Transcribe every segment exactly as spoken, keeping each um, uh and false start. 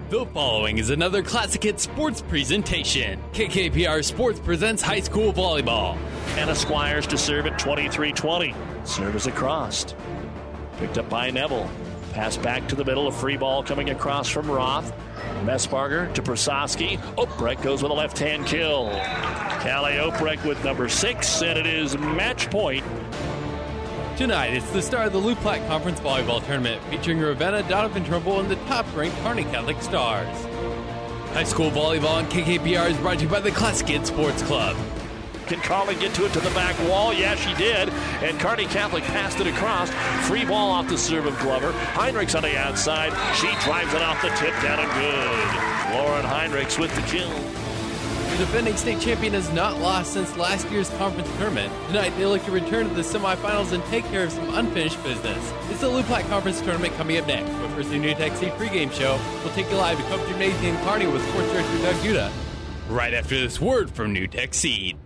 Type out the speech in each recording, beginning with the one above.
The following is another Classic Hits sports presentation. K K P R Sports presents high school volleyball. Anna Squires to serve at twenty-three twenty. Serve is across. Picked up by Neville. Pass back to the middle. A free ball coming across from Roth. Messbarger to Prasowski. Oprecht goes with a left-hand kill. Callie Oprecht with number six, and it is match point. Tonight, it's the start of the Loup Platte Conference Volleyball Tournament, featuring Ravenna, Donovan Trumbull, and the top-ranked Kearney Catholic Stars. High school volleyball on K K P R is brought to you by the Classic Hits Sports Club. Can Carlin get to it to the back wall? Yeah, she did. And Kearney Catholic passed it across. Free ball off the serve of Glover. Heinrichs on the outside. She drives it off the tip down and good. Lauren Heinrichs with the kill. The defending state champion has not lost since last year's conference tournament. Tonight, they look to return to the semifinals and take care of some unfinished business. It's the Loup Platte Conference Tournament coming up next. But first, the New Tech Seed pregame show. We'll take you live to Cope Gymnasium Kearney with sports director Doug Duda. Right after this word from New Tech Seed.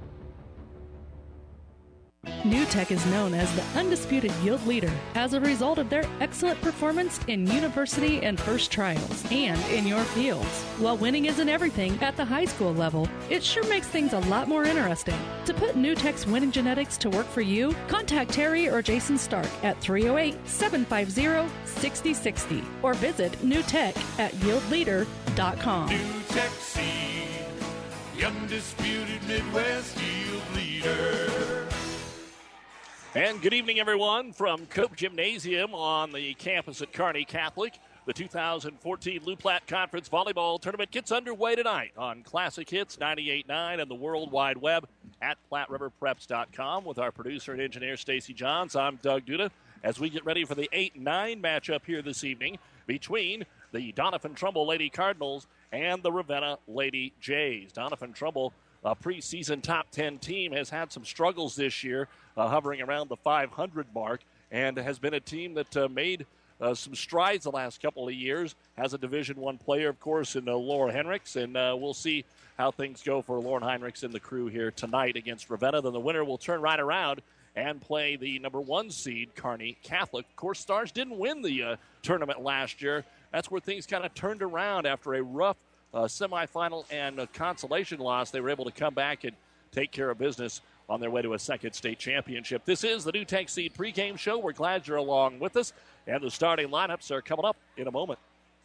New Tech is known as the undisputed yield leader as a result of their excellent performance in university and first trials and in your fields. While winning isn't everything at the high school level, it sure makes things a lot more interesting. To put New Tech's winning genetics to work for you, contact Terry or Jason Stark at three oh eight, seven five zero, six oh six oh or visit New Tech at yield leader dot com. New Tech Seed, the undisputed Midwest yield leader. And good evening, everyone, from Cope Gymnasium on the campus at Kearney Catholic. The two thousand fourteen Loup Platte Conference Volleyball Tournament gets underway tonight on Classic Hits ninety-eight point nine and the World Wide Web at Platte River Preps dot com with our producer and engineer, Stacy Johns. I'm Doug Duda as we get ready for the eight nine matchup here this evening between the Donovan Trumbull Lady Cardinals and the Ravenna Lady Jays. Donovan Trumbull, a preseason top ten team, has had some struggles this year, uh, hovering around the five hundred mark, and has been a team that uh, made uh, some strides the last couple of years. Has a Division One player, of course, in uh, Laura Henricks, and uh, we'll see how things go for Lauren Heinrichs and the crew here tonight against Ravenna. Then the winner will turn right around and play the number one seed, Kearney Catholic. Of course, Stars didn't win the uh, tournament last year. That's where things kind of turned around after a rough Uh, semifinal and a consolation loss. They were able to come back and take care of business on their way to a second state championship. This is the New Tech Seed pregame show. We're glad you're along with us, and the starting lineups are coming up in a moment.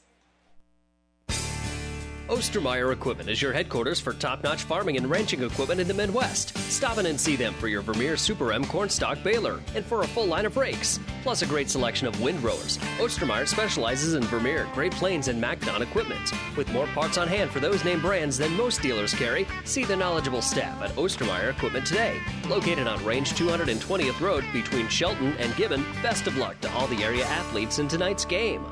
Ostermeyer Equipment is your headquarters for top-notch farming and ranching equipment in the Midwest. Stop in and see them for your Vermeer Super M cornstalk baler and for a full line of rakes, plus a great selection of windrowers. Ostermeyer specializes in Vermeer, Great Plains, and MacDon equipment. With more parts on hand for those name brands than most dealers carry, see the knowledgeable staff at Ostermeyer Equipment today. Located on Range two hundred twentieth Road between Shelton and Gibbon, best of luck to all the area athletes in tonight's game.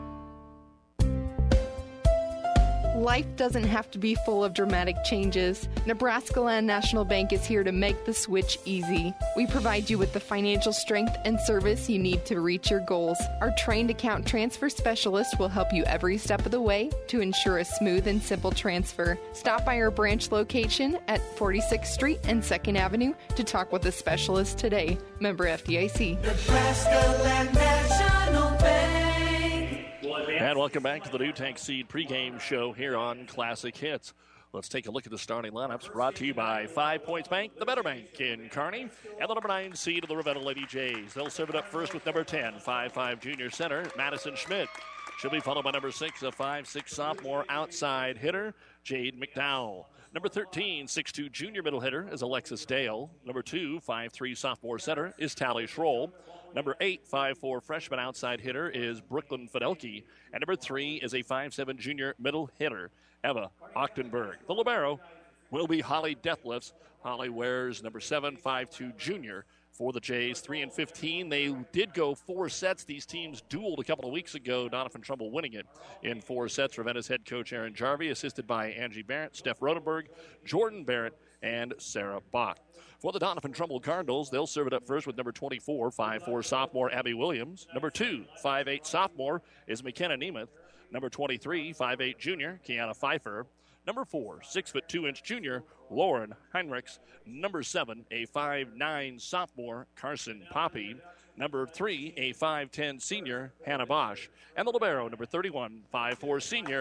Life doesn't have to be full of dramatic changes. Nebraska Land National Bank is here to make the switch easy. We provide you with the financial strength and service you need to reach your goals. Our trained account transfer specialist will help you every step of the way to ensure a smooth and simple transfer. Stop by our branch location at forty-sixth Street and second Avenue to talk with a specialist today. Member F D I C. Nebraska Land National Bank. And welcome back to the New Tech Seed pregame show here on Classic Hits. Let's take a look at the starting lineups brought to you by Five Points Bank, the better bank in Kearney, and the number nine seed of the Ravenna Lady Jays. They'll serve it up first with number ten, five five junior center, Madison Schmidt. She'll be followed by number six, a five six sophomore outside hitter, Jade McDowell. Number thirteen, six two junior middle hitter is Alexis Dale. Number two, five three sophomore center is Tally Schroll. Number eight, five four freshman outside hitter is Brooklyn Fidelke. And number three is a five seven junior middle hitter, Eva Ochtenberg. The libero will be Holly Deathlifts. Holly wears number seven, five two junior for the Jays. three and fifteen. They did go four sets. These teams dueled a couple of weeks ago. Donovan Trumbull winning it in four sets. Ravenna's head coach Aaron Jarvie, assisted by Angie Barrett, Steph Rodenberg, Jordan Barrett, and Sarah Bach. For the Donovan Trumbull Cardinals, they'll serve it up first with number twenty-four, five four sophomore Abby Williams. Number two, five eight sophomore is McKenna Nemeth. Number twenty-three, five eight junior, Kiana Pfeiffer. Number four, six foot two inch junior, Lauren Heinrichs. Number seven, a five nine sophomore, Carson Poppy. Number three, a five ten senior, Hannah Bosch. And the libero, number thirty-one, five four senior,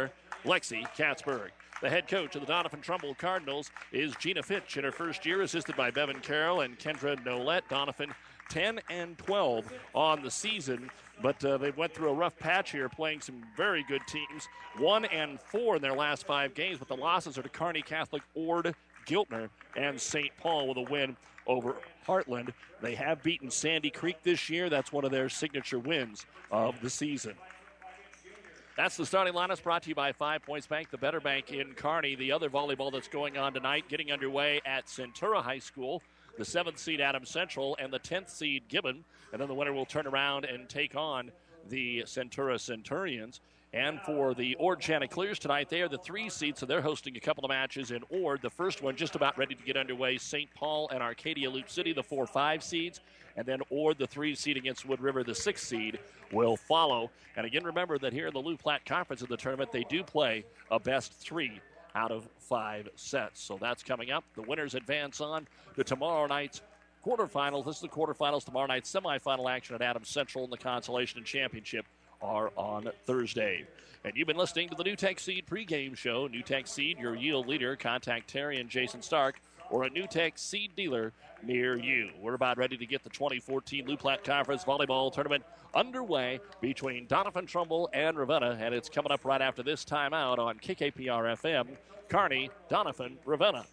Lexi Katzberg. The head coach of the Doniphan Trumbull Cardinals is Gina Fitch in her first year, assisted by Bevan Carroll and Kendra Nolette. Doniphan ten and twelve on the season, but uh, they went through a rough patch here, playing some very good teams. One and four in their last five games, but the losses are to Kearney Catholic, Ord, Giltner, and Saint Paul with a win over Heartland. They have beaten Sandy Creek this year. That's one of their signature wins of the season. That's the starting lineup brought to you by Five Points Bank, the Better Bank in Kearney. The other volleyball that's going on tonight, getting underway at Centura High School, the seventh seed Adams Central and the tenth seed Gibbon. And then the winner will turn around and take on the Centura Centurions. And for the Ord Chanticleers tonight, they are the three seeds, so they're hosting a couple of matches in Ord. The first one just about ready to get underway, Saint Paul and Arcadia Loop City, the four five seeds. And then Ord, the three seed against Wood River, the six seed, will follow. And again, remember that here in the Lou Platte Conference of the tournament, they do play a best three out of five sets. So that's coming up. The winners advance on to tomorrow night's quarterfinals. This is the quarterfinals. Tomorrow night's semifinal action at Adams Central, and the consolation and championship are on Thursday. And you've been listening to the NewTek Seed pregame show. NewTek Seed, your yield leader. Contact Terry and Jason Stark or a NewTek Seed dealer near you. We're about ready to get the twenty fourteen Lou Platte Conference Volleyball Tournament underway between Doniphan Trumbull and Ravenna, and it's coming up right after this timeout on K K P R F M. Kearney, Doniphan, Ravenna.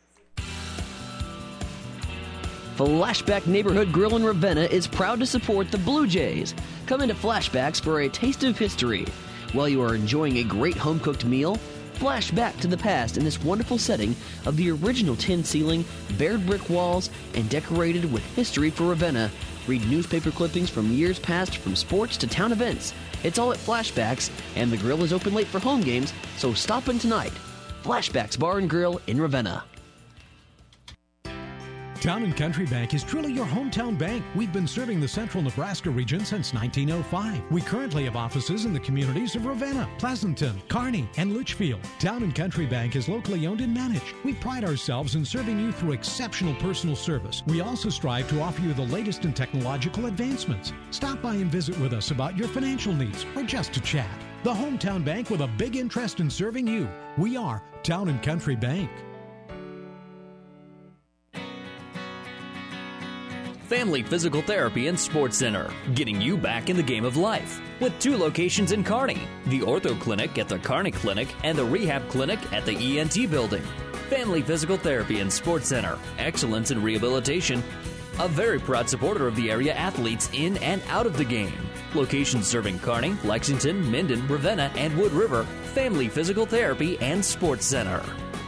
Flashback Neighborhood Grill in Ravenna is proud to support the Blue Jays. Come into Flashbacks for a taste of history. While you are enjoying a great home-cooked meal, flash back to the past in this wonderful setting of the original tin ceiling, bared brick walls, and decorated with history for Ravenna. Read newspaper clippings from years past, from sports to town events. It's all at Flashbacks, and the grill is open late for home games, so stop in tonight. Flashbacks Bar and Grill in Ravenna. Town and Country Bank is truly your hometown bank. We've been serving the central Nebraska region since nineteen oh five. We currently have offices in the communities of Ravenna, Pleasanton, Kearney, and Litchfield. Town and Country Bank is locally owned and managed. We pride ourselves in serving you through exceptional personal service. We also strive to offer you the latest in technological advancements. Stop by and visit with us about your financial needs or just to chat. The hometown bank with a big interest in serving you. We are Town and Country Bank. Family Physical Therapy and Sports Center, getting you back in the game of life. With two locations in Kearney, the Ortho Clinic at the Kearney Clinic and the Rehab Clinic at the E N T Building. Family Physical Therapy and Sports Center, excellence in rehabilitation. A very proud supporter of the area athletes in and out of the game. Locations serving Kearney, Lexington, Minden, Ravenna, and Wood River. Family Physical Therapy and Sports Center.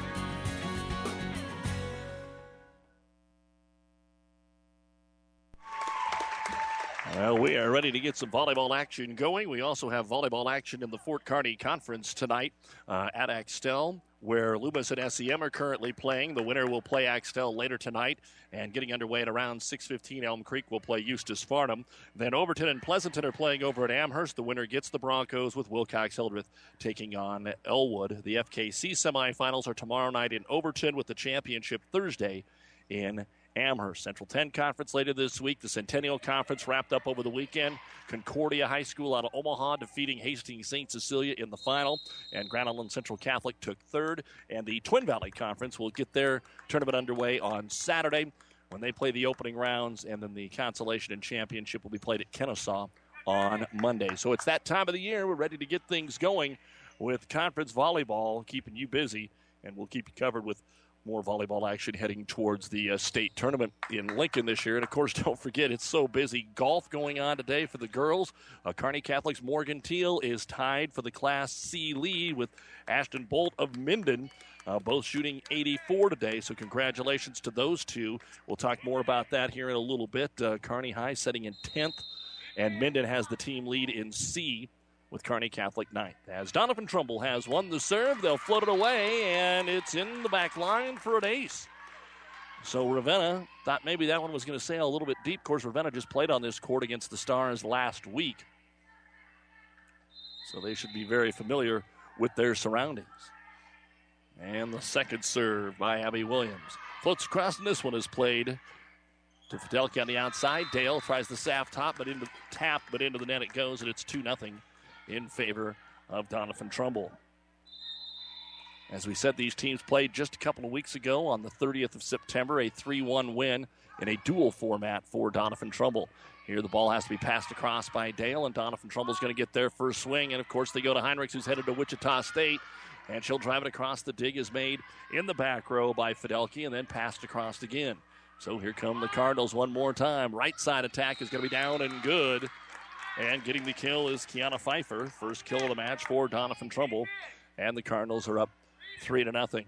Well, we are ready to get some volleyball action going. We also have volleyball action in the Fort Kearney Conference tonight uh, at Axtell, where Loomis and S E M are currently playing. The winner will play Axtell later tonight, and getting underway at around six fifteen, Elm Creek will play Eustis Farnham. Then Overton and Pleasanton are playing over at Amherst. The winner gets the Broncos, with Wilcox Hildreth taking on Elwood. The F K C semifinals are tomorrow night in Overton, with the championship Thursday in Amherst. Central ten Conference later this week. The Centennial Conference wrapped up over the weekend. Concordia High School out of Omaha defeating Hastings Saint Cecilia in the final. And Grand Island Central Catholic took third. And the Twin Valley Conference will get their tournament underway on Saturday when they play the opening rounds. And then the consolation and championship will be played at Kennesaw on Monday. So it's that time of the year. We're ready to get things going with conference volleyball, keeping you busy. And we'll keep you covered with more volleyball action heading towards the uh, state tournament in Lincoln this year. And, of course, don't forget, it's so busy. Golf going on today for the girls. Uh, Kearney Catholic's Morgan Teal is tied for the Class C lead with Ashton Bolt of Minden, uh, both shooting eighty-four today. So congratulations to those two. We'll talk more about that here in a little bit. Uh, Kearney High setting in tenth, and Minden has the team lead in C, with Kearney Catholic ninth. As Doniphan Trumbull has won the serve, they'll float it away, and it's in the back line for an ace. So Ravenna thought maybe that one was going to sail a little bit deep. Of course, Ravenna just played on this court against the Stars last week, so they should be very familiar with their surroundings. And the second serve by Abby Williams. Floats across, and this one is played to Fidelki on the outside. Dale tries the Saff top, but into tap, but into the net it goes, and it's two nothing. In favor of Doniphan Trumbull. As we said, these teams played just a couple of weeks ago on the thirtieth of September, a three one win in a dual format for Doniphan Trumbull. Here the ball has to be passed across by Dale, and Doniphan Trumbull's going to get their first swing. And, of course, they go to Heinrichs, who's headed to Wichita State. And she'll drive it across. The dig is made in the back row by Fidelki and then passed across again. So here come the Cardinals one more time. Right side attack is going to be down and good. And getting the kill is Kiana Pfeiffer. First kill of the match for Doniphan Trumbull. And the Cardinals are up three to nothing.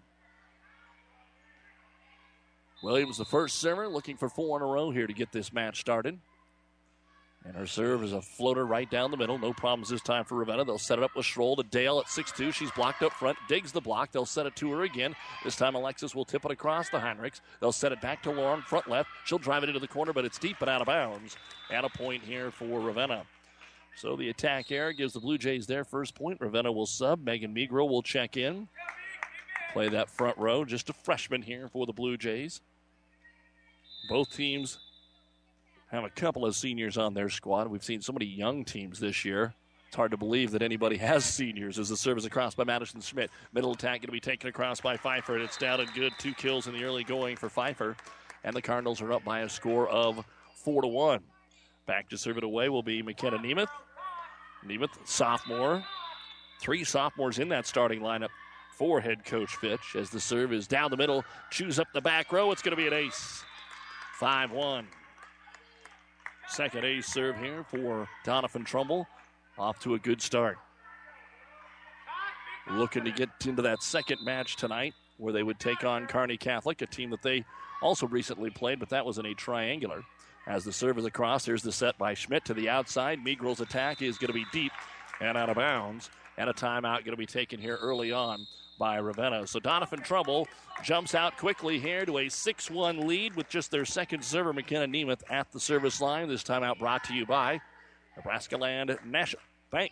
Williams, the first server, looking for four in a row here to get this match started. And her serve is a floater right down the middle. No problems this time for Ravenna. They'll set it up with Schroll to Dale at six two. She's blocked up front, digs the block. They'll set it to her again. This time Alexis will tip it across the Heinrichs. They'll set it back to Lauren, front left. She'll drive it into the corner, but it's deep and out of bounds. And a point here for Ravenna. So the attack error gives the Blue Jays their first point. Ravenna will sub. Megan Migro will check in. Play that front row. Just a freshman here for the Blue Jays. Both teams have a couple of seniors on their squad. We've seen so many young teams this year. It's hard to believe that anybody has seniors as the serve is across by Madison Schmidt. Middle attack going to be taken across by Pfeiffer, and it's down and good. Two kills in the early going for Pfeiffer. And the Cardinals are up by a score of four to one. Back to serve it away will be McKenna Nemeth. Nemeth, sophomore. Three sophomores in that starting lineup for head coach Fitch. As the serve is down the middle, chews up the back row. It's going to be an ace. five one. Second ace serve here for Doniphan Trumbull. Off to a good start. Looking to get into that second match tonight where they would take on Kearney Catholic, a team that they also recently played, but that was in a triangular. As the serve is across, there's the set by Schmidt to the outside. Migro's attack is going to be deep and out of bounds. And a timeout going to be taken here early on by Ravenna. So Doniphan Trumbull jumps out quickly here to a six one lead with just their second server, McKenna Nemeth, at the service line. This timeout brought to you by Nebraska Land National Bank.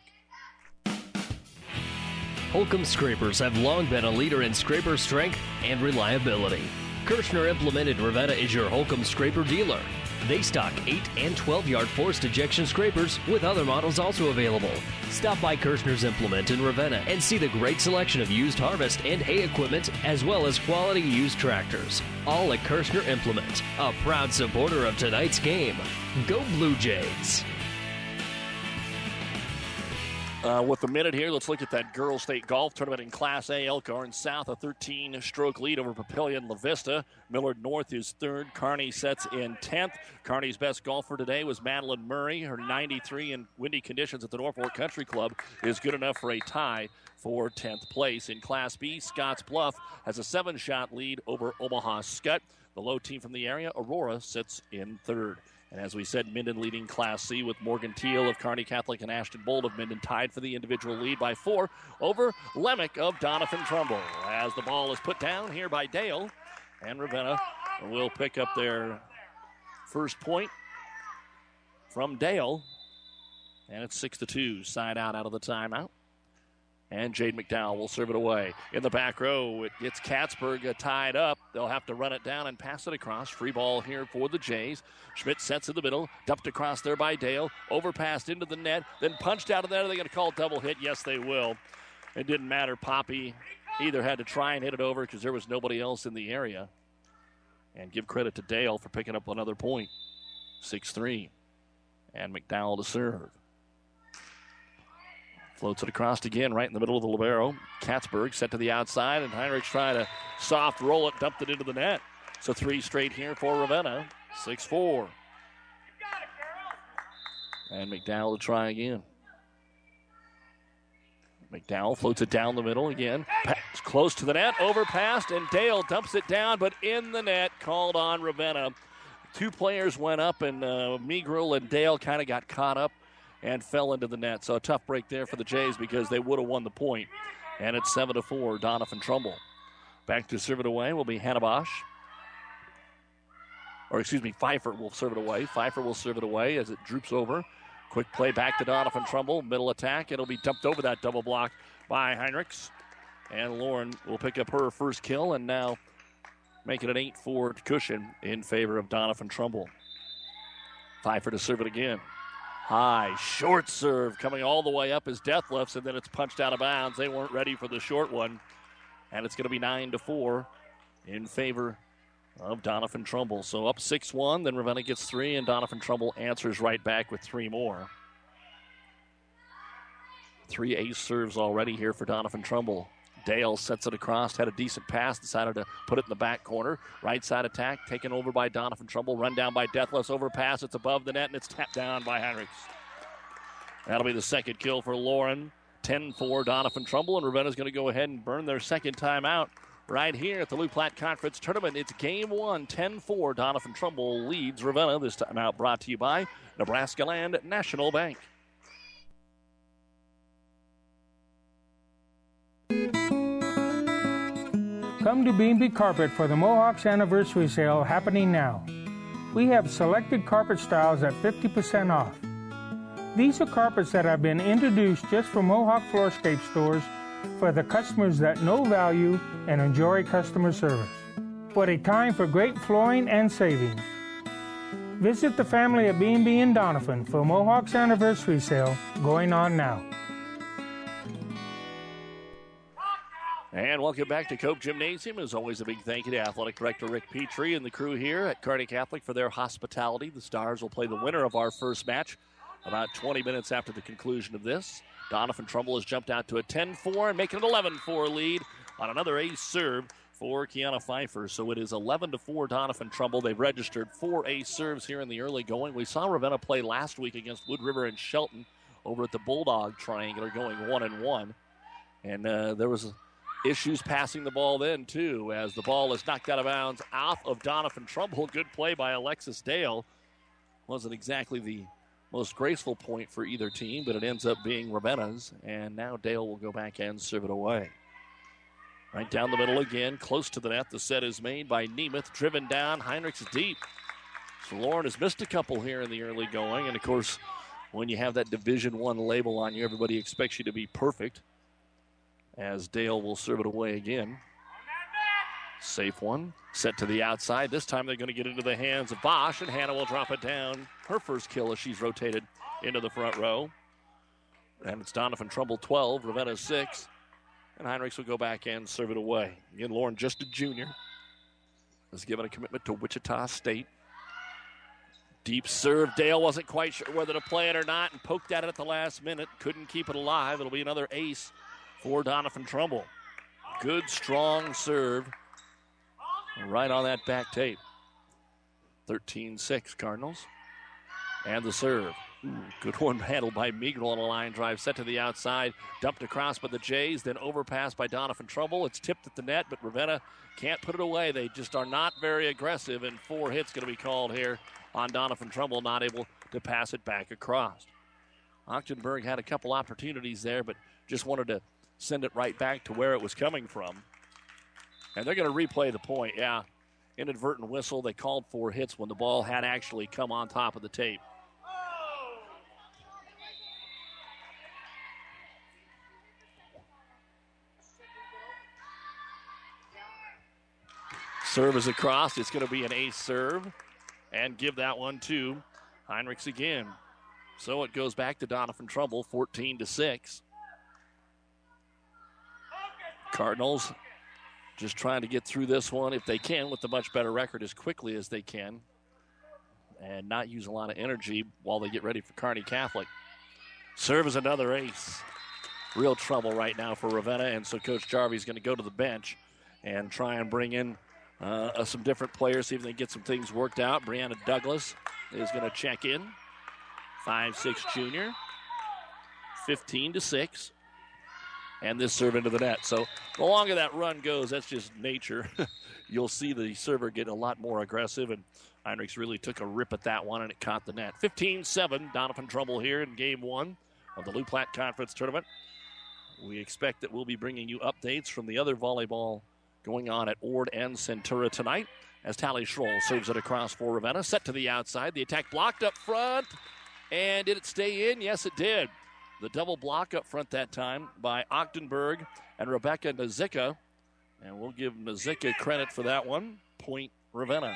Holcomb Scrapers have long been a leader in scraper strength and reliability. Kirshner Implemented Ravenna is your Holcomb Scraper dealer. They stock eight and twelve-yard forced ejection scrapers with other models also available. Stop by Kirshner's Implement in Ravenna and see the great selection of used harvest and hay equipment as well as quality used tractors. All at Kirshner Implement, a proud supporter of tonight's game. Go Blue Jays! Uh, with a minute here, let's look at that Girls State Golf Tournament in Class A. Elkhorn South, a thirteen-stroke lead over Papillion La Vista. Millard North is third. Kearney sets in tenth. Kearney's best golfer today was Madeline Murray. Her ninety-three in windy conditions at the Norfolk Country Club is good enough for a tie for tenth place. In Class B, Scotts Bluff has a seven-shot lead over Omaha Skutt. The low team from the area, Aurora, sits in third. And as we said, Minden leading Class C with Morgan Teal of Kearney Catholic and Ashton Bold of Minden tied for the individual lead by four over Lemick of Doniphan Trumbull. As the ball is put down here by Dale, and Ravenna will pick up their first point from Dale. And it's six to two, side out out of the timeout. And Jade McDowell will serve it away. In the back row, it gets Katzberg uh, tied up. They'll have to run it down and pass it across. Free ball here for the Jays. Schmidt sets in the middle. Dumped across there by Dale. Overpassed into the net. Then punched out of there. Are they going to call double hit? Yes, they will. It didn't matter. Poppy either had to try and hit it over because there was nobody else in the area. And give credit to Dale for picking up another point. six three. And McDowell to serve. Floats it across again, right in the middle of the libero. Katzberg set to the outside, and Heinrichs trying to soft roll it, dumped it into the net. So three straight here for Ravenna, six four. And McDowell to try again. McDowell floats it down the middle again. Pass close to the net, overpassed, and Dale dumps it down, but in the net, called on Ravenna. Two players went up, and uh, Migro and Dale kind of got caught up and fell into the net. So a tough break there for the Jays because they would have won the point. And it's seven to four, Doniphan Trumbull. Back to serve it away will be Hannah Bosch. Or excuse me, Pfeiffer will serve it away. Pfeiffer will serve it away as it droops over. Quick play back to Doniphan Trumbull. Middle attack. It'll be dumped over that double block by Heinrichs. And Lauren will pick up her first kill and now make it an eight four cushion in favor of Doniphan Trumbull. Pfeiffer to serve it again. High, short serve coming all the way up as Death lifts, and then it's punched out of bounds. They weren't ready for the short one. and it's going to be nine to four in favor of Doniphan Trumbull. So up six one, then Ravenna gets three, and Doniphan Trumbull answers right back with three more. Three ace serves already here for Doniphan Trumbull. Dale sets it across, had a decent pass, decided to put it in the back corner. Right side attack, taken over by Doniphan Trumbull, run down by Deathless, overpass, it's above the net, and it's tapped down by Heinrichs. That'll be the second kill for Lauren. ten four Doniphan Trumbull, and Ravenna's going to go ahead and burn their second timeout right here at the Lou Platte Conference Tournament. It's game one, ten four. Doniphan Trumbull leads Ravenna. This timeout brought to you by Nebraska Land National Bank. Come to B and B Carpet for the Mohawks Anniversary Sale happening now. We have selected carpet styles at fifty percent off. These are carpets that have been introduced just for Mohawk Floorscape stores for the customers that know value and enjoy customer service. What a time for great flooring and savings. Visit the family at B and B in Doniphan for Mohawks Anniversary Sale going on now. And welcome back to Cope Gymnasium. As always, a big thank you to Athletic Director Rick Petrie and the crew here at Kearney Catholic for their hospitality. The Stars will play the winner of our first match about twenty minutes after the conclusion of this. Doniphan Trumbull has jumped out to a ten four and making an eleven four lead on another ace serve for Kiana Pfeiffer. So it is eleven to four Doniphan Trumbull. They've registered four ace serves here in the early going. We saw Ravenna play last week against Wood River and Shelton over at the Bulldog Triangular going one and one. And uh, there was issues passing the ball then, too, as the ball is knocked out of bounds off of Doniphan Trumbull. Good play by Alexis Dale. Wasn't exactly the most graceful point for either team, but it ends up being Ravenna's, and now Dale will go back and serve it away. Right down the middle again, close to the net. The set is made by Nemeth, driven down. Heinrichs deep. So Lauren has missed a couple here in the early going, and of course, when you have that Division One label on you, everybody expects you to be perfect, as Dale will serve it away again. Safe one. Set to the outside. This time they're going to get into the hands of Bosch, and Hannah will drop it down. Her first kill as she's rotated into the front row. And it's Doniphan Trumbull twelve, Ravenna six. And Heinrichs will go back and serve it away. Again, Lauren, just a junior, has given a commitment to Wichita State. Deep serve. Dale wasn't quite sure whether to play it or not and poked at it at the last minute. Couldn't keep it alive. It'll be another ace for Doniphan Trumbull. Good, strong serve right on that back tape. thirteen six Cardinals. And the serve. Ooh, good one handled by Meagle on a line drive. Set to the outside. Dumped across by the Jays. Then overpassed by Doniphan Trumbull. It's tipped at the net, but Ravenna can't put it away. They just are not very aggressive, and four hits going to be called here on Doniphan Trumbull, not able to pass it back across. Ogdenburg had a couple opportunities there, but just wanted to send it right back to where it was coming from. And they're going to replay the point. Yeah, inadvertent whistle. They called four hits when the ball had actually come on top of the tape. Serve is across. It's going to be an ace serve. And give that one to Heinrichs again. So it goes back to Doniphan Trumbull, fourteen to six. Cardinals just trying to get through this one, if they can, with a much better record as quickly as they can. And not use a lot of energy while they get ready for Kearney Catholic. Serve is another ace. Real trouble right now for Ravenna. And so Coach Jarvie's going to go to the bench and try and bring in Uh, some different players, see if they can get some things worked out. Brianna Douglas is going to check in. five six junior. fifteen to six. And this serve into the net. So the longer that run goes, that's just nature. You'll see the server get a lot more aggressive, and Heinrichs really took a rip at that one, and it caught the net. fifteen seven, Doniphan Trumbull here in game one of the Lou Platte Conference Tournament. We expect that we'll be bringing you updates from the other volleyball going on at Ord and Centura tonight as Tally Schroll serves it across for Ravenna. Set to the outside. The attack blocked up front. And did it stay in? Yes, it did. The double block up front that time by Ogdenburg and Rebecca Nazika. And we'll give Nazika credit for that one. Point Ravenna.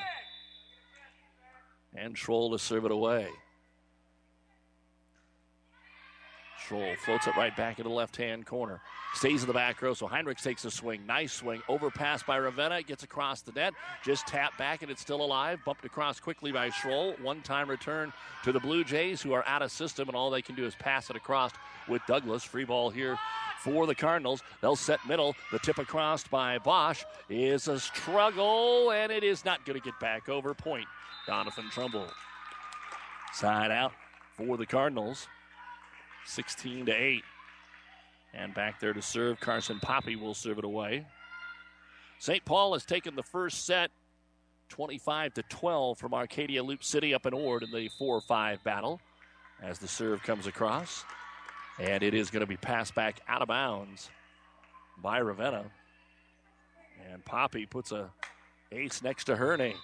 And Schroll to serve it away. Schroll floats it right back into the left-hand corner. Stays in the back row, so Heinrichs takes a swing. Nice swing. Overpass by Ravenna. Gets across the net. Just tapped back, and it's still alive. Bumped across quickly by Schroll. One-time return to the Blue Jays, who are out of system, and all they can do is pass it across with Douglas. Free ball here for the Cardinals. They'll set middle. The tip across by Bosch is a struggle, and it is not going to get back over. Point, Doniphan Trumbull. Side out for the Cardinals. sixteen to eight. And back there to serve, Carson Poppy will serve it away. Saint Paul has taken the first set, twenty-five to twelve from Arcadia Loop City up in Ord in the four five battle as the serve comes across. And it is going to be passed back out of bounds by Ravenna. And Poppy puts a ace next to her name.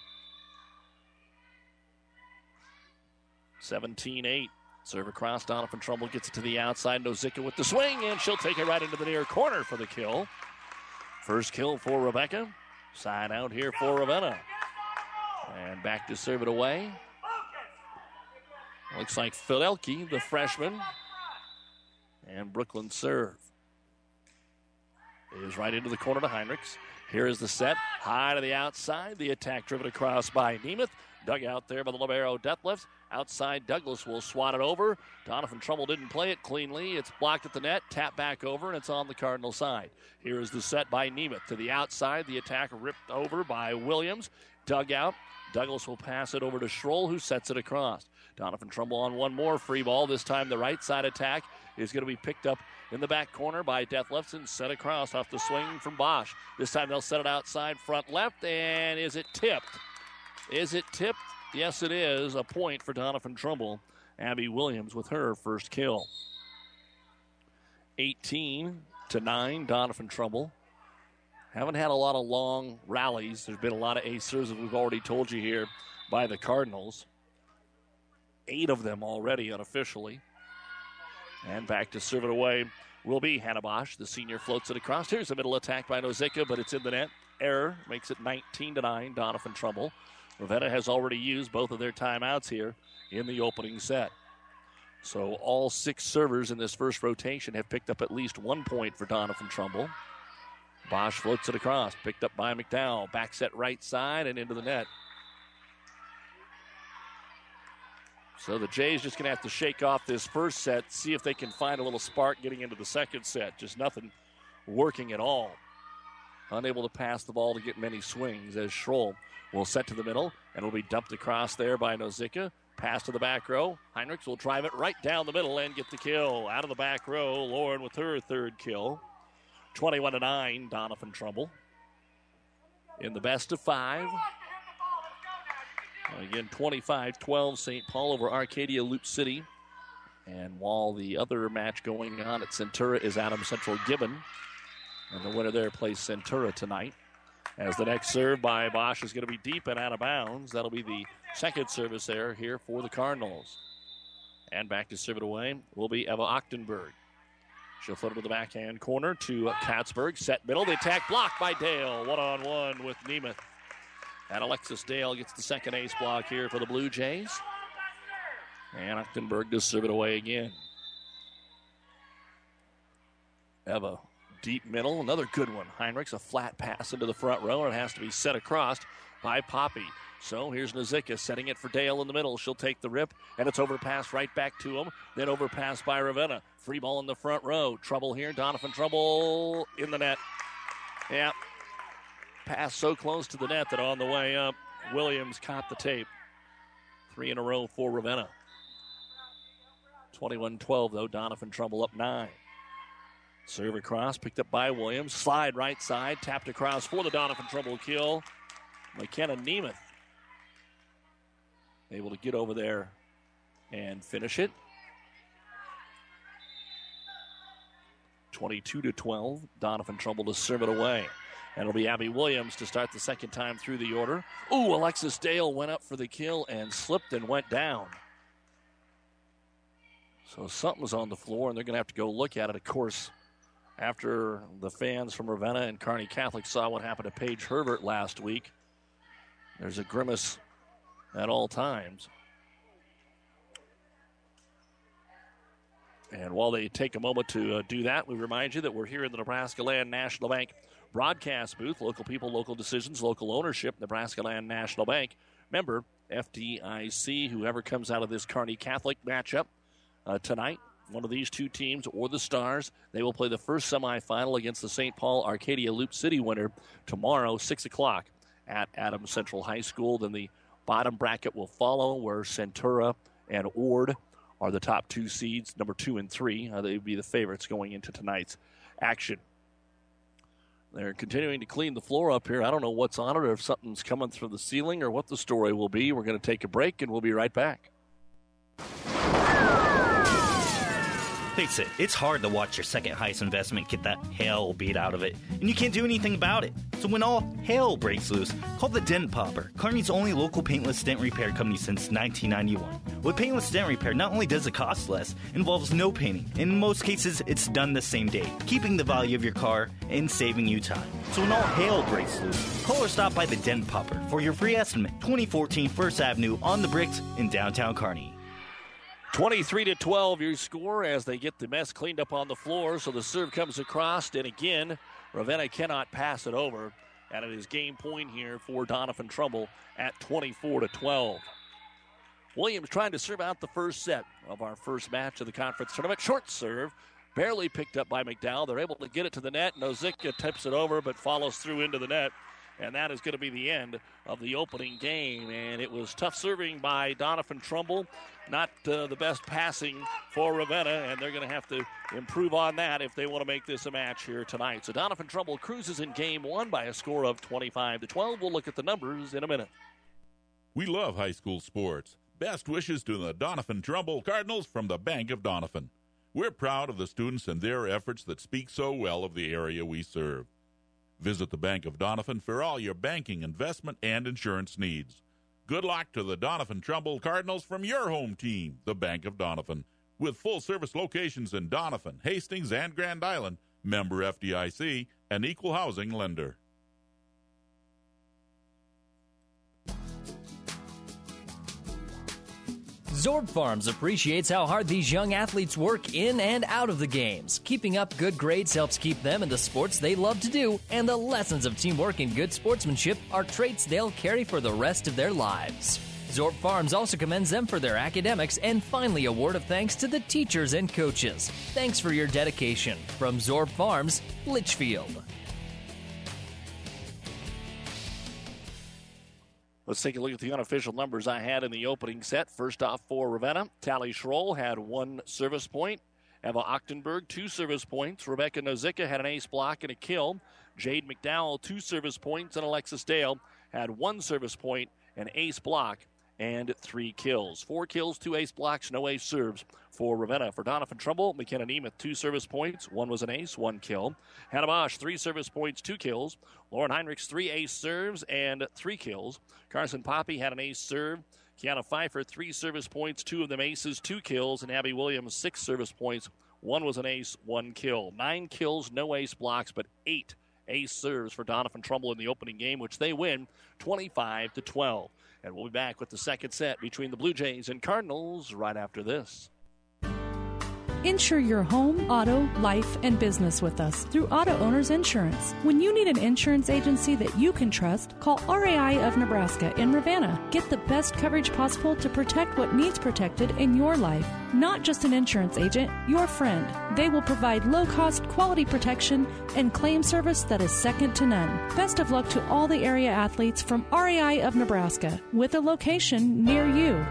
seventeen eight. Serve across, Doniphan Trumbull gets it to the outside. Nozick with the swing, and she'll take it right into the near corner for the kill. First kill for Rebecca. Side out here for Ravenna. And back to serve it away. Looks like Fidelke, the freshman. And Brooklyn serve. It is right into the corner to Heinrichs. Here is the set. High to the outside. The attack driven across by Nemeth. Dug out there by the libero Deathlefs. Outside, Douglas will swat it over. Doniphan Trumbull didn't play it cleanly. It's blocked at the net, tap back over, and it's on the Cardinal side. Here is the set by Nemeth. To the outside, the attack ripped over by Williams. Dug out. Douglas will pass it over to Schroll, who sets it across. Doniphan Trumbull on one more free ball. This time the right side attack is going to be picked up in the back corner by Deathlefs and set across off the swing from Bosch. This time they'll set it outside front left, and is it tipped? Is it tipped? Yes, it is. A point for Doniphan Trumbull. Abby Williams with her first kill. eighteen to nine, Doniphan Trumbull. Haven't had a lot of long rallies. There's been a lot of ace serves, as we've already told you here, by the Cardinals. Eight of them already unofficially. And back to serve it away will be Hannah Bosch. The senior floats it across. Here's a middle attack by Nozick, but it's in the net. Error makes it nineteen to nine, Doniphan Trumbull. Ravenna has already used both of their timeouts here in the opening set. So all six servers in this first rotation have picked up at least one point for Doniphan Trumbull. Bosch floats it across, picked up by McDowell. Back set right side and into the net. So the Jays just going to have to shake off this first set, see if they can find a little spark getting into the second set. Just nothing working at all. Unable to pass the ball to get many swings as Schroll will set to the middle and will be dumped across there by Nozick. Pass to the back row. Heinrichs will drive it right down the middle and get the kill. Out of the back row, Lauren with her third kill. twenty-one to nine, Doniphan Trumbull. In the best of five. Again, twenty-five twelve, Saint Paul over Arcadia Loop City. And while the other match going on at Centura is Adams Central Gibbon. And the winner there plays Centura tonight. As the next serve by Bosch is going to be deep and out of bounds. That'll be the second service error here for the Cardinals. And back to serve it away will be Eva Ochtenberg. She'll float it to the backhand corner to Katzberg. Set middle. The attack blocked by Dale. One-on-one with Nemeth. And Alexis Dale gets the second ace block here for the Blue Jays. And Ochtenberg does serve it away again. Eva, deep middle, another good one. Heinrichs, a flat pass into the front row, and it has to be set across by Poppy. So here's Nozick setting it for Dale in the middle. She'll take the rip, and it's overpassed right back to him. Then overpassed by Ravenna. Free ball in the front row. Trouble here. Doniphan Trumbull in the net. Yeah. Pass so close to the net that on the way up, Williams caught the tape. Three in a row for Ravenna. twenty-one twelve, though. Doniphan Trumbull up nine. Serve across, picked up by Williams. Slide right side, tapped across for the Doniphan Trumbull kill. McKenna Nemeth able to get over there and finish it. twenty-two to twelve, Doniphan Trumbull to serve it away. And it'll be Abby Williams to start the second time through the order. Ooh, Alexis Dale went up for the kill and slipped and went down. So something's on the floor, and they're going to have to go look at it. Of course, after the fans from Ravenna and Kearney Catholic saw what happened to Paige Herbert last week, there's a grimace at all times. And while they take a moment to uh, do that, we remind you that we're here in the Nebraska Land National Bank broadcast booth. Local people, local decisions, local ownership. Nebraska Land National Bank. Member F D I C. Whoever comes out of this Kearney Catholic matchup uh, tonight, one of these two teams or the Stars, they will play the first semifinal against the Saint Paul Arcadia Loop City winner tomorrow, six o'clock at Adams Central High School. Then the bottom bracket will follow, where Centura and Ord are the top two seeds, number two and three. Uh, they would be the favorites going into tonight's action. They're continuing to clean the floor up here. I don't know what's on it, or if something's coming through the ceiling, or what the story will be. We're going to take a break, and we'll be right back. Face it, it's hard to watch your second highest investment get the hell beat out of it, and you can't do anything about it. So when all hell breaks loose, call the Dent Popper, Kearney's only local paintless dent repair company since nineteen ninety-one. With paintless dent repair, not only does it cost less, it involves no painting, and in most cases, it's done the same day, keeping the value of your car and saving you time. So when all hell breaks loose, call or stop by the Dent Popper for your free estimate. twenty fourteen First Avenue on the Bricks in downtown Kearney. twenty-three to twelve, your score as they get the mess cleaned up on the floor. So the serve comes across, and again, Ravenna cannot pass it over. And it is game point here for Doniphan Trumbull at twenty-four to twelve. Williams trying to serve out the first set of our first match of the conference tournament. Short serve, barely picked up by McDowell. They're able to get it to the net. Nozick tips it over, but follows through into the net. And that is going to be the end of the opening game. And it was tough serving by Doniphan Trumbull. Not uh, the best passing for Ravenna, and they're going to have to improve on that if they want to make this a match here tonight. So Doniphan Trumbull cruises in game one by a score of twenty-five to twelve. We'll look at the numbers in a minute. We love high school sports. Best wishes to the Doniphan Trumbull Cardinals from the Bank of Doniphan. We're proud of the students and their efforts that speak so well of the area we serve. Visit the Bank of Doniphan for all your banking, investment, and insurance needs. Good luck to the Doniphan Trumbull Cardinals from your home team, the Bank of Doniphan. With full-service locations in Doniphan, Hastings, and Grand Island, member F D I C, an equal housing lender. Zorb Farms appreciates how hard these young athletes work in and out of the games. Keeping up good grades helps keep them in the sports they love to do, and the lessons of teamwork and good sportsmanship are traits they'll carry for the rest of their lives. Zorb Farms also commends them for their academics, and finally a word of thanks to the teachers and coaches. Thanks for your dedication. From Zorb Farms, Litchfield. Let's take a look at the unofficial numbers I had in the opening set. First off for Ravenna, Tally Schroll had one service point. Eva Ochtenberg, two service points. Rebecca Nozicka had an ace block and a kill. Jade McDowell, two service points. And Alexis Dale had one service point, an ace block, and three kills. Four kills, two ace blocks, no ace serves for Ravenna. For Doniphan Trumbull, McKenna Nemeth, two service points. One was an ace, one kill. Hannah Bosch, three service points, two kills. Lauren Heinrichs, three ace serves and three kills. Carson Poppy had an ace serve. Kiana Pfeiffer, three service points, two of them aces, two kills. And Abby Williams, six service points. One was an ace, one kill. Nine kills, no ace blocks, but eight ace serves for Doniphan Trumbull in the opening game, which they win twenty-five to twelve. And we'll be back with the second set between the Blue Jays and Cardinals right after this. Insure your home, auto, life, and business with us through Auto Owners Insurance. When you need an insurance agency that you can trust, call R A I of Nebraska in Ravenna. Get the best coverage possible to protect what needs protected in your life. Not just an insurance agent, your friend. They will provide low-cost, quality protection and claim service that is second to none. Best of luck to all the area athletes from R A I of Nebraska, with a location near you.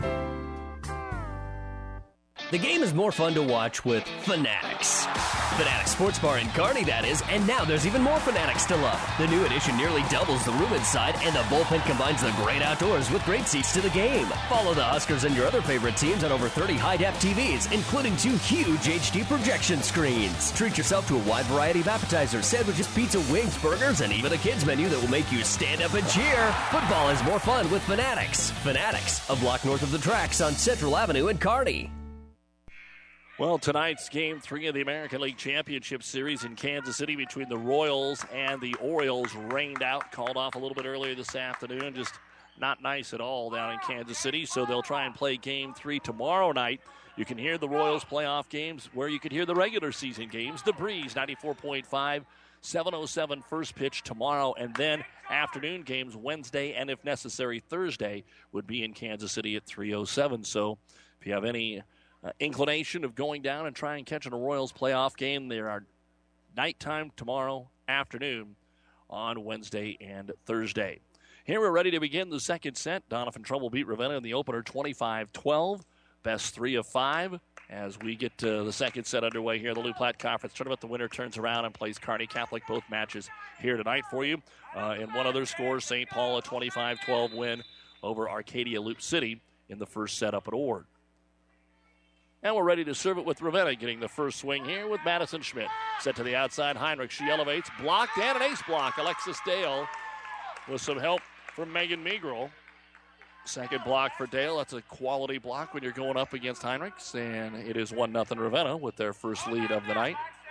The game is more fun to watch with Fanatics. Fanatics Sports Bar in Kearney, that is, and now there's even more Fanatics to love. The new addition nearly doubles the room inside, and the bullpen combines the great outdoors with great seats to the game. Follow the Huskers and your other favorite teams on over thirty high-def T Vs, including two huge H D projection screens. Treat yourself to a wide variety of appetizers, sandwiches, pizza, wings, burgers, and even a kids menu that will make you stand up and cheer. Football is more fun with Fanatics. Fanatics, a block north of the tracks on Central Avenue in Kearney. Well, tonight's game three of the American League Championship Series in Kansas City between the Royals and the Orioles rained out, called off a little bit earlier this afternoon. Just not nice at all down in Kansas City, so they'll try and play game three tomorrow night. You can hear the Royals playoff games where you could hear the regular season games. The Breeze, ninety-four point five, seven oh seven first pitch tomorrow, and then afternoon games Wednesday and, if necessary, Thursday would be in Kansas City at three oh seven. So if you have any uh, inclination of going down and trying and catching a Royals playoff game, there are nighttime tomorrow afternoon on Wednesday and Thursday. Here we're ready to begin the second set. Doniphan Trumbull beat Ravenna in the opener twenty-five twelve. Best three of five as we get uh, the second set underway here in the Loup Platte Conference Tournament. The winner turns around and plays Kearney Catholic. Both matches here tonight for you. Uh, in one other score, Saint Paul a twenty-five twelve win over Arcadia Loop City in the first set up at Ord. And we're ready to serve it with Ravenna getting the first swing here with Madison Schmidt. Set to the outside, Heinrich. She elevates, blocked, and an ace block. Alexis Dale with some help from Megan Meagrel. Second block for Dale. That's a quality block when you're going up against Heinrichs. And it is one nothing Ravenna with their first lead of the night.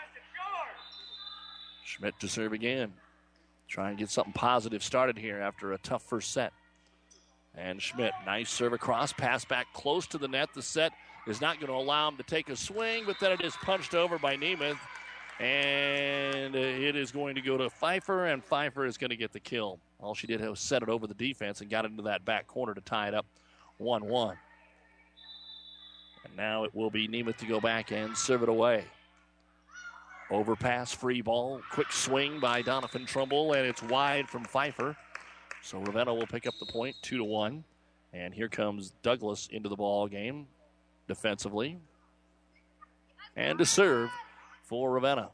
Schmidt to serve again. Try and get something positive started here after a tough first set. And Schmidt, nice serve across, pass back close to the net. The set is not going to allow him to take a swing, but then it is punched over by Nemeth. And it is going to go to Pfeiffer, and Pfeiffer is going to get the kill. All she did was set it over the defense and got into that back corner to tie it up one one. And now it will be Nemeth to go back and serve it away. Overpass, free ball, quick swing by Doniphan Trumbull, and it's wide from Pfeiffer. So Ravenna will pick up the point, two to one. And here comes Douglas into the ball game defensively. And to serve for Ravenna.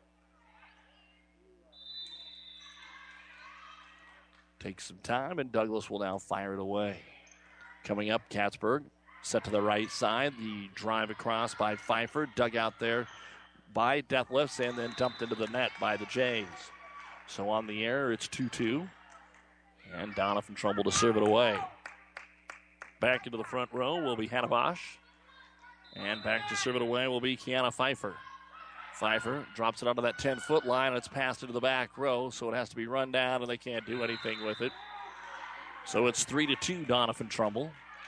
Takes some time, and Douglas will now fire it away. Coming up, Katzberg set to the right side. The drive across by Pfeiffer, dug out there by Deathlifts, and then dumped into the net by the Jays. So on the air, it's two two. And Doniphan Trumbull to serve it away. Back into the front row will be Hannah Bosch. And back to serve it away will be Kiana Pfeiffer. Pfeiffer drops it onto that ten-foot line, and it's passed into the back row, so it has to be run down, and they can't do anything with it. So it's three to two, Doniphan Trumbull.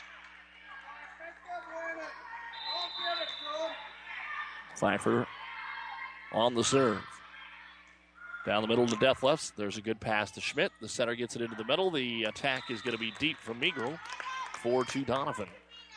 Pfeiffer on the serve. Down the middle to Deathlefts. There's a good pass to Schmidt. The center gets it into the middle. The attack is going to be deep from Meagrel. four two Doniphan.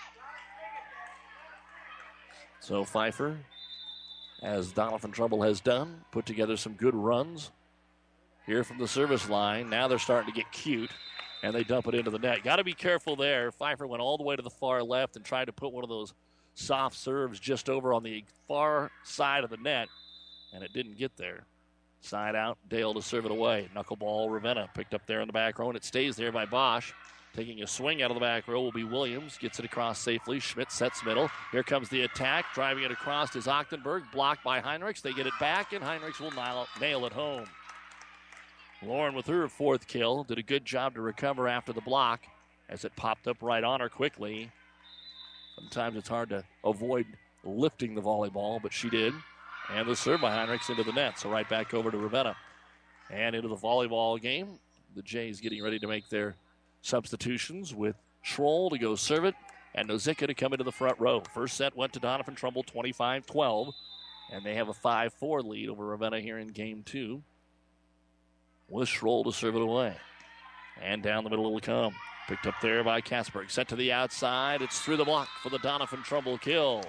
So Pfeiffer, as Doniphan Trumbull has done, put together some good runs here from the service line. Now they're starting to get cute, and they dump it into the net. Got to be careful there. Pfeiffer went all the way to the far left and tried to put one of those soft serves just over on the far side of the net, and it didn't get there. Side out, Dale to serve it away. Knuckleball, Ravenna picked up there in the back row, and it stays there by Bosch. Taking a swing out of the back row will be Williams. Gets it across safely. Schmidt sets middle. Here comes the attack. Driving it across is Ochtenberg. Blocked by Heinrichs. They get it back, and Heinrichs will nail, nail it home. Lauren with her fourth kill. Did a good job to recover after the block as it popped up right on her quickly. Sometimes it's hard to avoid lifting the volleyball, but she did. And the serve by Heinrichs into the net. So right back over to Ravenna. And into the volleyball game. The Jays getting ready to make their substitutions with Schroll to go serve it and Nozicka to come into the front row. First set went to Doniphan Trumbull, twenty-five twelve, and they have a five four lead over Ravenna here in game two with Schroll to serve it away. And down the middle it'll come. Picked up there by Katzberg. Set to the outside. It's through the block for the Doniphan Trumbull kill.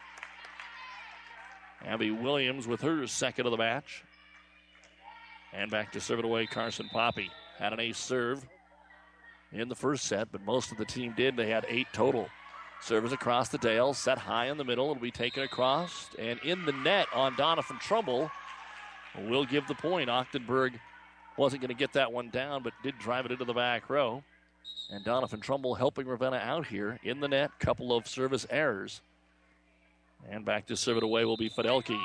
Abby Williams with her second of the match. And back to serve it away, Carson Poppy. Had an ace serve in the first set, but most of the team did. They had eight total. Service across the Dale, set high in the middle. It'll be taken across and in the net on Doniphan Trumbull. Will give the point. Ochtenberg wasn't going to get that one down, but did drive it into the back row. And Doniphan Trumbull helping Ravenna out here in the net. Couple of service errors. And back to serve it away will be Fidelke.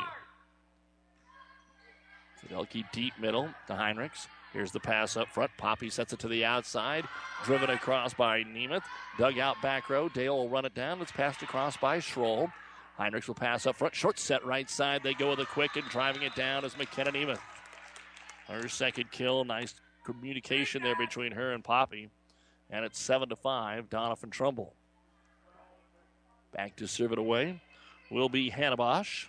Fidelke deep middle to Heinrichs. Here's the pass up front. Poppy sets it to the outside. Driven across by Nemeth. Dug out back row. Dale will run it down. It's passed across by Schroll. Heinrichs will pass up front. Short set right side. They go with a quick, and driving it down is McKenna Nemeth. Her second kill. Nice communication there between her and Poppy. And it's seven to five, Donovan Trumbull. Back to serve it away will be Hannah Bosch.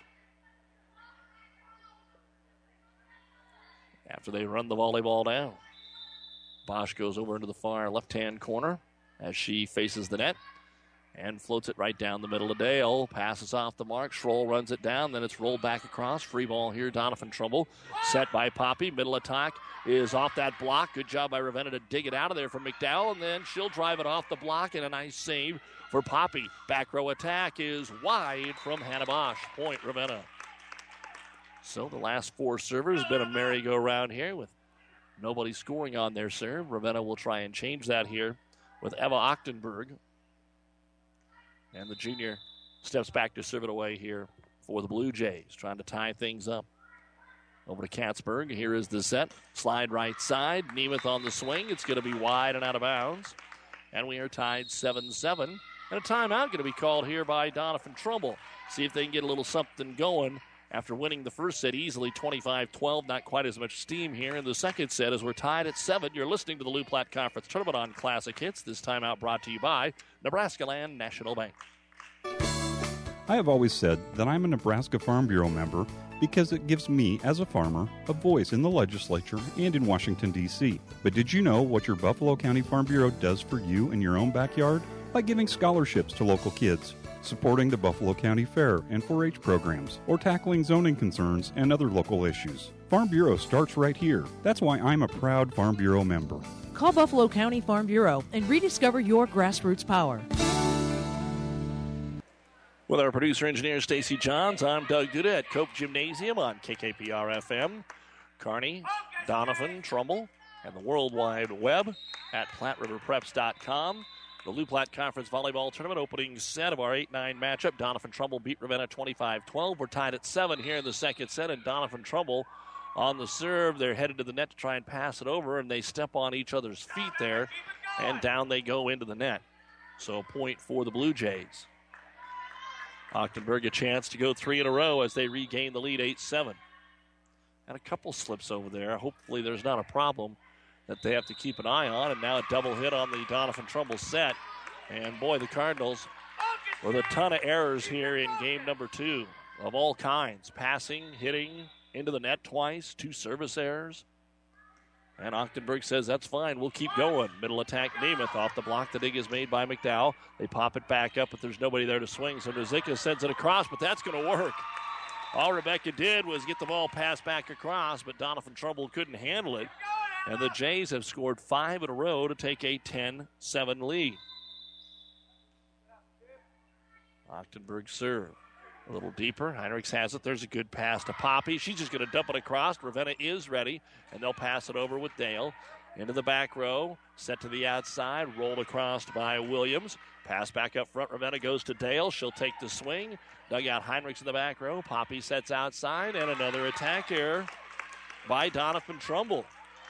After they run the volleyball down. Bosch goes over into the far left-hand corner as she faces the net and floats it right down the middle of Dale. Passes off the mark. Schroll runs it down. Then it's rolled back across. Free ball here. Donovan Trumbull set by Poppy. Middle attack is off that block. Good job by Ravenna to dig it out of there from McDowell. And then she'll drive it off the block, and a nice save for Poppy. Back row attack is wide from Hannah Bosch. Point Ravenna. So the last four servers been a merry-go-round here with nobody scoring on their serve. Ravenna will try and change that here with Eva Ochtenberg. And the junior steps back to serve it away here for the Blue Jays, trying to tie things up. Over to Katzberg. Here is the set. Slide right side. Nemeth on the swing. It's going to be wide and out of bounds. And we are tied seven seven. And a timeout going to be called here by Donovan Trumbull. See if they can get a little something going after winning the first set easily, twenty-five twelve. Not quite as much steam here in the second set as we're tied at seven. You're listening to the Lou Platte Conference Tournament on Classic Hits. This timeout brought to you by Nebraska Land National Bank. I have always said that I'm a Nebraska Farm Bureau member because it gives me, as a farmer, a voice in the legislature and in Washington, D C But did you know what your Buffalo County Farm Bureau does for you in your own backyard? By giving scholarships to local kids, supporting the Buffalo County Fair and four H programs, or tackling zoning concerns and other local issues. Farm Bureau starts right here. That's why I'm a proud Farm Bureau member. Call Buffalo County Farm Bureau and rediscover your grassroots power. With our producer engineer Stacy Johns, I'm Doug Duda at Cope Gymnasium on K K P R F M. Kearney, Donovan, Trumbull, and the World Wide Web at Platte River Preps dot com. The Lou Platte Conference Volleyball Tournament opening set of our eight nine matchup. Donovan Trumbull beat Ravenna twenty-five twelve. We're tied at seven here in the second set, and Donovan Trumbull on the serve. They're headed to the net to try and pass it over, and they step on each other's feet there, and down they go into the net. So a point for the Blue Jays. Ochtenberg a chance to go three in a row as they regain the lead eight seven. And a couple slips over there. Hopefully there's not a problem that they have to keep an eye on. And now a double hit on the Donovan Trumbull set. And boy, the Cardinals with a ton of errors here in game number two of all kinds. Passing, hitting into the net twice, two service errors. And Ochtenberg says, that's fine, we'll keep going. Middle attack, Nemeth off the block. The dig is made by McDowell. They pop it back up, but there's nobody there to swing. So Nozika sends it across, but that's going to work. All Rebecca did was get the ball passed back across, but Donovan Trumbull couldn't handle it. And the Jays have scored five in a row to take a ten seven lead. Ochtenberg serve. A little deeper. Heinrichs has it. There's a good pass to Poppy. She's just going to dump it across. Ravenna is ready, and they'll pass it over with Dale. Into the back row. Set to the outside. Rolled across by Williams. Pass back up front. Ravenna goes to Dale. She'll take the swing. Dug out Heinrichs in the back row. Poppy sets outside, and another attack error by Donovan Trumbull.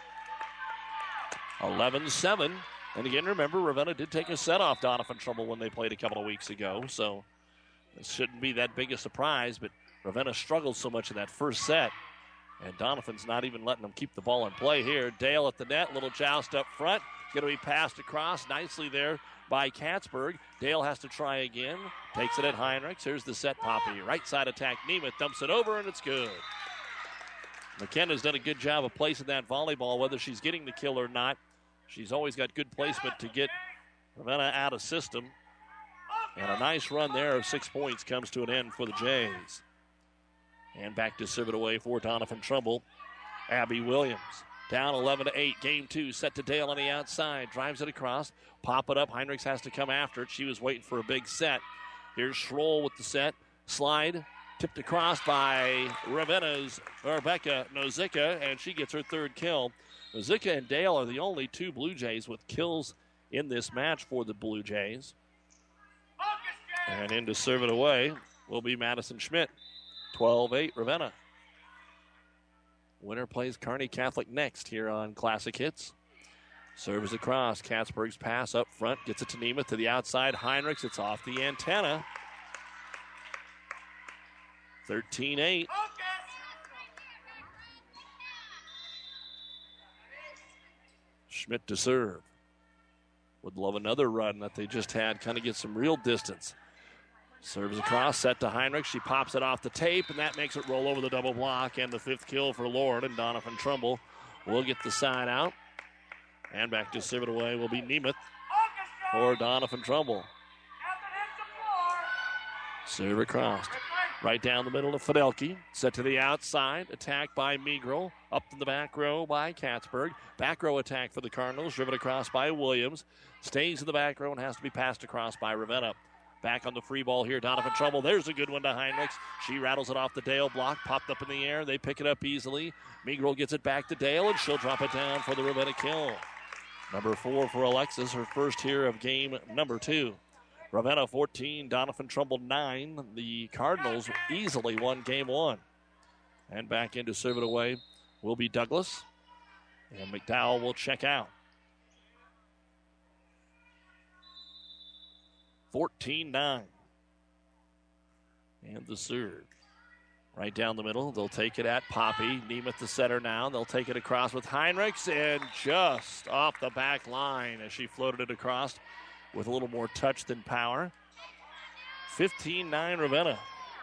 eleven seven. And again, remember, Ravenna did take a set off Donovan Trumbull when they played a couple of weeks ago, so it shouldn't be that big a surprise, but Ravenna struggled so much in that first set, and Donovan's not even letting them keep the ball in play here. Dale at the net, little joust up front. Going to be passed across nicely there by Katzberg. Dale has to try again. Takes it at Heinrichs. Here's the set, Poppy. Right side attack, Nemeth dumps it over, and it's good. McKenna's done a good job of placing that volleyball, whether she's getting the kill or not. She's always got good placement to get Ravenna out of system. And a nice run there of six points comes to an end for the Jays. And back to serve it away for Donovan Trumbull. Abby Williams down eleven to eight. Game two set to Dale on the outside. Drives it across. Pop it up. Heinrichs has to come after it. She was waiting for a big set. Here's Schroll with the set. Slide. Tipped across by Ravenna's Rebecca Nozika. And she gets her third kill. Nozika and Dale are the only two Blue Jays with kills in this match for the Blue Jays. And in to serve it away will be Madison Schmidt. twelve eight Ravenna. Winner plays Kearney Catholic next here on Classic Hits. Serves across. Katzberg's pass up front. Gets it to Nemeth to the outside. Heinrichs. It's off the antenna. thirteen eight. Schmidt to serve. would love another run that they just had, kind of get some real distance. Serves across, set to Heinrich. She pops it off the tape, and that makes it roll over the double block, and the fifth kill for Lauren, and Donovan Trumbull will get the side out. And back to serve it away will be Nemeth for Donovan Trumbull. Serve across. Right down the middle to Fidelke. Set to the outside. Attack by Migro. Up in the back row by Katzberg. Back row attack for the Cardinals. Driven across by Williams. Stays in the back row and has to be passed across by Ravenna. Back on the free ball here, Donovan Trumbull. There's a good one to Heinrichs. She rattles it off the Dale block. Popped up in the air. They pick it up easily. Migro gets it back to Dale, and she'll drop it down for the Ravenna kill. Number four for Alexis, her first here of game number two. Ravenna fourteen, Donovan Trumbull nine. The Cardinals easily won game one. And back in to serve it away will be Douglas. And McDowell will check out. fourteen nine. And the serve. Right down the middle. They'll take it at Poppy. Nemeth the setter now. They'll take it across with Heinrichs. And just off the back line as she floated it across with a little more touch than power. fifteen nine Ravenna.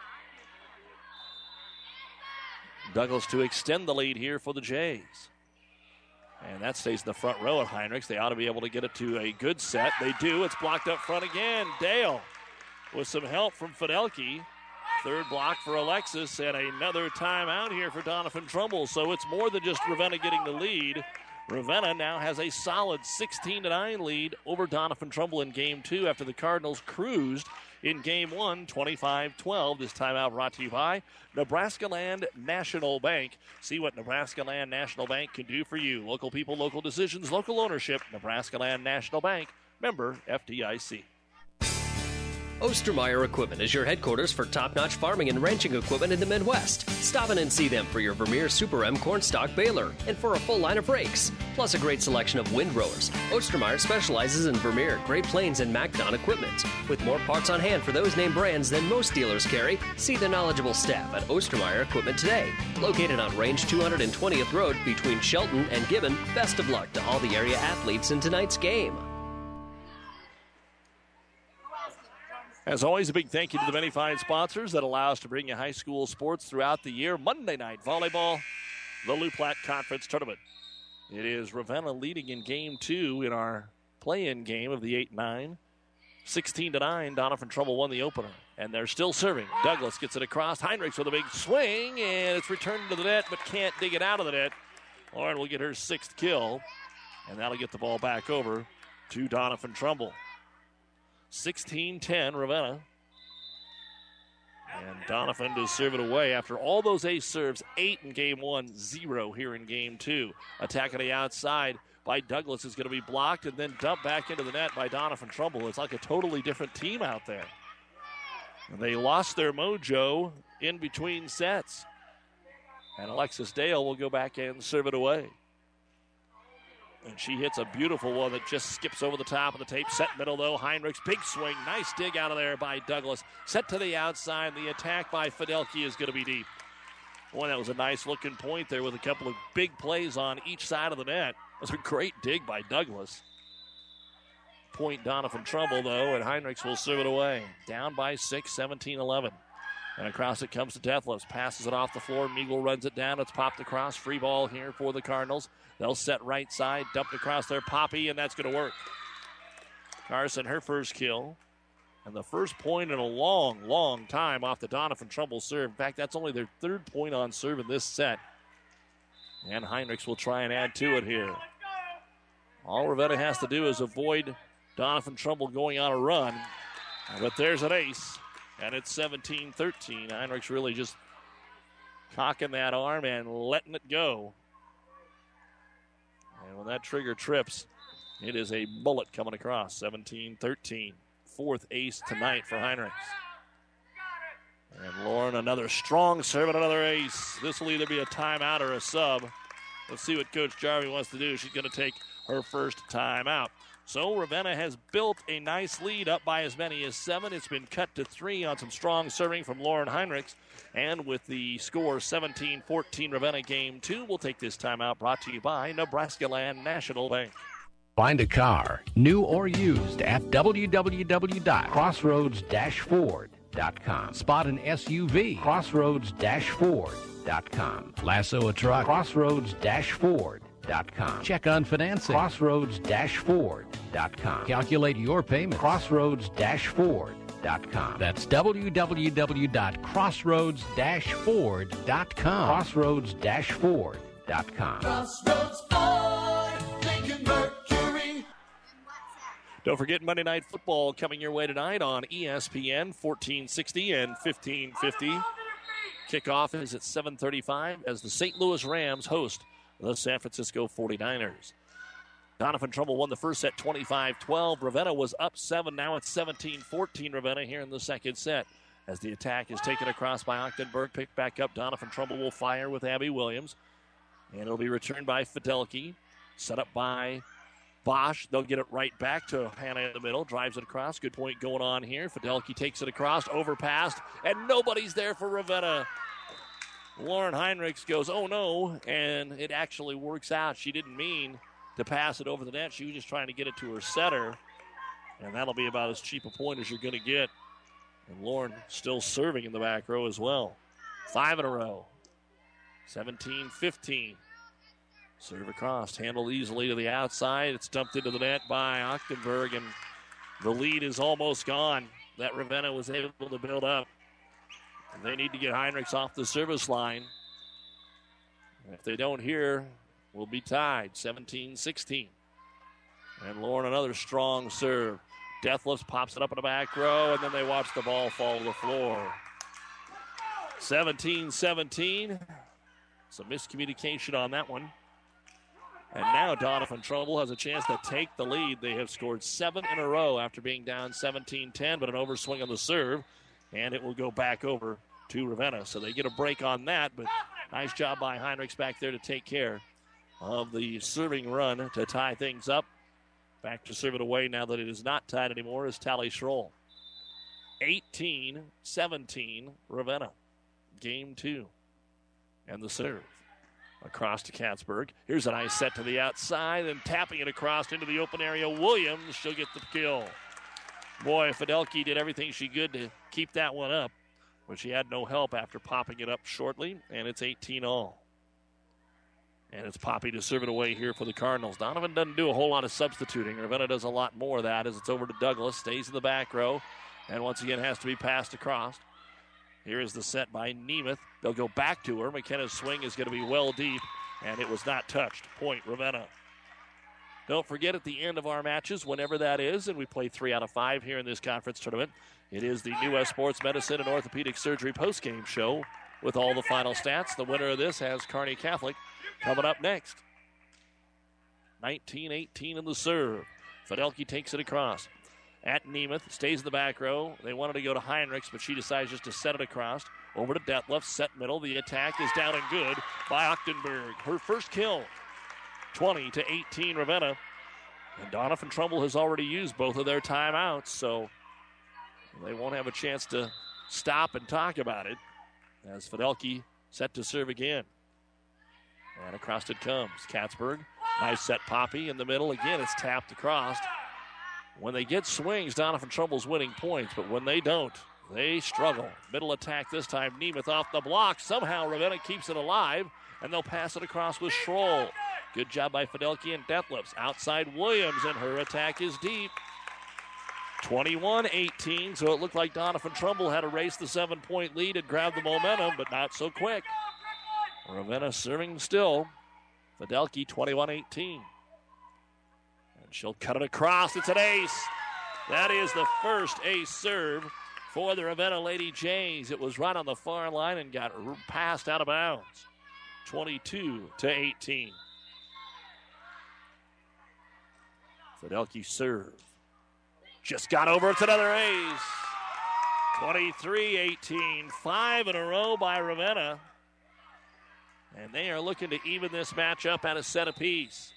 Douglas to extend the lead here for the Jays. And that stays in the front row of Heinrichs. They ought to be able to get it to a good set. They do. It's blocked up front again. Dale with some help from Fidelke. Third block for Alexis, and another timeout here for Donovan Trumbull. So it's more than just Ravenna getting the lead. Ravenna now has a solid sixteen to nine lead over Donovan Trumbull in game two after the Cardinals cruised in game one, twenty-five twelve. This timeout brought to you by Nebraska Land National Bank. See what Nebraska Land National Bank can do for you. Local people, local decisions, local ownership. Nebraska Land National Bank, member F D I C. Ostermeyer Equipment is your headquarters for top-notch farming and ranching equipment in the Midwest. Stop in and see them for your Vermeer Super M cornstalk baler and for a full line of rakes, plus a great selection of windrowers. Ostermeyer specializes in Vermeer, Great Plains, and MacDon equipment. With more parts on hand for those name brands than most dealers carry, see the knowledgeable staff at Ostermeyer Equipment today. Located on Range two hundred twentieth Road between Shelton and Gibbon, best of luck to all the area athletes in tonight's game. As always, a big thank you to the many fine sponsors that allow us to bring you high school sports throughout the year. Monday night volleyball, the Loup Platte Conference Tournament. It is Ravenna leading in game two in our play-in game of the eight nine. sixteen to nine, Donovan Trumbull won the opener. And they're still serving. Douglas gets it across. Heinrichs with a big swing, and it's returned to the net, but can't dig it out of the net. Lauren will get her sixth kill, and that'll get the ball back over to Donovan Trumbull. sixteen ten, Ravenna. And Donovan to serve it away after all those ace serves. Eight in game one, zero here in game two. Attack on the outside by Douglas is going to be blocked and then dumped back into the net by Donovan Trumbull. It's like a totally different team out there. And they lost their mojo in between sets. And Alexis Dale will go back and serve it away. And she hits a beautiful one that just skips over the top of the tape. Set middle, though. Heinrichs, big swing. Nice dig out of there by Douglas. Set to the outside. The attack by Fidelke is going to be deep. Boy, that was a nice-looking point there with a couple of big plays on each side of the net. That was a great dig by Douglas. Point Donovan Trumbull, though, and Heinrichs will serve it away. Down by six, seventeen eleven. And across it comes to Deathless. Passes it off the floor. Meagle runs it down. It's popped across. Free ball here for the Cardinals. They'll set right side. Dumped across there. Poppy, and that's going to work. Carson, her first kill. And the first point in a long, long time off the Donovan Trumbull serve. In fact, that's only their third point on serve in this set. And Heinrichs will try and add to it here. All Ravenna has to do is avoid Donovan Trumbull going on a run. But there's an ace. And it's seventeen thirteen. Heinrichs really just cocking that arm and letting it go. And when that trigger trips, it is a bullet coming across. seventeen thirteen. Fourth ace tonight for Heinrichs. And Lauren, another strong serve and another ace. This will either be a timeout or a sub. Let's see what Coach Jarvie wants to do. She's going to take her first timeout. So Ravenna has built a nice lead up by as many as seven. It's been cut to three on some strong serving from Lauren Heinrichs. And with the score seventeen fourteen Ravenna game two, we'll take this timeout brought to you by Nebraska Land National Bank. Find a car, new or used, at w w w dot crossroads dash ford dot com. Spot an S U V, crossroads dash ford dot com. Lasso a truck, crossroads dash ford dot com. Check on financing, crossroads dash ford dot com. Calculate your payment, crossroads dash ford dot com. That's w w w dot crossroads dash ford dot com. crossroads dash ford dot com. Crossroads Ford, Lincoln Mercury. Don't forget Monday Night Football coming your way tonight on E S P N fourteen sixty and fifteen fifty. Kickoff is at seven thirty-five as the Saint Louis Rams host the San Francisco forty-niners. Donovan Trumbull won the first set twenty-five twelve. Ravenna was up seven. Now it's seventeen fourteen Ravenna here in the second set. As the attack is taken across by Ochtenberg, picked back up. Donovan Trumbull will fire with Abby Williams. And it'll be returned by Fidelki. Set up by Bosch. They'll get it right back to Hannah in the middle. Drives it across. Good point going on here. Fidelki takes it across. Overpassed. And nobody's there for Ravenna. Lauren Heinrichs goes, oh no. And it actually works out. She didn't mean to pass it over the net. She was just trying to get it to her setter. And that'll be about as cheap a point as you're going to get. And Lauren still serving in the back row as well. Five in a row. seventeen fifteen. Serve across. Handled easily to the outside. It's dumped into the net by Ochtenberg. And the lead is almost gone. That Ravenna was able to build up. And they need to get Heinrichs off the service line. If they don't here, we'll be tied. seventeen sixteen. And Lauren another strong serve. Deathless pops it up in the back row, and then they watch the ball fall to the floor. seventeen seventeen. Some miscommunication on that one. And now Donovan Trumbull has a chance to take the lead. They have scored seven in a row after being down seventeen ten, but an overswing on the serve, and it will go back over to Ravenna. So they get a break on that, but nice job by Heinrichs back there to take care of the serving run to tie things up. Back to serve it away now that it is not tied anymore is Tally Schroll. eighteen seventeen Ravenna. Game two. And the serve. Across to Katzberg. Here's a nice set to the outside and tapping it across into the open area. Williams, she'll get the kill. Boy, Fidelki did everything she could to keep that one up, but she had no help after popping it up shortly, and it's eighteen all. And it's Poppy to serve it away here for the Cardinals. Donovan doesn't do a whole lot of substituting. Ravenna does a lot more of that as it's over to Douglas. Stays in the back row, and once again has to be passed across. Here is the set by Nemeth. They'll go back to her. McKenna's swing is going to be well deep, and it was not touched. Point Ravenna. Don't forget at the end of our matches, whenever that is, and we play three out of five here in this conference tournament, it is the New West Sports Medicine and Orthopedic Surgery postgame show with all the final stats. The winner of this has Kearney Catholic coming up next. nineteen eighteen in the serve. Fidelki takes it across. At Nemeth, stays in the back row. They wanted to go to Heinrichs, but she decides just to set it across. Over to Detlef, set middle. The attack is down and good by Ochtenberg. Her first kill. twenty to eighteen Ravenna. And Donovan Trumbull has already used both of their timeouts, so they won't have a chance to stop and talk about it as Fidelki set to serve again. And across it comes. Katzberg, nice set Poppy in the middle. Again, it's tapped across. When they get swings, Donovan Trumbull's winning points, but when they don't, they struggle. Middle attack this time. Nemeth off the block. Somehow Ravenna keeps it alive, and they'll pass it across with Schroll. Good job by Fidelki and Detlefs. Outside Williams, and her attack is deep. twenty-one eighteen, so it looked like Donovan Trumbull had erased the seven-point lead and grabbed the momentum, but not so quick. Ravenna serving still. Fidelki, twenty-one eighteen. And she'll cut it across. It's an ace. That is the first ace serve for the Ravenna Lady Jays. It was right on the far line and got passed out of bounds. twenty-two to eighteen. Fidelki serve. Just got over. It's another ace. twenty-three eighteen. Five in a row by Ravenna. And they are looking to even this match up at a set apiece.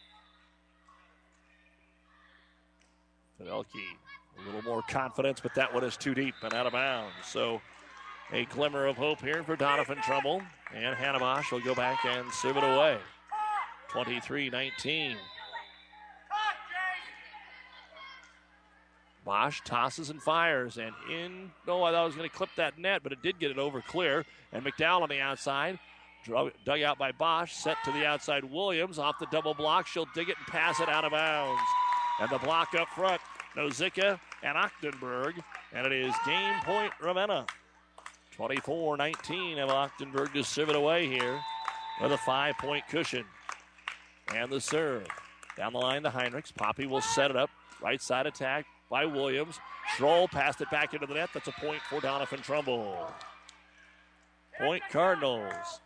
Fidelki, a little more confidence, but that one is too deep and out of bounds. So a glimmer of hope here for Donovan Trumbull. And Hannah Bosch will go back and serve it away. twenty-three nineteen. Bosch tosses and fires, and in. No, I thought I was going to clip that net, but it did get it over clear. And McDowell on the outside, dug out by Bosch, set to the outside. Williams off the double block. She'll dig it and pass it out of bounds. And the block up front, Nozick and Ochtenberg, and it is game point Ravenna. twenty-four nineteen of Ochtenberg to serve it away here with a five-point cushion. And the serve. Down the line to Heinrichs. Poppy will set it up. Right side attack by Williams. Schroll passed it back into the net. That's a point for Doniphan Trumbull. Point Cardinals.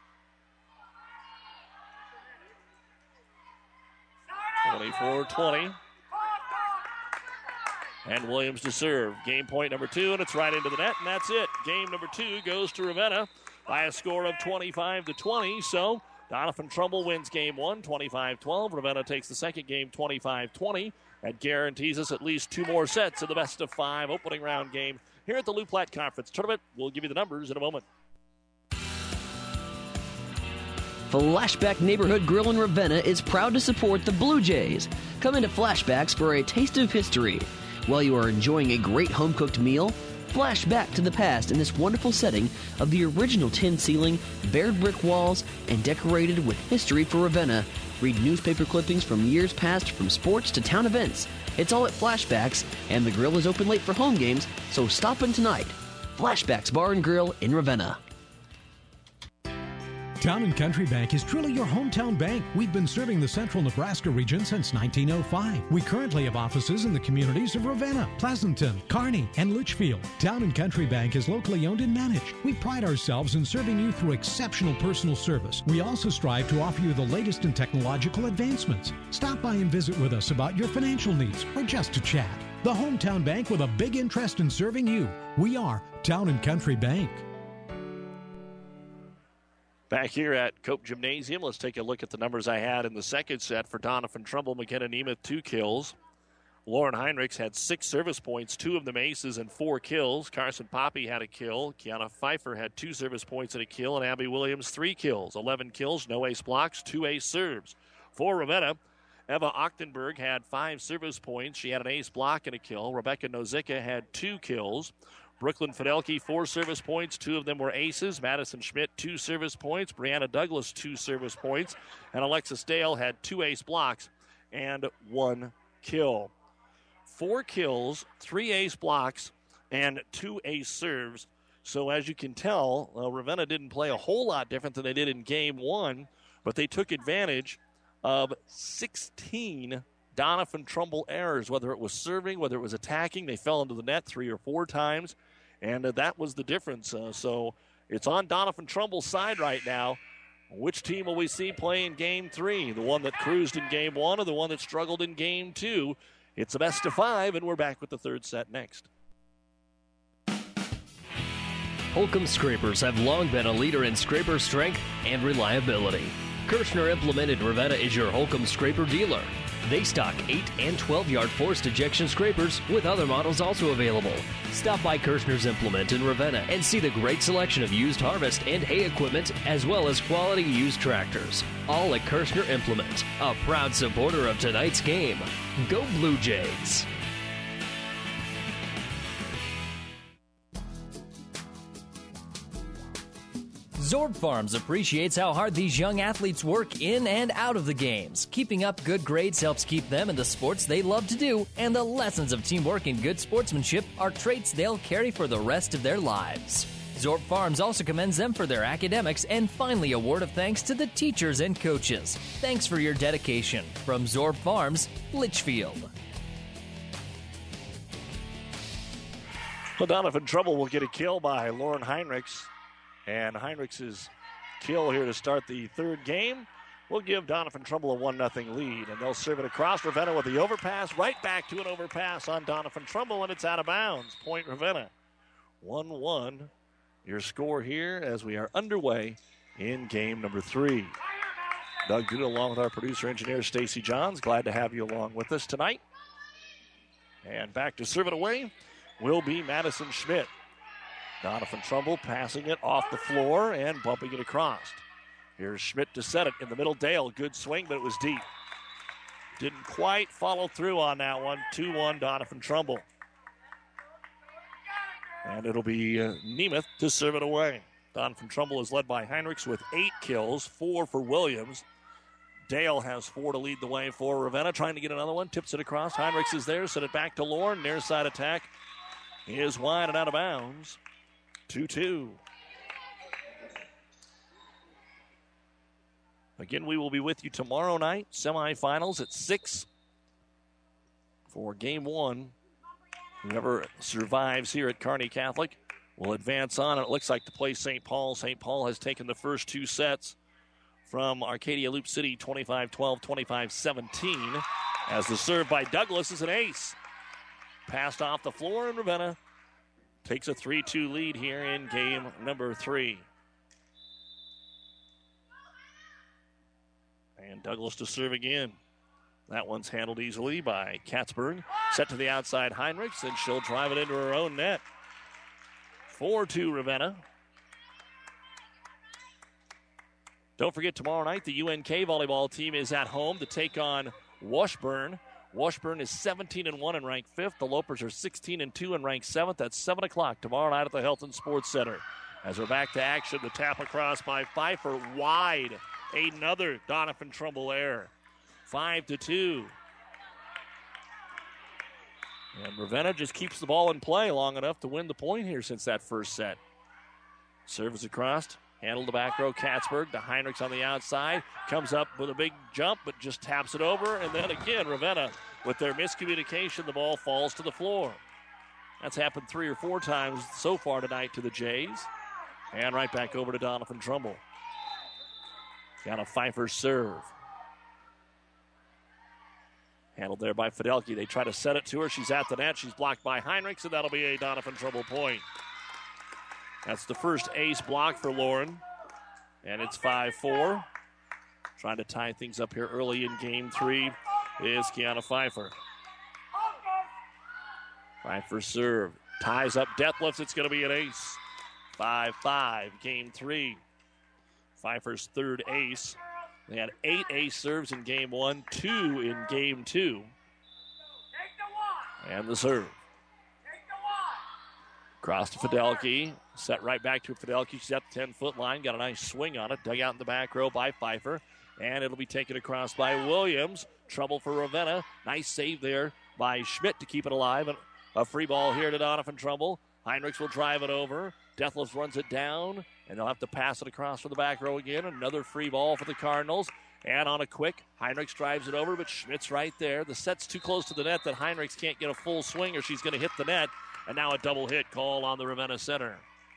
twenty-four twenty. And Williams to serve. Game point number two, and it's right into the net, and that's it. Game number two goes to Ravenna by a score of twenty-five to twenty. So Doniphan Trumbull wins game one, twenty-five twelve. Ravenna takes the second game, twenty-five twenty. That guarantees us at least two more sets of the best of five opening round game here at the Lou Platte Conference Tournament. We'll give you the numbers in a moment. Flashback Neighborhood Grill in Ravenna is proud to support the Blue Jays. Come into Flashbacks for a taste of history. While you are enjoying a great home-cooked meal, flash back to the past in this wonderful setting of the original tin ceiling, bared brick walls, and decorated with history for Ravenna. Read newspaper clippings from years past, from sports to town events. It's all at Flashbacks, and the grill is open late for home games, so stop in tonight. Flashbacks Bar and Grill in Ravenna. Town and Country Bank is truly your hometown bank. We've been serving the central Nebraska region since nineteen oh five. We currently have offices in the communities of Ravenna, Pleasanton, Kearney, and Litchfield. Town and Country Bank is locally owned and managed. We pride ourselves in serving you through exceptional personal service. We also strive to offer you the latest in technological advancements. Stop by and visit with us about your financial needs or just to chat. The hometown bank with a big interest in serving you. We are Town and Country Bank. Back here at Cope Gymnasium, let's take a look at the numbers I had in the second set for Doniphan Trumbull. McKenna Nemeth, two kills. Lauren Heinrichs had six service points, two of them aces and four kills. Carson Poppy had a kill. Kiana Pfeiffer had two service points and a kill. And Abby Williams, three kills, eleven kills, no ace blocks, two ace serves. For Ravenna, Eva Ochtenberg had five service points. She had an ace block and a kill. Rebecca Nozick had two kills. Brooklyn Fidelke, four service points. Two of them were aces. Madison Schmidt, two service points. Brianna Douglas, two service points. And Alexis Dale had two ace blocks and one kill. Four kills, three ace blocks, and two ace serves. So as you can tell, uh, Ravenna didn't play a whole lot different than they did in game one, but they took advantage of sixteen Doniphan Trumbull errors, whether it was serving, whether it was attacking. They fell into the net three or four times, and uh, that was the difference. Uh, so it's on Doniphan Trumbull's side right now. Which team will we see play in game three? The one that cruised in game one or the one that struggled in game two? It's a best of five, and we're back with the third set next. Holcomb Scrapers have long been a leader in scraper strength and reliability. Kirshner Implement in Ravenna is your Holcomb Scraper dealer. They stock eight and twelve-yard forced ejection scrapers, with other models also available. Stop by Kirshner's Implement in Ravenna and see the great selection of used harvest and hay equipment, as well as quality used tractors. All at Kirshner Implement, a proud supporter of tonight's game. Go Blue Jays! Zorb Farms appreciates how hard these young athletes work in and out of the games. Keeping up good grades helps keep them in the sports they love to do, and the lessons of teamwork and good sportsmanship are traits they'll carry for the rest of their lives. Zorb Farms also commends them for their academics, and finally a word of thanks to the teachers and coaches. Thanks for your dedication. From Zorb Farms, Litchfield. Well, Doniphan Trumbull will get a kill by Lauren Heinrichs. And Heinrichs' kill here to start the third game will give Doniphan Trumbull a one nothing lead. And they'll serve it across Ravenna with the overpass, right back to an overpass on Doniphan Trumbull, and it's out of bounds. Point Ravenna. one one. Your score here as we are underway in game number three. Doug Duda along with our producer-engineer Stacy Johns. Glad to have you along with us tonight. And back to serve it away will be Madison Schmidt. Doniphan Trumbull passing it off the floor and bumping it across. Here's Schmidt to set it in the middle. Dale, good swing, but it was deep. Didn't quite follow through on that one. two one Donovan Trumbull. And it'll be uh, Nemeth to serve it away. Donovan Trumbull is led by Heinrichs with eight kills, four for Williams. Dale has four to lead the way for Ravenna. Trying to get another one. Tips it across. Heinrichs is there. Send it back to Lauren. Near side attack is wide and out of bounds. two two. Again, we will be with you tomorrow night. Semifinals at six for game one. Whoever survives here at Kearney Catholic will advance on. It looks like to play Saint Paul. Saint Paul has taken the first two sets from Arcadia Loop City, twenty-five twelve, twenty-five seventeen. As the serve by Douglas is an ace. Passed off the floor, and Ravenna takes a three two lead here in game number three. And Douglas to serve again. That one's handled easily by Katzberg. Set to the outside, Heinrichs, and she'll drive it into her own net. four two Ravenna. Don't forget, tomorrow night, the U N K volleyball team is at home to take on Washburn. Washburn is seventeen and one and ranked fifth. The Lopers are sixteen and two and ranked seventh. That's seven o'clock tomorrow night at the Health and Sports Center. As we're back to action, the tap across by Pfeiffer, wide. Another Donovan Trumbull error. five to two. And Ravenna just keeps the ball in play long enough to win the point here since that first set. Serves across. Handle the back row, Katzberg to Heinrichs on the outside. Comes up with a big jump, but just taps it over. And then again, Ravenna, with their miscommunication, the ball falls to the floor. That's happened three or four times so far tonight to the Jays. And right back over to Donovan Trumbull. Got a Pfeiffer serve. Handled there by Fidelki. They try to set it to her. She's at the net. She's blocked by Heinrichs, and that'll be a Donovan Trumbull point. That's the first ace block for Lauren. And it's five four. Trying to tie things up here early in game three is Kiana Pfeiffer. Pfeiffer serve. Ties up Deathlifts. It's going to be an ace. five five, game three. Pfeiffer's third ace. They had eight ace serves in game one, two in game two. And the serve. Cross to Fidelki. Set right back to Fidelki. She's at the ten-foot line. Got a nice swing on it. Dug out in the back row by Pfeiffer. And it'll be taken across by Williams. Trouble for Ravenna. Nice save there by Schmidt to keep it alive. And a free ball here to Donovan Trumbull. Heinrichs will drive it over. Deathlifs runs it down. And they'll have to pass it across for the back row again. Another free ball for the Cardinals. And on a quick, Heinrichs drives it over, but Schmidt's right there. The set's too close to the net that Heinrichs can't get a full swing or she's going to hit the net. And now a double hit call on the Ravenna center.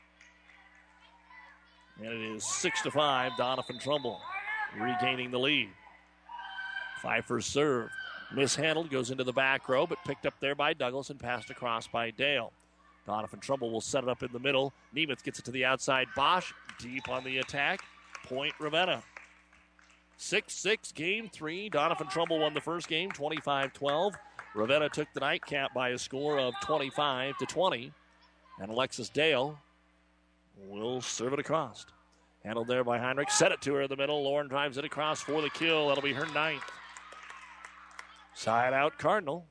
And it is six to five, Donovan Trumbull regaining the lead. Pfeiffer's serve. Mishandled, goes into the back row, but picked up there by Douglas and passed across by Dale. Donovan Trumbull will set it up in the middle. Nemeth gets it to the outside. Bosch deep on the attack. Point Ravenna. six six, game three. Donovan Trumbull won the first game, twenty-five twelve. Ravenna took the nightcap by a score of twenty-five to twenty. And Alexis Dale will serve it across. Handled there by Heinrich. Set it to her in the middle. Lauren drives it across for the kill. That'll be her ninth. Side out Cardinal.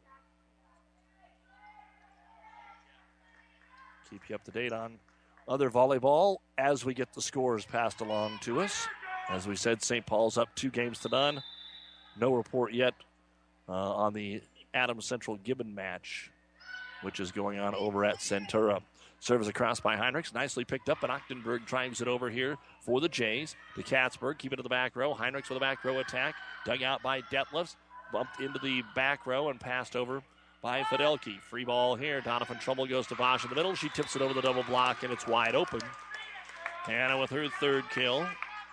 Keep you up to date on other volleyball as we get the scores passed along to us. As we said, Saint Paul's up two games to none. No report yet uh, on the Adams Central Gibbon match, which is going on over at Centura. Serves across by Heinrichs. Nicely picked up, and Ochtenberg drives it over here for the Jays. To Katzberg. Keep it to the back row. Heinrichs with a back row attack. Dug out by Detlefs. Bumped into the back row and passed over by Fidelki. Free ball here. Donovan Trumbull goes to Bosch in the middle. She tips it over the double block, and it's wide open. Hannah with her third kill.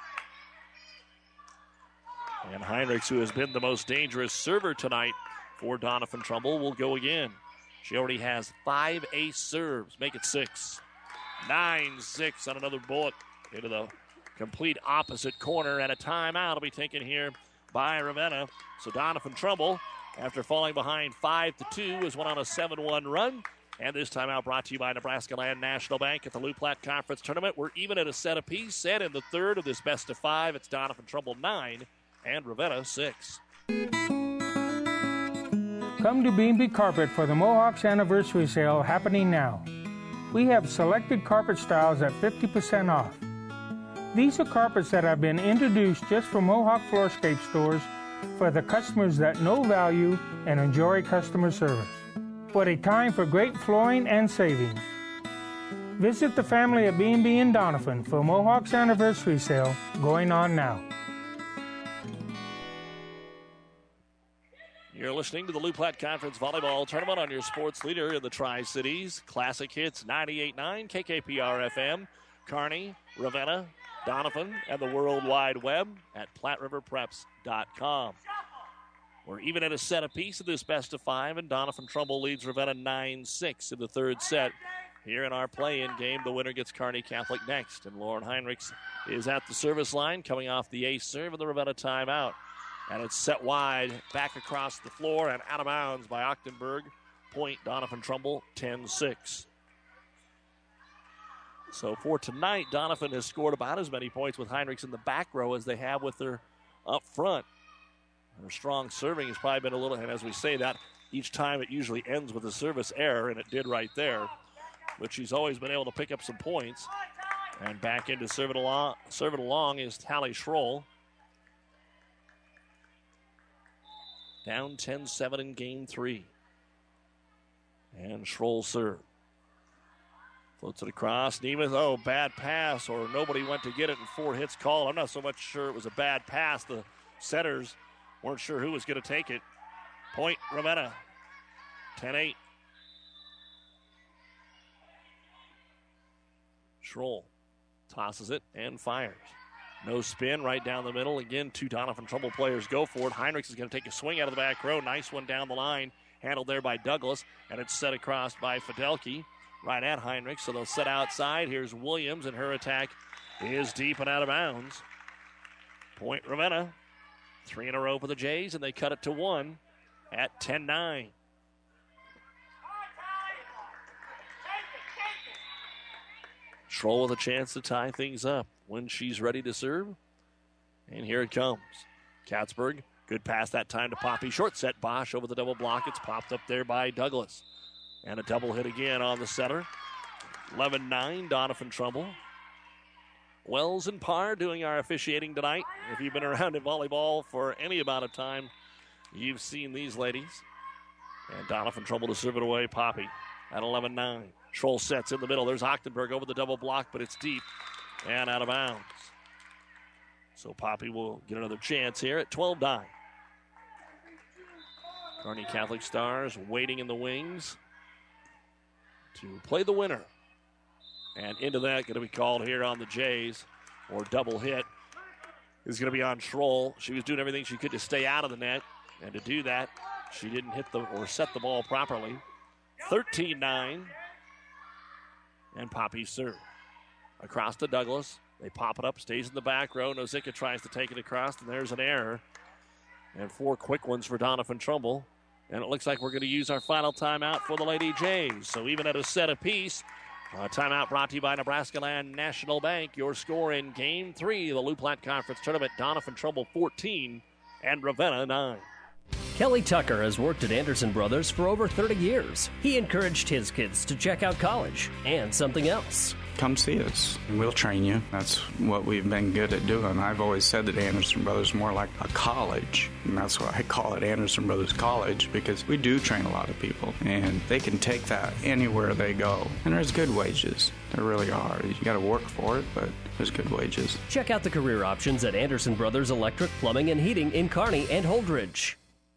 And Heinrichs, who has been the most dangerous server tonight for Donovan Trumbull, will go again. She already has five ace serves. Make it six. nine six on another bullet into the complete opposite corner. And a timeout will be taken here by Ravenna. So Donovan Trumbull, after falling behind five to two, has went on a seven one run. And this timeout brought to you by Nebraska Land National Bank at the Lou Platte Conference Tournament. We're even at a set apiece. And in the third of this best of five, it's Donovan Trumbull nine and Ravenna six. Come to B and B Carpet for the Mohawks Anniversary Sale happening now. We have selected carpet styles at fifty percent off. These are carpets that have been introduced just for Mohawk Floorscape stores for the customers that know value and enjoy customer service. What a time for great flooring and savings. Visit the family at B and B in Donovan for Mohawks Anniversary Sale going on now. You're listening to the Loup Platte Conference Volleyball Tournament on your sports leader in the Tri-Cities. Classic Hits ninety-eight point nine, K K P R F M, Kearney, Ravenna, Donovan, and the World Wide Web at Platte River Preps dot com. We're even at a set apiece of this best of five, and Donovan Trumbull leads Ravenna nine six in the third set. Here in our play-in game, the winner gets Kearney Catholic next, and Lauren Heinrichs is at the service line coming off the ace serve of the Ravenna timeout. And it's set wide, back across the floor, and out of bounds by Ochtenberg. Point, Donovan Trumbull, ten six. So for tonight, Donovan has scored about as many points with Heinrichs in the back row as they have with her up front. Her strong serving has probably been a little, and as we say that, each time it usually ends with a service error, and it did right there. But she's always been able to pick up some points. And back into serve it along, serve it along is Tally Schroll. Down ten seven in game three. And Schroll serve. Floats it across. Nemeth, oh, bad pass, or nobody went to get it, and four hits called. I'm not so much sure it was a bad pass. The setters weren't sure who was going to take it. Point, Ravenna. ten eight. Schroll tosses it and fires. No spin, right down the middle. Again, two Donovan Trumbull players go for it. Heinrichs is going to take a swing out of the back row. Nice one down the line. Handled there by Douglas, and it's set across by Fidelke. Right at Heinrichs, so they'll set outside. Here's Williams, and her attack is deep and out of bounds. Point Ravenna. Three in a row for the Jays, and they cut it to one at ten nine. Schroll with a chance to tie things up when she's ready to serve. And here it comes. Katzberg, good pass that time to Poppy. Short set, Bosch over the double block. It's popped up there by Douglas. And a double hit again on the setter. eleven nine, Donovan Trumbull. Wells and Parr doing our officiating tonight. If you've been around in volleyball for any amount of time, you've seen these ladies. And Donovan Trumbull to serve it away. Poppy at eleven nine. Schroll sets in the middle. There's Ochtenberg over the double block, but it's deep and out of bounds. So Poppy will get another chance here at twelve nine. Kearney Catholic Stars waiting in the wings to play the winner. And into that, going to be called here on the Jays, or double hit, is going to be on Schroll. She was doing everything she could to stay out of the net, and to do that, she didn't hit the or set the ball properly. thirteen nine. And Poppy serve. Across to Douglas. They pop it up, stays in the back row. Nozica tries to take it across, and there's an error. And four quick ones for Donovan Trumbull. And it looks like we're going to use our final timeout for the Lady Jays. So even at a set apiece, a timeout brought to you by Nebraska Land National Bank. Your score in Game three, the Loup Platte Conference Tournament, Donovan Trumbull fourteen and Ravenna nine. Kelly Tucker has worked at Anderson Brothers for over thirty years. He encouraged his kids to check out college and something else. Come see us. We'll train you. That's what we've been good at doing. I've always said that Anderson Brothers is more like a college, and that's why I call it Anderson Brothers College, because we do train a lot of people, and they can take that anywhere they go. And there's good wages. There really are. You got to work for it, but there's good wages. Check out the career options at Anderson Brothers Electric, Plumbing, and Heating in Kearney and Holdridge.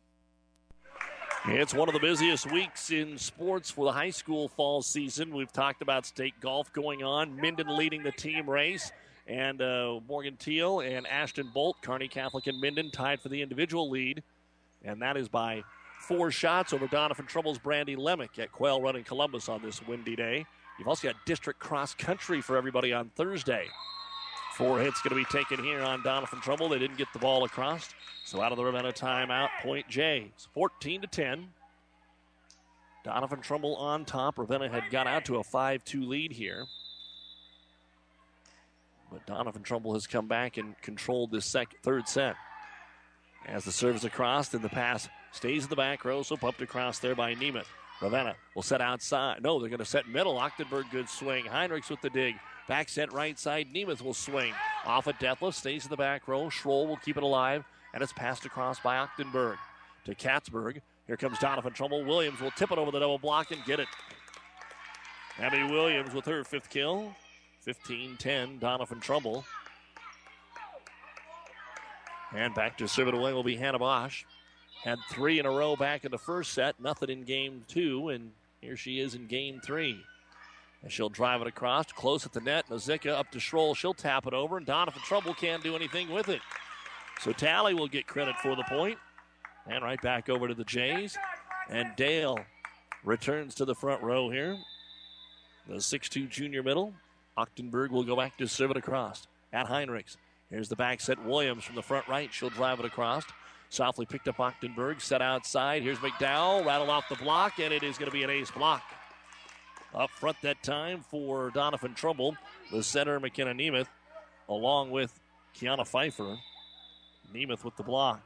It's one of the busiest weeks in sports for the high school fall season. We've talked about state golf going on, Minden leading the team race, and uh, Morgan Teal and Ashton Bolt, Kearney Catholic and Minden, tied for the individual lead, and that is by four shots over Donovan Trumbull's Brandy Lemick at Quail Run in Columbus on this windy day. You've also got district cross country for everybody on Thursday. Four hits going to be taken here on Donovan Trumbull. They didn't get the ball across. So out of the Ravenna timeout, point Jays. fourteen to ten. Donovan Trumbull on top. Ravenna had got out to a five two lead here. But Donovan Trumbull has come back and controlled this second, third set. As the serve is across, and the pass Stays in the back row, so pumped across there by Nemeth. Ravenna will set outside. No, they're going to set middle. Ochtenberg, good swing. Heinrichs with the dig. Back set right side. Nemeth will swing. Off at Deathless, stays in the back row. Schroll will keep it alive, and it's passed across by Ochtenberg to Katzberg. Here comes Donovan Trumbull. Williams will tip it over the double block and get it. Abby Williams with her fifth kill. fifteen ten, Donovan Trumbull. And back to serve it away will be Hannah Bosch. Had three in a row back in the first set. Nothing in game two, and here she is in game three. And she'll drive it across, close at the net. Nazika up to Schroll. She'll tap it over, and Donovan Trumbull can't do anything with it. So Talley will get credit for the point. And right back over to the Jays. And Dale returns to the front row here. The six two junior middle. Ochtenberg will go back to serve it across at Heinrichs. Here's the back set. Williams from the front right. She'll drive it across. Softly picked up Ochtenberg. Set outside. Here's McDowell. Rattled off the block, and it is going to be an ace block. Up front that time for Donovan Trumbull. The center, McKenna Nemeth, along with Kiana Pfeiffer. Nemeth with the block.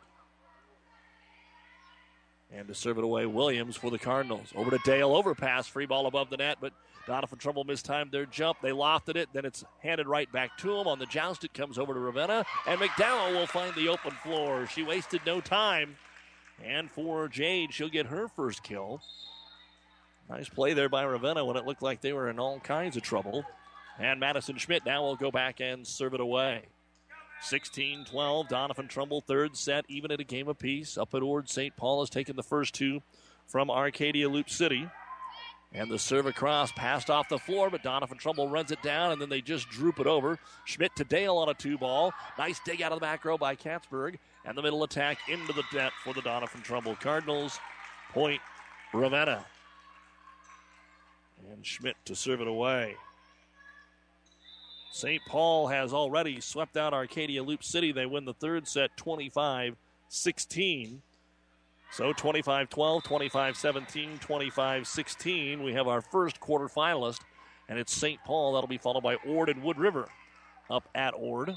And to serve it away, Williams for the Cardinals. Over to Dale. Overpass. Free ball above the net, but Donovan Trumbull mistimed their jump. They lofted it. Then it's handed right back to him. On the joust, it comes over to Ravenna. And McDowell will find the open floor. She wasted no time. And for Jade, she'll get her first kill. Nice play there by Ravenna when it looked like they were in all kinds of trouble. And Madison Schmidt now will go back and serve it away. sixteen twelve, Donovan Trumbull, third set, even at a game apiece. Up at Ord, Saint Paul has taken the first two from Arcadia Loop City. And the serve across, passed off the floor, but Donovan Trumbull runs it down, and then they just droop it over. Schmidt to Dale on a two-ball. Nice dig out of the back row by Katzberg. And the middle attack into the net for the Donovan Trumbull Cardinals. Point, Ravenna. And Schmidt to serve it away. Saint Paul has already swept out Arcadia Loop City. They win the third set twenty-five sixteen. So twenty-five twelve, twenty-five seventeen, twenty-five sixteen. We have our first quarterfinalist, and it's Saint Paul. That'll be followed by Ord and Wood River up at Ord.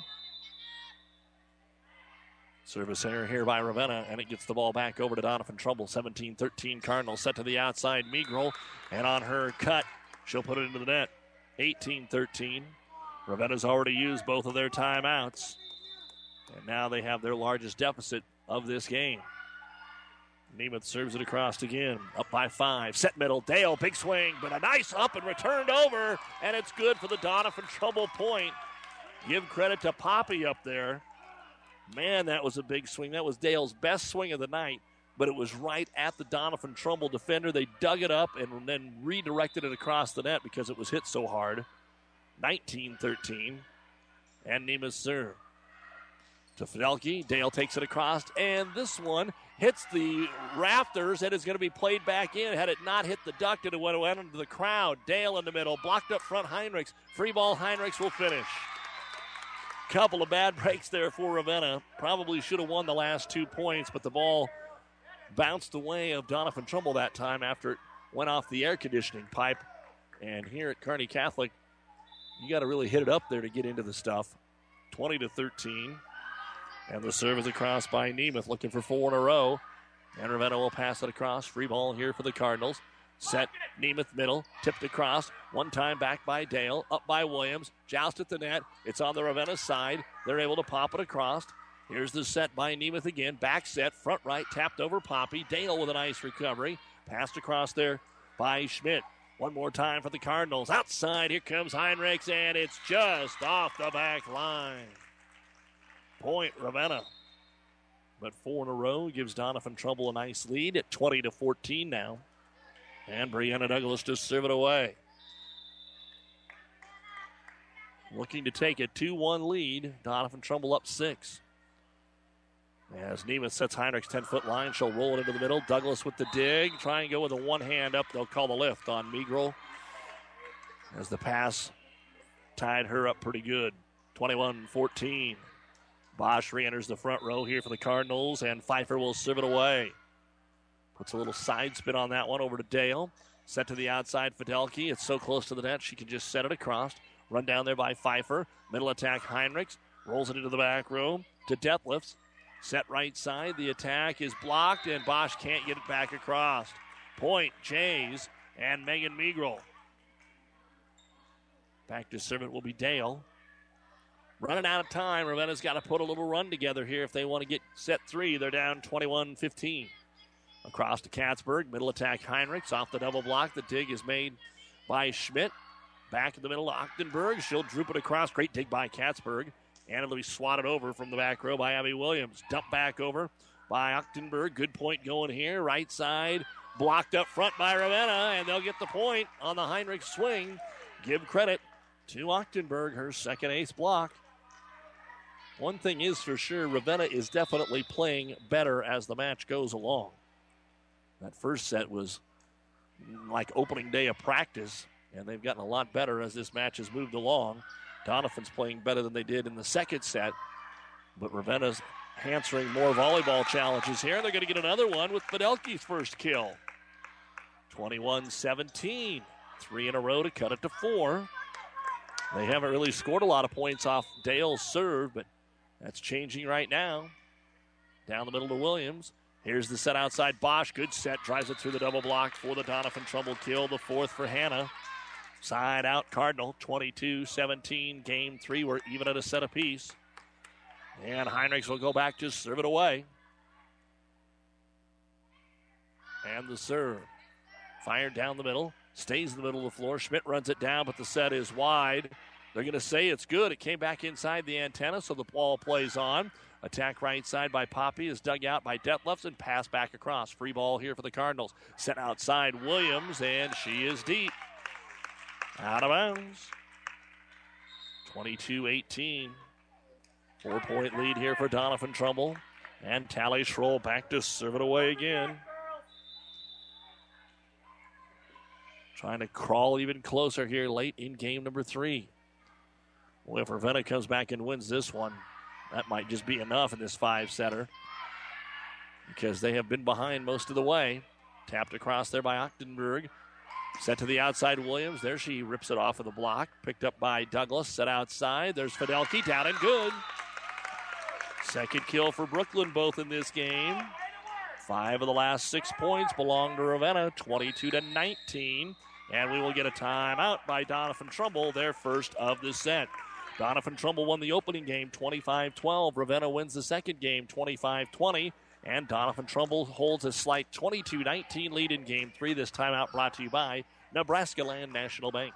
Service error here by Ravenna, and it gets the ball back over to Donovan Trumbull. seventeen thirteen Cardinals set to the outside. Migral, and on her cut, she'll put it into the net. eighteen thirteen. Ravenna's already used both of their timeouts, and now they have their largest deficit of this game. Nemeth serves it across again, up by five. Set middle, Dale, big swing, but a nice up and returned over, and it's good for the Donovan Trumbull point. Give credit to Poppy up there. Man, that was a big swing. That was Dale's best swing of the night, but it was right at the Donovan Trumbull defender. They dug it up and then redirected it across the net because it was hit so hard. nineteen thirteen. And Nemeth serve to Fidelke. Dale takes it across, and this one hits the rafters and is going to be played back in. Had it not hit the duct, it would have went into the crowd. Dale in the middle, blocked up front Heinrichs. Free ball, Heinrichs will finish. Couple of bad breaks there for Ravenna. Probably should have won the last two points, but the ball bounced away of Donovan Trumbull that time after it went off the air conditioning pipe. And here at Kearney Catholic, you got to really hit it up there to get into the stuff. twenty to thirteen. And the serve is across by Nemeth, looking for four in a row. And Ravenna will pass it across. Free ball here for the Cardinals. Set, Nemeth middle, tipped across. One time back by Dale, up by Williams. Joust at the net. It's on the Ravenna side. They're able to pop it across. Here's the set by Nemeth again. Back set, front right, tapped over Poppy. Dale with a nice recovery. Passed across there by Schmidt. One more time for the Cardinals. Outside, here comes Heinrichs, and it's just off the back line. Point, Ravenna. But four in a row gives Donovan Trumbull a nice lead at twenty to fourteen now. And Brianna Douglas to serve it away. Looking to take a two one lead. Donovan Trumbull up six. As Nemeth sets Heinrichs' ten-foot line, she'll roll it into the middle. Douglas with the dig. Try and go with a one hand up. They'll call the lift on Migral. As the pass tied her up pretty good. twenty-one fourteen. Bosch re-enters the front row here for the Cardinals, and Pfeiffer will serve it away. Puts a little side spin on that one over to Dale. Set to the outside, Fidelke. It's so close to the net, she can just set it across. Run down there by Pfeiffer. Middle attack, Heinrichs. Rolls it into the back row to Deathlifts. Set right side. The attack is blocked, and Bosch can't get it back across. Point, Jays, and Megan Meagrel. Back to serve it will be Dale. Running out of time. Ravenna's got to put a little run together here if they want to get set three. They're down twenty-one fifteen. Across to Katzberg. Middle attack Heinrichs off the double block. The dig is made by Schmidt. Back in the middle to Ochtenberg. She'll droop it across. Great dig by Katzberg. And it'll be swatted over from the back row by Abby Williams. Dump back over by Ochtenberg. Good point going here. Right side. Blocked up front by Ravenna. And they'll get the point on the Heinrich swing. Give credit to Ochtenberg, her second ace block. One thing is for sure, Ravenna is definitely playing better as the match goes along. That first set was like opening day of practice, and they've gotten a lot better as this match has moved along. Doniphan's playing better than they did in the second set, but Ravenna's answering more volleyball challenges here. They're going to get another one with Fidelki's first kill. twenty-one seventeen. Three in a row to cut it to four. They haven't really scored a lot of points off Dale's serve, but that's changing right now. Down the middle to Williams. Here's the set outside. Bosch, good set, drives it through the double block for the Doniphan Trumbull kill. The fourth for Hannah. Side out Cardinal, twenty-two seventeen. Game three, we're even at a set apiece. And Heinrichs will go back to serve it away. And the serve. Fired down the middle. Stays in the middle of the floor. Schmidt runs it down, but the set is wide. They're going to say it's good. It came back inside the antenna, so the ball plays on. Attack right side by Poppy is dug out by Detlefs and pass back across. Free ball here for the Cardinals. Set outside Williams, and she is deep. Out of bounds. twenty-two eighteen. Four-point lead here for Doniphan Trumbull. And Tally Schroll back to serve it away again. Trying to crawl even closer here late in game number three. Well, if Ravenna comes back and wins this one, that might just be enough in this five-setter because they have been behind most of the way. Tapped across there by Ochtenberg. Set to the outside Williams. There she rips it off of the block. Picked up by Douglas. Set outside. There's Fidelki down and good. Second kill for Brooklyn both in this game. Five of the last six points belong to Ravenna, twenty-two to nineteen. And we will get a timeout by Doniphan Trumbull, their first of the set. Doniphan Trumbull won the opening game twenty-five twelve. Ravenna wins the second game twenty-five twenty. And Doniphan Trumbull holds a slight twenty-two nineteen lead in game three. This timeout brought to you by Nebraska Land National Bank.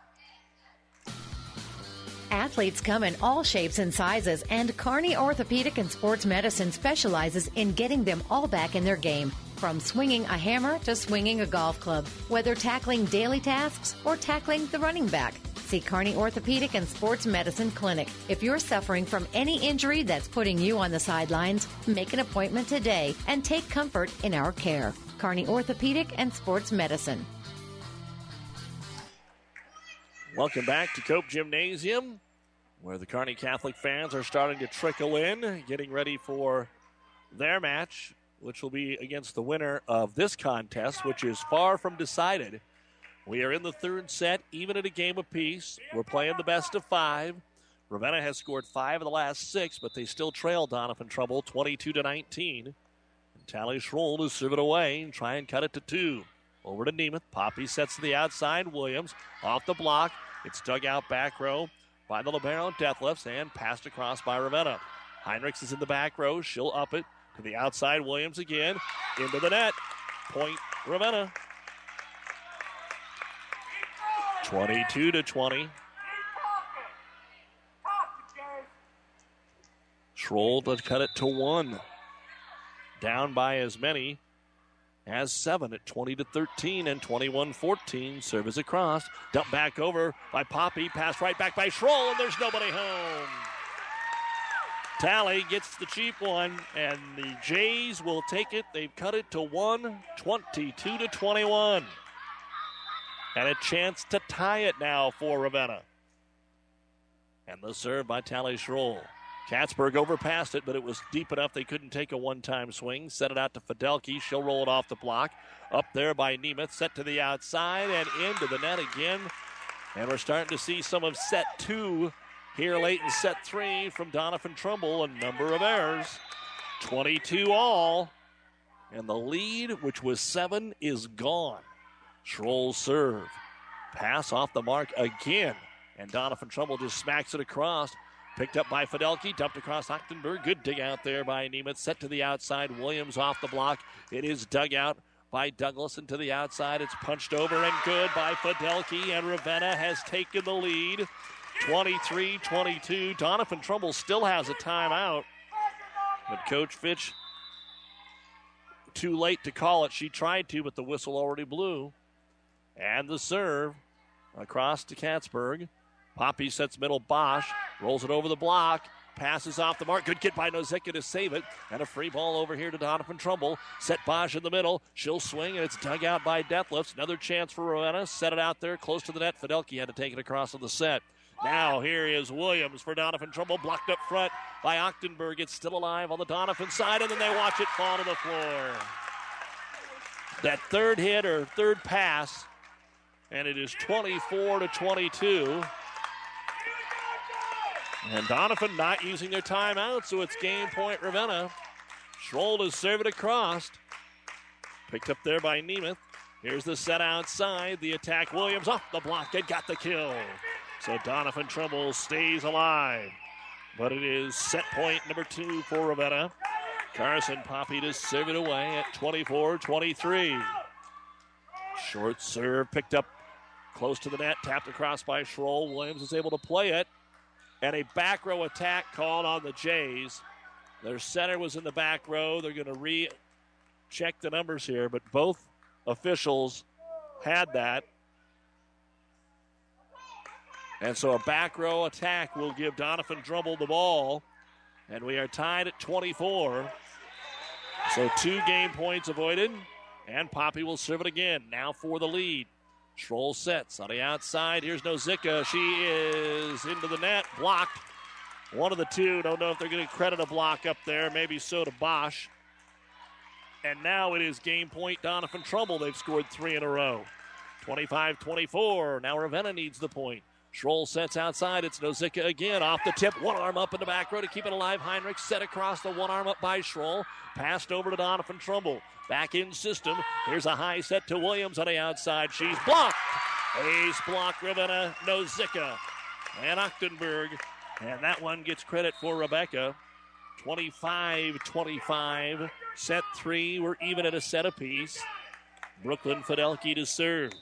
Athletes come in all shapes and sizes, and Kearney Orthopedic and Sports Medicine specializes in getting them all back in their game. From swinging a hammer to swinging a golf club, whether tackling daily tasks or tackling the running back. See Kearney Orthopedic and Sports Medicine Clinic. If you're suffering from any injury that's putting you on the sidelines, make an appointment today and take comfort in our care. Kearney Orthopedic and Sports Medicine. Welcome back to Cope Gymnasium, where the Kearney Catholic fans are starting to trickle in, getting ready for their match, which will be against the winner of this contest, which is far from decided. We are in the third set, even at a game apiece. We're playing the best of five. Ravenna has scored five of the last six, but they still trail Doniphan Trumbull twenty-two to nineteen. And Tally Schroll to serve it away and try and cut it to two. Over to Nemeth. Poppy sets to the outside. Williams off the block. It's dug out back row by the libero Detlefs and passed across by Ravenna. Heinrichs is in the back row. She'll up it to the outside. Williams again into the net. Point Ravenna. twenty-two to twenty. Schroll to cut it to one. Down by as many as seven at twenty to thirteen and twenty-one fourteen. Service across. Dump back over by Poppy. Pass right back by Schroll, and there's nobody home. Tally gets the cheap one, and the Jays will take it. They've cut it to one, twenty-two to twenty-one. And a chance to tie it now for Ravenna. And the serve by Tally Schroll. Katzberg overpassed it, but it was deep enough they couldn't take a one-time swing. Set it out to Fidelki. She'll roll it off the block. Up there by Nemeth. Set to the outside and into the net again. And we're starting to see some of set two here late in set three from Doniphan Trumbull. A number of errors. twenty-two all. And the lead, which was seven, is gone. Schroll serve. Pass off the mark again. And Donovan Trumbull just smacks it across. Picked up by Fidelki, dumped across Ochtenberg. Good dig out there by Nemeth. Set to the outside. Williams off the block. It is dug out by Douglas and to the outside. It's punched over and good by Fidelki. And Ravenna has taken the lead. twenty-three twenty-two. Donovan Trumbull still has a timeout. But Coach Fitch, too late to call it. She tried to, but the whistle already blew. And the serve across to Katzberg. Poppy sets middle. Bosch rolls it over the block. Passes off the mark. Good get by Nozeka to save it. And a free ball over here to Donovan Trumbull. Set Bosch in the middle. She'll swing, and it's dug out by Deathlifts. Another chance for Ravenna. Set it out there close to the net. Fidelki had to take it across on the set. Now here is Williams for Donovan Trumbull. Blocked up front by Ochtenberg. It's still alive on the Donovan side, and then they watch it fall to the floor. That third hit or third pass, and it is twenty-four to twenty-two. And Donovan not using their timeout, so it's game point Ravenna. Schroll to serve it across. Picked up there by Nemeth. Here's the set outside. The attack. Williams off the block and got the kill. So Donovan Trumbull stays alive. But it is set point number two for Ravenna. Carson Poppy to serve it away at twenty-four twenty-three. Short serve picked up close to the net. Tapped across by Schroll. Williams is able to play it. And a back row attack called on the Jays. Their center was in the back row. They're going to re-check the numbers here, but both officials had that. And so a back row attack will give Donovan Trumbull the ball. And we are tied at twenty-four. So two game points avoided. And Poppy will serve it again. Now for the lead. Schroll sets on the outside. Here's Nozika. She is into the net. Blocked. One of the two. Don't know if they're going to credit a block up there. Maybe so to Bosch. And now it is game point Donovan Trumbull. They've scored three in a row. twenty-five twenty-four. Now Ravenna needs the point. Schroll sets outside. It's Nozika again. Off the tip. One arm up in the back row to keep it alive. Heinrich set across the one arm up by Schroll. Passed over to Donovan Trumbull. Back in system. Here's a high set to Williams on the outside. She's blocked. Ace block, Ravenna, Nozika, and Ochtenberg. And that one gets credit for Rebecca. twenty-five twenty-five. Set three. We're even at a set apiece. Brooklyn Fidelki to serve.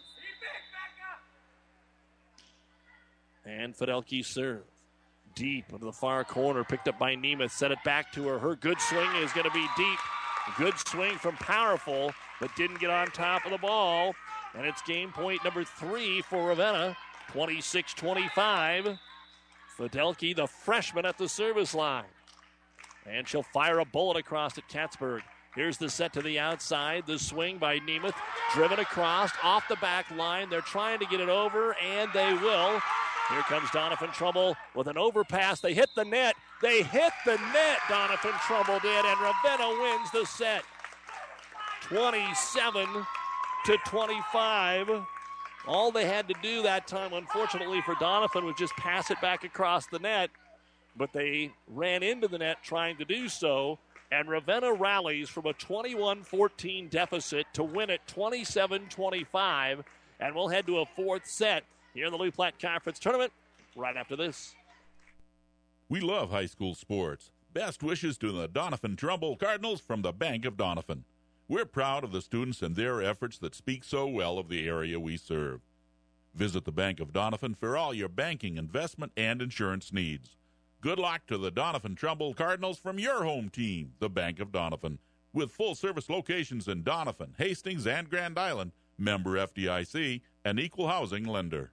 And Fidelki serve. Deep into the far corner. Picked up by Nemeth. Set it back to her. Her good swing is going to be deep. Good swing from Powerful, but didn't get on top of the ball. And it's game point number three for Ravenna. twenty-six twenty-five. Fidelki, the freshman, at the service line. And she'll fire a bullet across at Katzberg. Here's the set to the outside. The swing by Nemeth. Driven across, off the back line. They're trying to get it over, and they will. Here comes Donovan Trumbull with an overpass. They hit the net. They hit the net, Donovan Trumbull did, and Ravenna wins the set. twenty-seven to twenty-five. All they had to do that time, unfortunately for Donovan, was just pass it back across the net. But they ran into the net trying to do so, and Ravenna rallies from a twenty-one fourteen deficit to win it twenty-seven twenty-five. And we'll head to a fourth set here in the Louis Platte Conference Tournament right after this. We love high school sports. Best wishes to the Donovan Trumbull Cardinals from the Bank of Donovan. We're proud of the students and their efforts that speak so well of the area we serve. Visit the Bank of Donovan for all your banking, investment, and insurance needs. Good luck to the Donovan Trumbull Cardinals from your home team, the Bank of Donovan. With full-service locations in Donovan, Hastings, and Grand Island, member F D I C, an equal housing lender.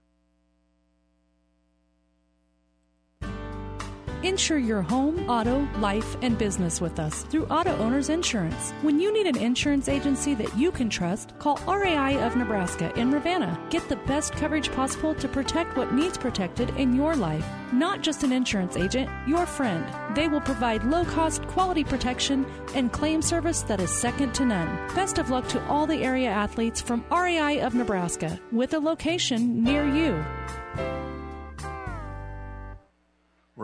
Insure your home, auto, life, and business with us through Auto Owners Insurance. When you need an insurance agency that you can trust, call R A I of Nebraska in Ravenna. Get the best coverage possible to protect what needs protected in your life. Not just an insurance agent, your friend. They will provide low-cost, quality protection and claim service that is second to none. Best of luck to all the area athletes from R A I of Nebraska, with a location near you.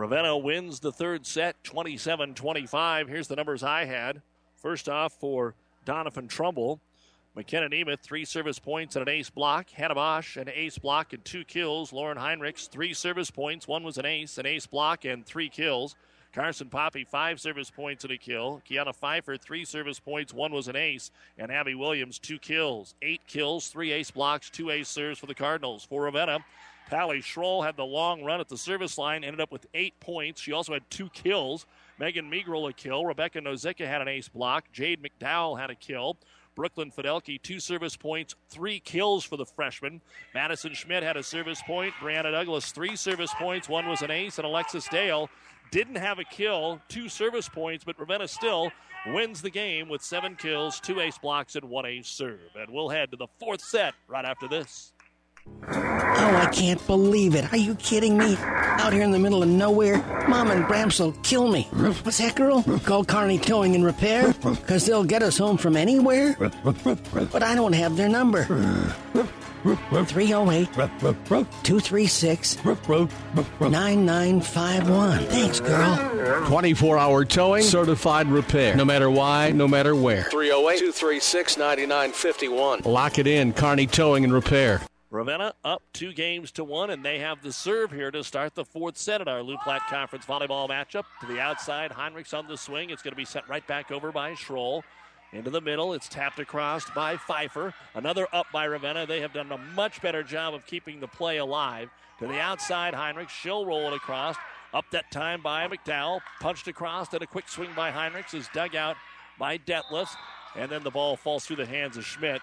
Ravenna wins the third set, twenty-seven twenty-five. Here's the numbers I had. First off, for Donovan Trumbull, McKenna Nemeth, three service points and an ace block. Hannah Bosch, an ace block and two kills. Lauren Heinrichs, three service points. One was an ace, an ace block, and three kills. Carson Poppy, five service points and a kill. Kiana Pfeiffer, three service points. One was an ace. And Abby Williams, two kills. Eight kills, three ace blocks, two ace serves for the Cardinals. For Ravenna, Tally Schroll had the long run at the service line, ended up with eight points. She also had two kills. Megan Meagrel a kill. Rebecca Nozicka had an ace block. Jade McDowell had a kill. Brooklyn Fidelke, two service points, three kills for the freshman. Madison Schmidt had a service point. Brianna Douglas, three service points. One was an ace. And Alexis Dale didn't have a kill, two service points, but Ravenna still wins the game with seven kills, two ace blocks, and one ace serve. And we'll head to the fourth set right after this. Oh, I can't believe it. Are you kidding me? Out here in the middle of nowhere, Mom and Bramps will kill me. What's that, girl? Call Kearney Towing and Repair? Because they'll get us home from anywhere? But I don't have their number. three oh eight, two three six, nine nine five one. Thanks, girl. twenty-four hour towing, certified repair. No matter why, no matter where. three oh eight, two three six, nine nine five one. Lock it in, Kearney Towing and Repair. Ravenna up two games to one, and they have the serve here to start the fourth set at our Lou Platte Conference volleyball matchup. To the outside, Heinrichs on the swing. It's going to be sent right back over by Schroll. Into the middle, it's tapped across by Pfeiffer. Another up by Ravenna. They have done a much better job of keeping the play alive. To the outside, Heinrichs. She'll roll it across. Up that time by McDowell. Punched across, and a quick swing by Heinrichs is dug out by Detlefs. And then the ball falls through the hands of Schmidt.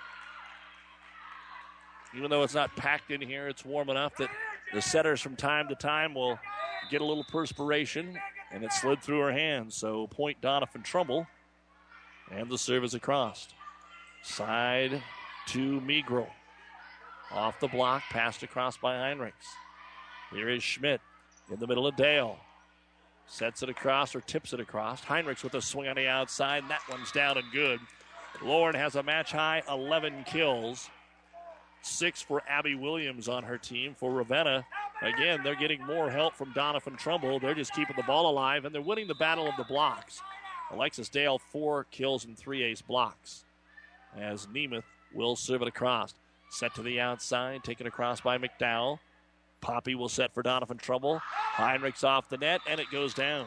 Even though it's not packed in here, it's warm enough that the setters from time to time will get a little perspiration, and it slid through her hands. So point Donovan Trumbull, and the serve is across. Side to Meagrel. Off the block, passed across by Heinrichs. Here is Schmidt in the middle of Dale. Sets it across or tips it across. Heinrichs with a swing on the outside, and that one's down and good. Lauren has a match-high eleven kills. Six for Abby Williams on her team. For Ravenna, again, they're getting more help from Donovan Trumbull. They're just keeping the ball alive, and they're winning the battle of the blocks. Alexis Dale, four kills and three ace blocks. As Nemeth will serve it across. Set to the outside, taken across by McDowell. Poppy will set for Donovan Trumbull. Heinrichs off the net, and it goes down.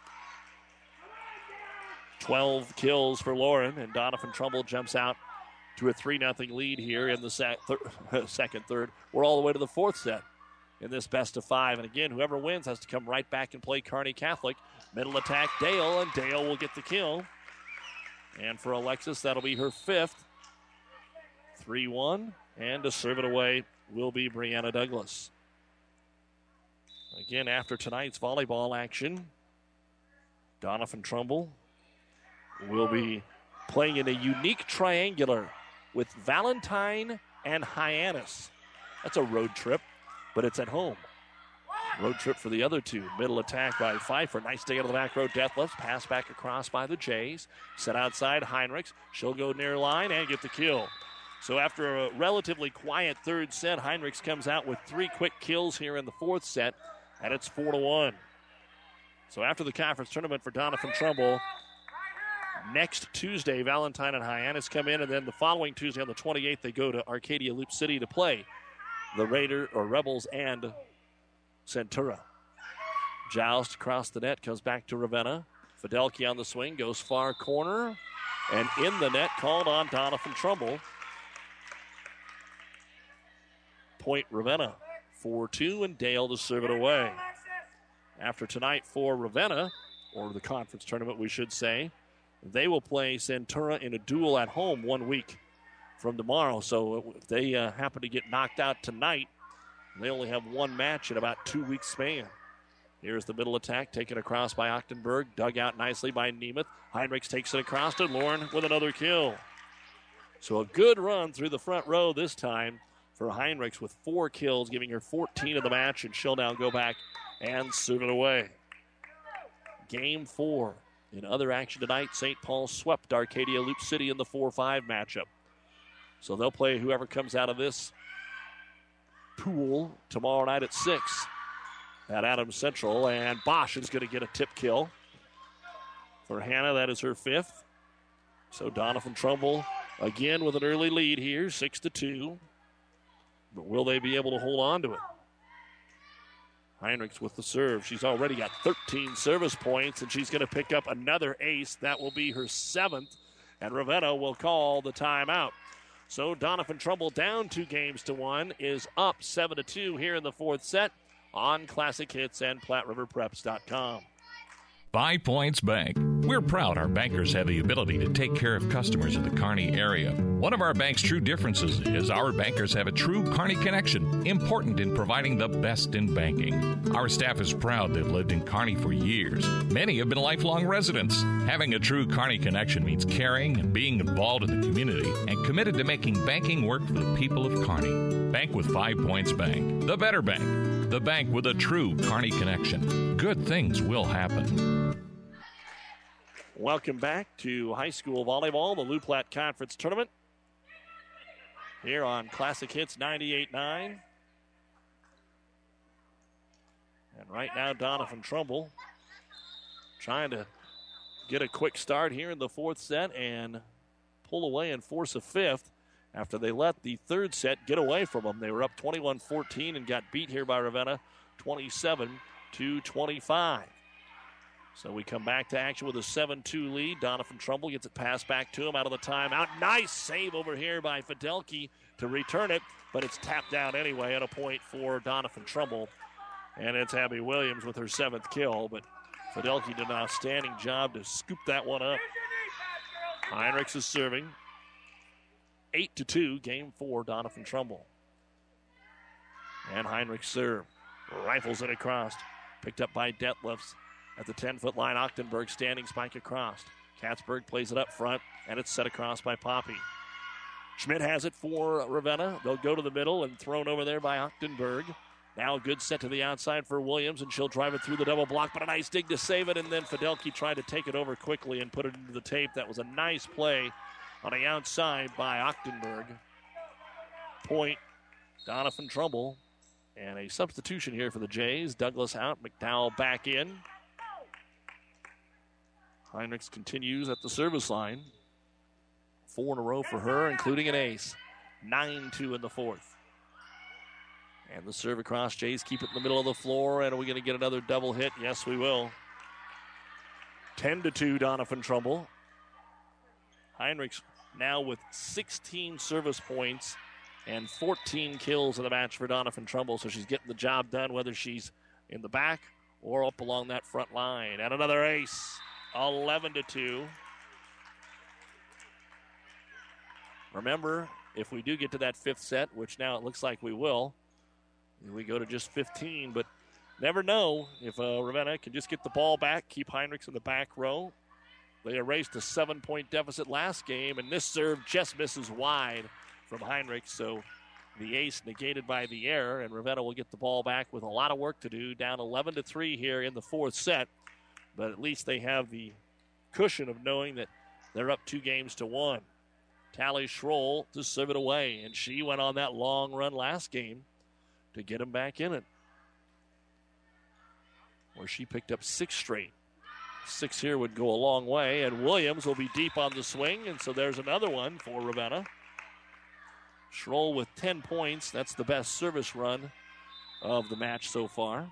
twelve kills for Lauren, and Donovan Trumbull jumps out to a three nothing lead here in the sec- thir- second, third. We're all the way to the fourth set in this best of five. And again, whoever wins has to come right back and play Kearney Catholic. Middle attack, Dale, and Dale will get the kill. And for Alexis, that'll be her fifth. three one, and to serve it away will be Brianna Douglas. Again, after tonight's volleyball action, Donovan Trumbull will be playing in a unique triangular with Valentine and Hyannis. That's a road trip, but it's at home. Road trip for the other two. Middle attack by Pfeiffer. Nice dig out of the back row. Detlefs. Pass back across by the Jays. Set outside Heinrichs. She'll go near line and get the kill. So after a relatively quiet third set, Heinrichs comes out with three quick kills here in the fourth set, and it's four to one. So after the conference tournament for Donovan Trumbull, next Tuesday, Valentine and Hyannis come in, and then the following Tuesday on the twenty-eighth, they go to Arcadia Loop City to play the Raider or Rebels and Centura. Joust across the net, comes back to Ravenna. Fidelke on the swing, goes far corner, and in the net, called on Donovan Trumbull. Point Ravenna, four two, and Dale to serve it away. After tonight for Ravenna, or the conference tournament, we should say, they will play Centura in a duel at home one week from tomorrow. So if they uh, happen to get knocked out tonight, they only have one match in about two weeks span. Here's the middle attack, taken across by Ochtenberg, dug out nicely by Nemeth. Heinrichs takes it across to Lauren with another kill. So a good run through the front row this time for Heinrichs with four kills, giving her fourteen of the match, and she'll now go back and serve it away. Game four. In other action tonight, Saint Paul swept Arcadia Loop City in the four five matchup. So they'll play whoever comes out of this pool tomorrow night at six. at Adams Central, and Bosch is going to get a tip kill. For Hannah, that is her fifth. So Doniphan Trumbull again with an early lead here, six to two. But will they be able to hold on to it? Heinrichs with the serve. She's already got thirteen service points, and she's going to pick up another ace. That will be her seventh, and Ravenna will call the timeout. So Doniphan Trumbull, down two games to one, is up seven to two here in the fourth set on Classic Hits and Platte River Preps dot com. Five Points Bank. We're proud our bankers have the ability to take care of customers in the Kearney area. One of our bank's true differences is our bankers have a true Kearney connection, important in providing the best in banking. Our staff is proud they've lived in Kearney for years. Many have been lifelong residents. Having a true Kearney connection means caring and being involved in the community and committed to making banking work for the people of Kearney. Bank with Five Points Bank. The better bank. The bank with a true Kearney connection. Good things will happen. Welcome back to high school volleyball, the Lou Platte Conference Tournament. Here on Classic Hits ninety-eight nine. And right now, Doniphan Trumbull trying to get a quick start here in the fourth set and pull away and force a fifth after they let the third set get away from them. They were up twenty-one fourteen and got beat here by Ravenna twenty-seven to twenty-five. So we come back to action with a seven two lead. Doniphan Trumbull gets it passed back to him out of the timeout. Nice save over here by Fidelki to return it, but it's tapped down anyway at a point for Doniphan Trumbull. And it's Abby Williams with her seventh kill, but Fidelki did an outstanding job to scoop that one up. Heinrichs is serving. eight to two, game four, Doniphan Trumbull. And Heinrichs serve. Rifles it across. Picked up by Detlefs. At the ten-foot line, Ochtenberg standing spike across. Katzberg plays it up front, and it's set across by Poppy. Schmidt has it for Ravenna. They'll go to the middle and thrown over there by Ochtenberg. Now a good set to the outside for Williams, and she'll drive it through the double block, but a nice dig to save it, and then Fidelki tried to take it over quickly and put it into the tape. That was a nice play on the outside by Ochtenberg. Point, Doniphan Trumbull. And a substitution here for the Jays. Douglas out, McDowell back in. Heinrichs continues at the service line. Four in a row for her, including an ace. nine two in the fourth. And the serve across. Jays keep it in the middle of the floor. And are we going to get another double hit? Yes, we will. ten to two, Doniphan Trumbull. Heinrichs now with sixteen service points and fourteen kills in the match for Doniphan Trumbull. So she's getting the job done, whether she's in the back or up along that front line. And another ace. eleven to two. Remember, if we do get to that fifth set, which now it looks like we will, we go to just fifteen, but never know if uh, Ravenna can just get the ball back, keep Heinrichs in the back row. They erased a seven-point deficit last game, and this serve just misses wide from Heinrichs, so the ace negated by the error, and Ravenna will get the ball back with a lot of work to do, down eleven to three here in the fourth set. But at least they have the cushion of knowing that they're up two games to one. Tally Schroll to serve it away, and she went on that long run last game to get him back in it, where she picked up six straight. Six here would go a long way, and Williams will be deep on the swing, and so there's another one for Ravenna. Schroll with ten points. That's the best service run of the match so far.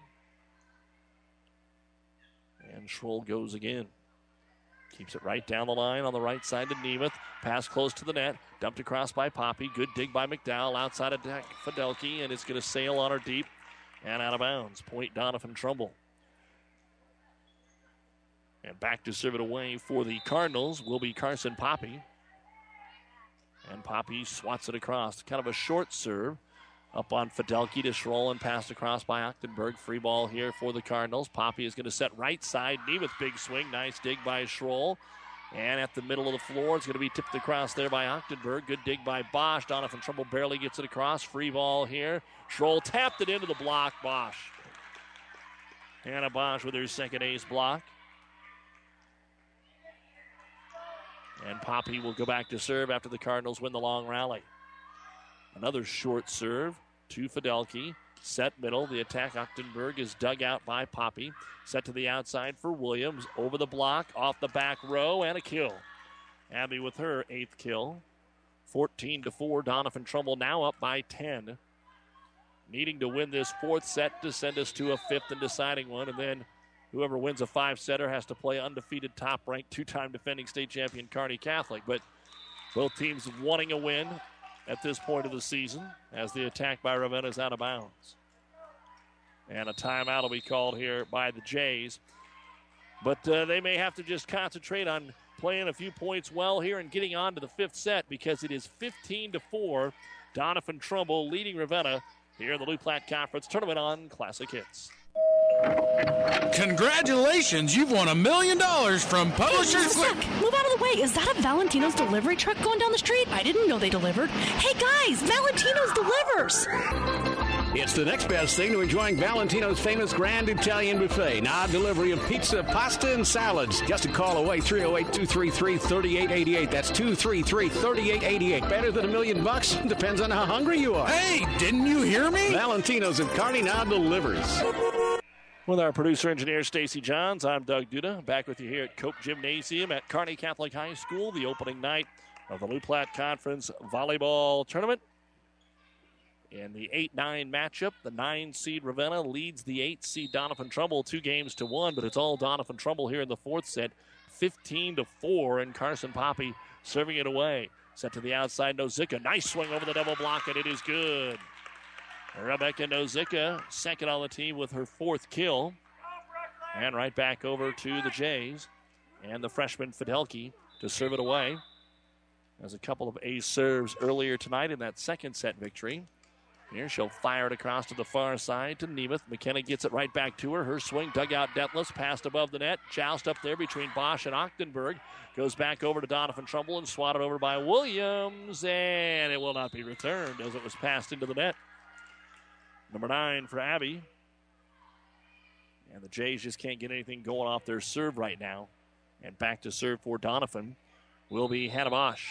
And Schroll goes again. Keeps it right down the line on the right side to Nemeth. Pass close to the net. Dumped across by Poppy. Good dig by McDowell. Outside of Fidelki, and it's going to sail on her deep and out of bounds. Point Doniphan Trumbull. And back to serve it away for the Cardinals will be Carson Poppy. And Poppy swats it across. Kind of a short serve. Up on Fidelki to Schroll and passed across by Ochtenberg. Free ball here for the Cardinals. Poppy is going to set right side. Nemeth big swing. Nice dig by Schroll. And at the middle of the floor, it's going to be tipped across there by Ochtenberg. Good dig by Bosch. Doniphan Trumbull barely gets it across. Free ball here. Schroll tapped it into the block. Bosch. Hannah Bosch with her second ace block. And Poppy will go back to serve after the Cardinals win the long rally. Another short serve to Fidelki. Set middle. The attack, Ochtenberg, is dug out by Poppy. Set to the outside for Williams. Over the block, off the back row, and a kill. Abby with her eighth kill. fourteen to four. Doniphan Trumbull now up by ten. Needing to win this fourth set to send us to a fifth and deciding one. And then whoever wins a five-setter has to play undefeated, top-ranked, two-time defending state champion Kearney Catholic. But both teams wanting a win at this point of the season as the attack by Ravenna is out of bounds. And a timeout will be called here by the Jays. But uh, they may have to just concentrate on playing a few points well here and getting on to the fifth set because it is fifteen to four. Doniphan Trumbull leading Ravenna here in the Loup Platte Conference Tournament on Classic Hits. Congratulations, you've won a million dollars from Publishers Quick. Move out of the way. Is that a Valentino's delivery truck going down the street? I didn't know they delivered. Hey guys, Valentino's delivers. It's the next best thing to enjoying Valentino's famous Grand Italian Buffet. Now delivery of pizza, pasta, and salads. Just a call away, three oh eight, two three three, three eight eight eight. That's two three three, three eight eight eight. Better than a million bucks? Depends on how hungry you are. Hey, didn't you hear me? Valentino's at Kearney now delivers. With our producer-engineer, Stacy Johns, I'm Doug Duda, back with you here at Cope Gymnasium at Kearney Catholic High School, the opening night of the Loup Platte Conference Volleyball Tournament. In the eight nine matchup, the nine-seed Ravenna leads the eight-seed Doniphan Trumbull two games to one, but it's all Doniphan Trumbull here in the fourth set, fifteen to four, and Carson Poppy serving it away. Set to the outside, Nozick, nice swing over the double block, and it is good. Rebecca Nozick, second on the team with her fourth kill. And right back over to the Jays. And the freshman Fidelki to serve it away. There's a couple of ace serves earlier tonight in that second set victory. Here she'll fire it across to the far side to Nemeth. McKenna gets it right back to her. Her swing dug out deathless, passed above the net. Joust up there between Bosch and Ochtenberg. Goes back over to Doniphan Trumbull and swatted over by Williams. And it will not be returned as it was passed into the net. Number nine for Abby. And the Jays just can't get anything going off their serve right now. And back to serve for Doniphan will be Hannah Bosch.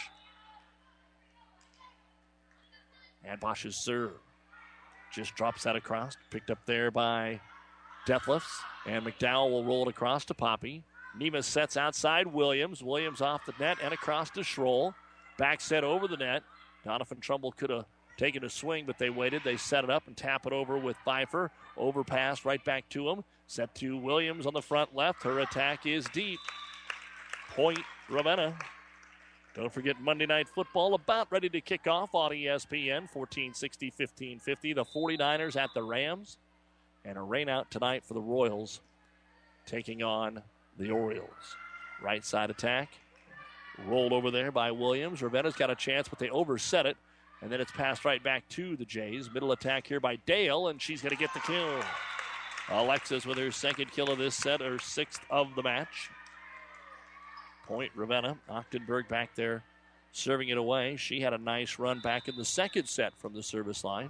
And Bosch's serve just drops that across. Picked up there by Deathlifts. And McDowell will roll it across to Poppy. Nemeth sets outside Williams. Williams off the net and across to Schroll. Back set over the net. Doniphan Trumbull could have taken a swing, but they waited. They set it up and tap it over with Pfeiffer. Overpass right back to him. Set to Williams on the front left. Her attack is deep. Point Ravenna. Don't forget Monday Night Football about ready to kick off on E S P N. fourteen sixty, fifteen fifty. The 49ers at the Rams. And a rain out tonight for the Royals taking on the Orioles. Right side attack. Rolled over there by Williams. Ravenna's got a chance, but they overset it. And then it's passed right back to the Jays. Middle attack here by Dale, and she's going to get the kill. Alexis with her second kill of this set, her sixth of the match. Point Ravenna. Ochtenberg back there serving it away. She had a nice run back in the second set from the service line.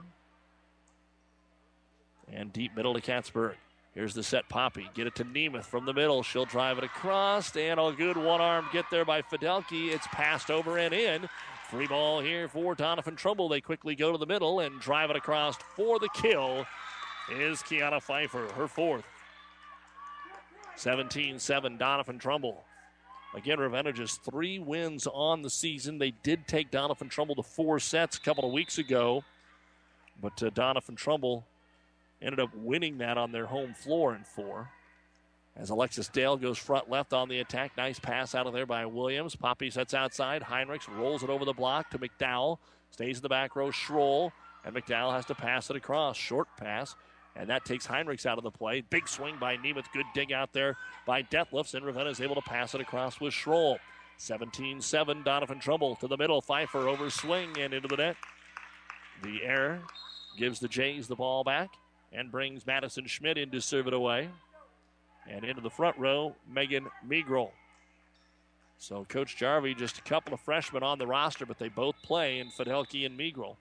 And deep middle to Katzberg. Here's the set, Poppy. Get it to Nemeth from the middle. She'll drive it across, and a good one-arm get there by Fidelki. It's passed over and in. Free ball here for Doniphan Trumbull. They quickly go to the middle and drive it across for the kill is Kiana Pfeiffer, her fourth. seventeen seven, Doniphan Trumbull. Again, Ravenna just three wins on the season. They did take Doniphan Trumbull to four sets a couple of weeks ago, but uh, Doniphan Trumbull ended up winning that on their home floor in four. As Alexis Dale goes front left on the attack. Nice pass out of there by Williams. Poppy sets outside. Heinrichs rolls it over the block to McDowell. Stays in the back row, Schroll. And McDowell has to pass it across. Short pass. And that takes Heinrichs out of the play. Big swing by Nemeth. Good dig out there by Deathlifts. And Ravenna is able to pass it across with Schroll. seventeen seven, Doniphan Trumbull to the middle. Pfeiffer over swing and into the net. The error gives the Jays the ball back and brings Madison Schmidt in to serve it away. And into the front row, Megan Megrel. So Coach Jarvie, just a couple of freshmen on the roster, but they both play in Fidelki and Megrel.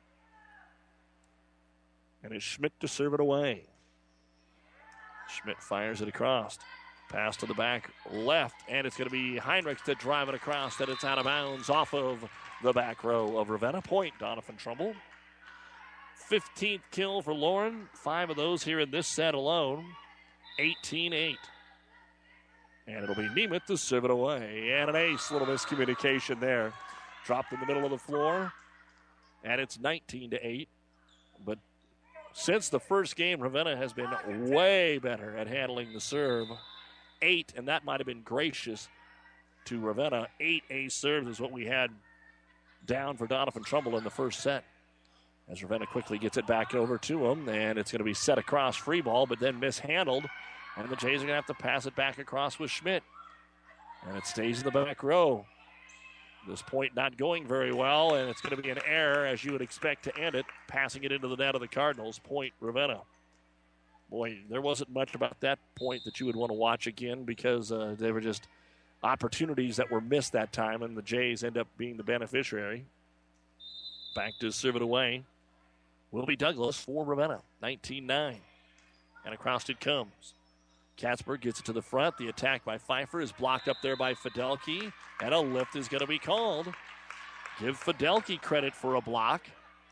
And it's Schmidt to serve it away. Schmidt fires it across. Pass to the back left, and it's going to be Heinrichs to drive it across, that it's out of bounds off of the back row of Ravenna. Point, Doniphan Trumbull. fifteenth kill for Lauren. Five of those here in this set alone. eighteen eight. And it'll be Nemeth to serve it away. And an ace. Little miscommunication there. Dropped in the middle of the floor. And it's nineteen to eight. But since the first game, Ravenna has been way better at handling the serve. Eight, and that might have been gracious to Ravenna. Eight ace serves is what we had down for Doniphan Trumbull in the first set. As Ravenna quickly gets it back over to him, and it's going to be set across free ball, but then mishandled. And the Jays are going to have to pass it back across with Schmidt. And it stays in the back row. This point not going very well, and it's going to be an error, as you would expect to end it, passing it into the net of the Cardinals. Point Ravenna. Boy, there wasn't much about that point that you would want to watch again because uh, they were just opportunities that were missed that time, and the Jays end up being the beneficiary. Back to serve it away will be Douglas for Ravenna, nineteen nine. And across it comes. Katzberg gets it to the front. The attack by Pfeiffer is blocked up there by Fidelki, and a lift is going to be called. Give Fidelki credit for a block.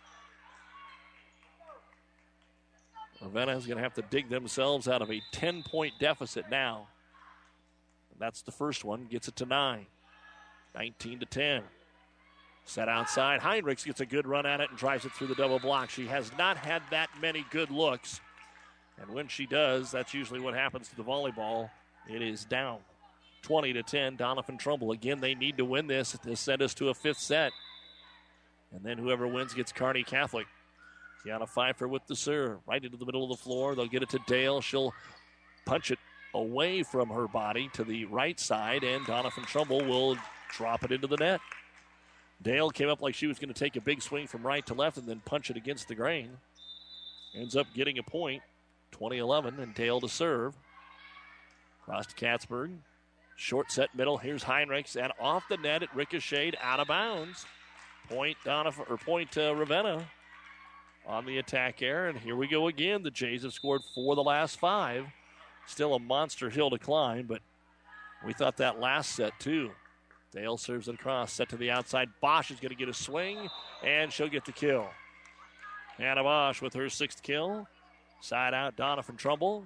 Ravenna is going to have to dig themselves out of a ten-point deficit now. And that's the first one. Gets it to nine. nineteen to ten. Set outside. Heinrichs gets a good run at it and drives it through the double block. She has not had that many good looks. And when she does, that's usually what happens to the volleyball. It is down. twenty to ten, Doniphan Trumbull. Again, they need to win this to send us to a fifth set. And then whoever wins gets Kearney Catholic. Kiana Pfeiffer with the serve. Right into the middle of the floor. They'll get it to Dale. She'll punch it away from her body to the right side, and Doniphan Trumbull will drop it into the net. Dale came up like she was going to take a big swing from right to left and then punch it against the grain. Ends up getting a point. twenty eleven, and Dale to serve. Cross to Katzberg. Short set middle. Here's Heinrichs, and off the net it ricocheted out of bounds. Point Doniphan, or point uh, Ravenna on the attack error, and here we go again. The Jays have scored four of the last five. Still a monster hill to climb, but we thought that last set too. Dale serves it across, set to the outside. Bosch is going to get a swing, and she'll get the kill. Hannah Bosch with her sixth kill. Side out, Doniphan Trumbull.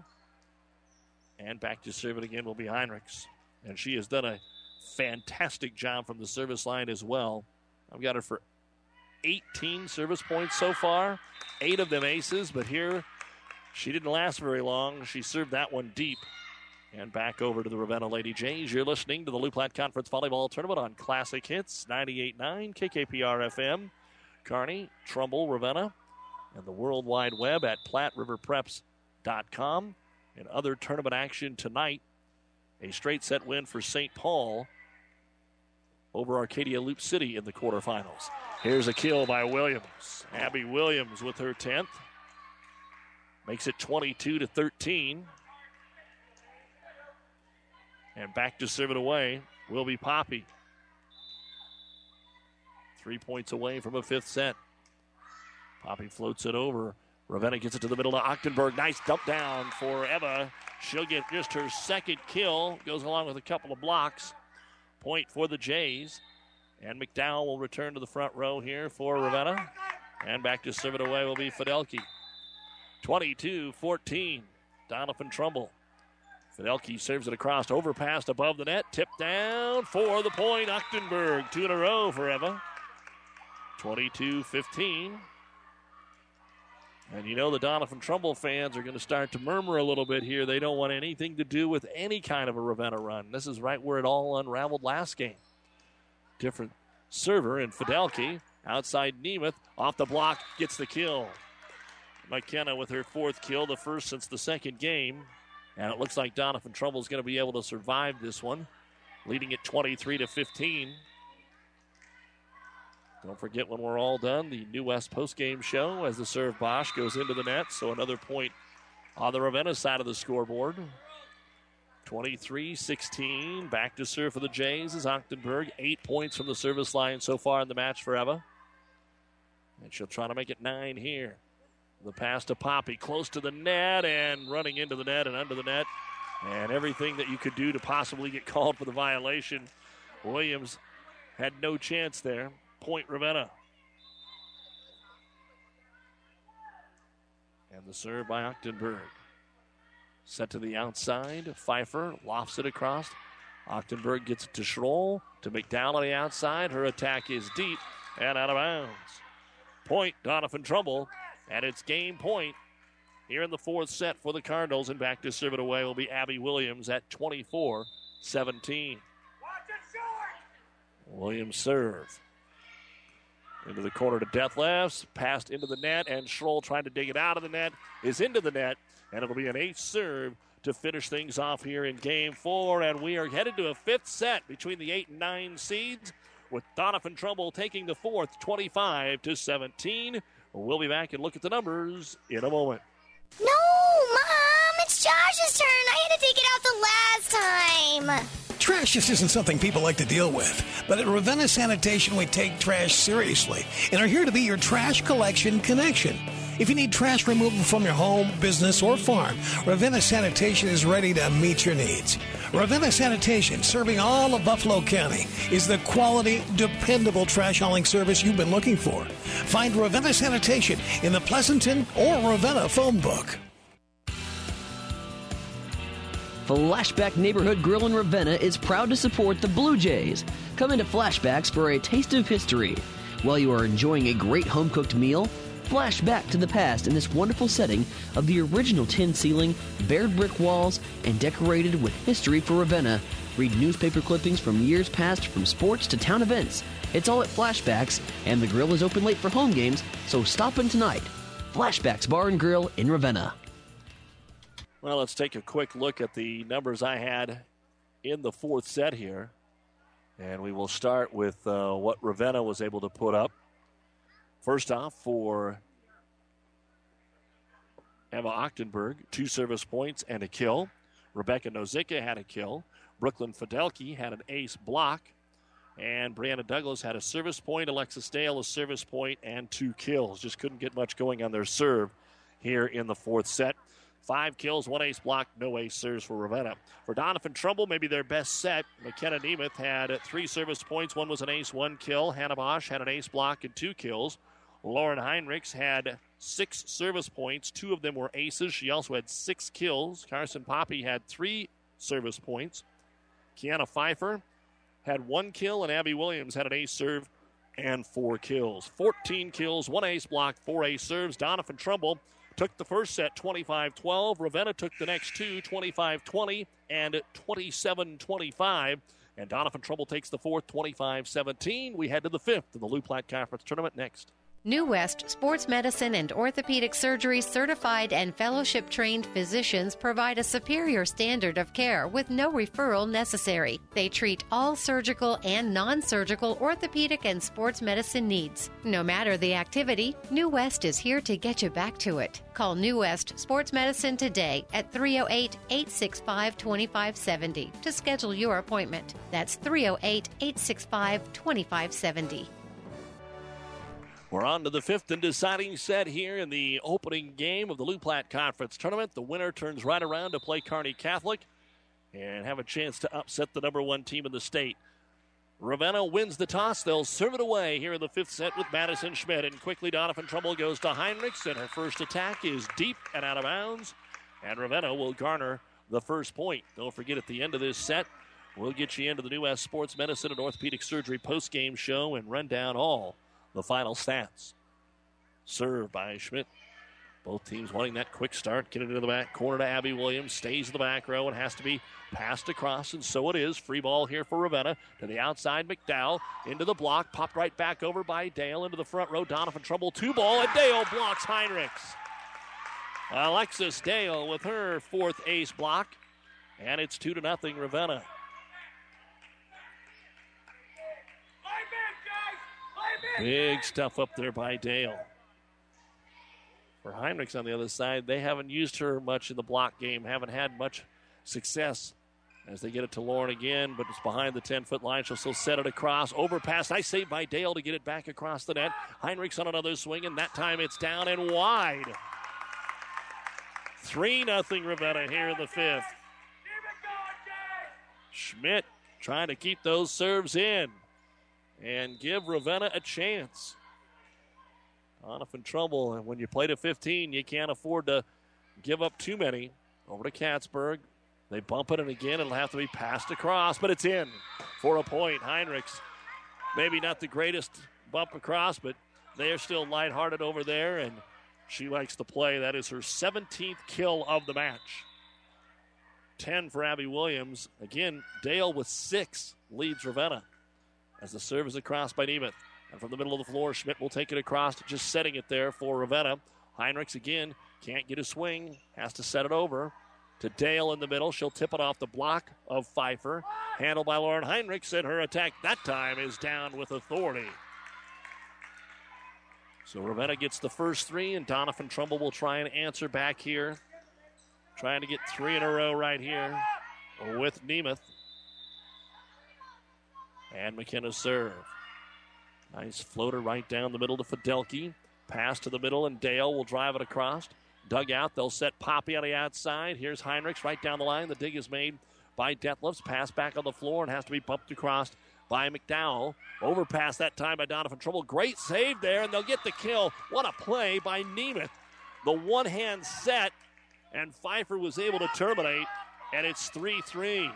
And back to serve it again will be Heinrichs. And she has done a fantastic job from the service line as well. I've got her for eighteen service points so far. Eight of them aces, but here she didn't last very long. She served that one deep. And back over to the Ravenna Lady Jays. You're listening to the Loup Platte Conference Volleyball Tournament on Classic Hits, ninety-eight point nine K K P R F M. Kearney, Trumbull, Ravenna, and the World Wide Web at Platte River Preps dot com. And other tournament action tonight, a straight set win for Saint Paul over Arcadia Loop City in the quarterfinals. Here's a kill by Williams. Abby Williams with her tenth. Makes it twenty-two to thirteen. And back to serve it away will be Poppy. Three points away from a fifth set. Poppy floats it over. Ravenna gets it to the middle to Ochtenberg. Nice dump down for Eva. She'll get just her second kill. Goes along with a couple of blocks. Point for the Jays. And McDowell will return to the front row here for Ravenna. And back to serve it away will be Fidelki. twenty-two fourteen. Doniphan Trumbull. Fidelki serves it across, overpassed above the net, tipped down for the point. Ochtenberg, two in a row for Eva. twenty-two fifteen. And you know the Doniphan Trumbull fans are going to start to murmur a little bit here. They don't want anything to do with any kind of a Ravenna run. This is right where it all unraveled last game. Different server in Fidelki. Outside Nemeth, off the block, gets the kill. McKenna with her fourth kill, the first since the second game. And it looks like Doniphan Trumbull is going to be able to survive this one, leading it twenty-three to fifteen. Don't forget, when we're all done, the New West postgame show as the serve Bosch goes into the net. So another point on the Ravenna side of the scoreboard. twenty-three sixteen. Back to serve for the Jays is Ochtenberg. Eight points from the service line so far in the match for Eva. And she'll try to make it nine here. The pass to Poppy, close to the net and running into the net and under the net. And everything that you could do to possibly get called for the violation. Williams had no chance there. Point Ravenna. The serve by Ochtenberg. Set to the outside. Pfeiffer lofts it across. Ochtenberg gets it to Schroll. To McDowell on the outside. Her attack is deep and out of bounds. Point, Doniphan Trumbull. And it's game point here in the fourth set for the Cardinals. And back to serve it away will be Abby Williams at twenty-four seventeen. Williams serve. Into the corner to Deathlefs. Passed into the net. And Schroll trying to dig it out of the net. Is into the net. And it'll be an ace serve to finish things off here in game four. And we are headed to a fifth set between the eight and nine seeds, with Doniphan Trumbull taking the fourth, twenty-five to seventeen. We'll be back and look at the numbers in a moment. No, Mom, it's Josh's turn. I had to take it out the last time. Trash just isn't something people like to deal with. But at Ravenna Sanitation, we take trash seriously and are here to be your trash collection connection. If you need trash removal from your home, business, or farm, Ravenna Sanitation is ready to meet your needs. Ravenna Sanitation, serving all of Buffalo County, is the quality, dependable trash hauling service you've been looking for. Find Ravenna Sanitation in the Pleasanton or Ravenna phone book. Flashback Neighborhood Grill in Ravenna is proud to support the Blue Jays. Come into Flashbacks for a taste of history. While you are enjoying a great home-cooked meal, flash back to the past in this wonderful setting of the original tin ceiling, bared brick walls, and decorated with history for Ravenna. Read newspaper clippings from years past, from sports to town events. It's all at Flashbacks, and the grill is open late for home games, so stop in tonight. Flashbacks Bar and Grill in Ravenna. Well, let's take a quick look at the numbers I had in the fourth set here. And we will start with uh, what Ravenna was able to put up. First off, for Emma Ochtenberg, two service points and a kill. Rebecca Nozica had a kill. Brooklyn Fidelke had an ace block. And Brianna Douglas had a service point. Alexis Dale a service point and two kills. Just couldn't get much going on their serve here in the fourth set. Five kills, one ace block, no ace serves for Ravenna. For Doniphan Trumbull, maybe their best set. McKenna Nemeth had three service points. One was an ace, one kill. Hannah Bosch had an ace block and two kills. Lauren Heinrichs had six service points. Two of them were aces. She also had six kills. Carson Poppy had three service points. Kiana Pfeiffer had one kill, and Abby Williams had an ace serve and four kills. fourteen kills, one ace block, four ace serves. Doniphan Trumbull took the first set twenty-five twelve. Ravenna took the next two, twenty-five twenty and twenty-seven twenty-five. And Doniphan Trumbull takes the fourth, twenty-five seventeen. We head to the fifth of the Lou Platte Conference Tournament next. New West Sports Medicine and Orthopedic Surgery certified and fellowship trained physicians provide a superior standard of care with no referral necessary. They treat all surgical and non-surgical orthopedic and sports medicine needs. No matter the activity, New West is here to get you back to it. Call New West Sports Medicine today at three oh eight, eight six five, two five seven oh to schedule your appointment. That's three oh eight, eight six five, two five seven oh. We're on to the fifth and deciding set here in the opening game of the Lou Platte Conference Tournament. The winner turns right around to play Kearney Catholic and have a chance to upset the number one team in the state. Ravenna wins the toss. They'll serve it away here in the fifth set with Madison Schmidt. And quickly, Doniphan Trumbull goes to Heinrichs, and her first attack is deep and out of bounds. And Ravenna will garner the first point. Don't forget, at the end of this set, we'll get you into the New West Sports Medicine and Orthopedic Surgery postgame show and run down all the final stats. Served by Schmidt. Both teams wanting that quick start. Get it into the back corner to Abby Williams. Stays in the back row and has to be passed across, and so it is. Free ball here for Ravenna. To the outside, McDowell. Into the block. Popped right back over by Dale. Into the front row, Doniphan Trumbull. Two ball, and Dale blocks Heinrichs. Alexis Dale with her fourth ace block. And it's two to nothing Ravenna. Big stuff up there by Dale. For Heinrichs on the other side, they haven't used her much in the block game, haven't had much success as they get it to Lauren again, but it's behind the ten-foot line. She'll still set it across. Overpass. Nice save by Dale to get it back across the net. Heinrichs on another swing, and that time it's down and wide. three nothing Ravenna here in the fifth. Schmidt trying to keep those serves in and give Ravenna a chance. Donovan Trumbull, and when you play to fifteen, you can't afford to give up too many. Over to Katzberg. They bump it, and again, it'll have to be passed across, but it's in for a point. Heinrichs, maybe not the greatest bump across, but they are still lighthearted over there, and she likes to play. That is her seventeenth kill of the match. ten for Abby Williams. Again, Dale with six leads Ravenna as the serve is across by Nemeth. And from the middle of the floor, Schmidt will take it across, just setting it there for Ravenna. Heinrichs again can't get a swing, has to set it over to Dale in the middle. She'll tip it off the block of Pfeiffer. Handled by Lauren Heinrichs, and her attack that time is down with authority. So Ravenna gets the first three, and Donovan Trumbull will try and answer back here. Trying to get three in a row right here with Nemeth. And McKenna's serve. Nice floater right down the middle to Fidelki. Pass to the middle, and Dale will drive it across. Dug out. They'll set Poppy on the outside. Here's Heinrichs right down the line. The dig is made by Detlefs. Pass back on the floor and has to be bumped across by McDowell. Overpass that time by Donovan Trumbull. Great save there, and they'll get the kill. What a play by Nemeth. The one-hand set, and Pfeiffer was able to terminate, and it's three three.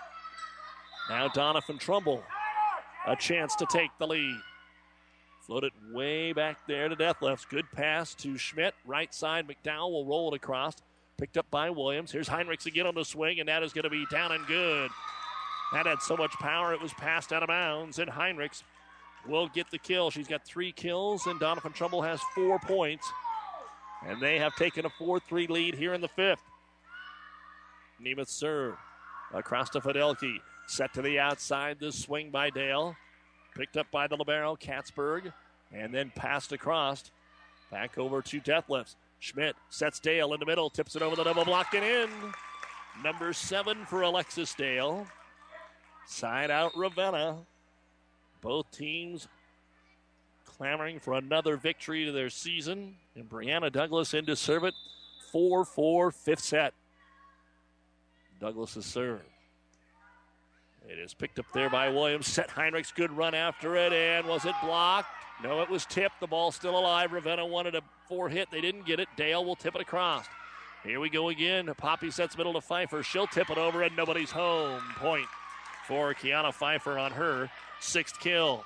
Now Donovan Trumbull, a chance to take the lead. Floated way back there to Detlefs. Good pass to Schmidt. Right side, McDowell will roll it across. Picked up by Williams. Here's Heinrichs again on the swing, and that is going to be down and good. That had so much power, it was passed out of bounds, and Heinrichs will get the kill. She's got three kills, and Donovan Trumbull has four points. And they have taken a four three lead here in the fifth. Nemeth serve across to Fidelki. Set to the outside, this swing by Dale. Picked up by the libero, Katzberg, and then passed across. Back over to Detlefs. Schmidt sets Dale in the middle, tips it over the double block and in. Number seven for Alexis Dale. Side out Ravenna. Both teams clamoring for another victory to their season. And Brianna Douglas in to serve it. four four, fifth set. Douglas' serve. It is picked up there by Williams. Set Heinrichs, good run after it, and was it blocked? No, it was tipped. The ball's still alive. Ravenna wanted a four hit. They didn't get it. Dale will tip it across. Here we go again. Poppy sets middle to Pfeiffer. She'll tip it over, and nobody's home. Point for Kiana Pfeiffer on her sixth kill.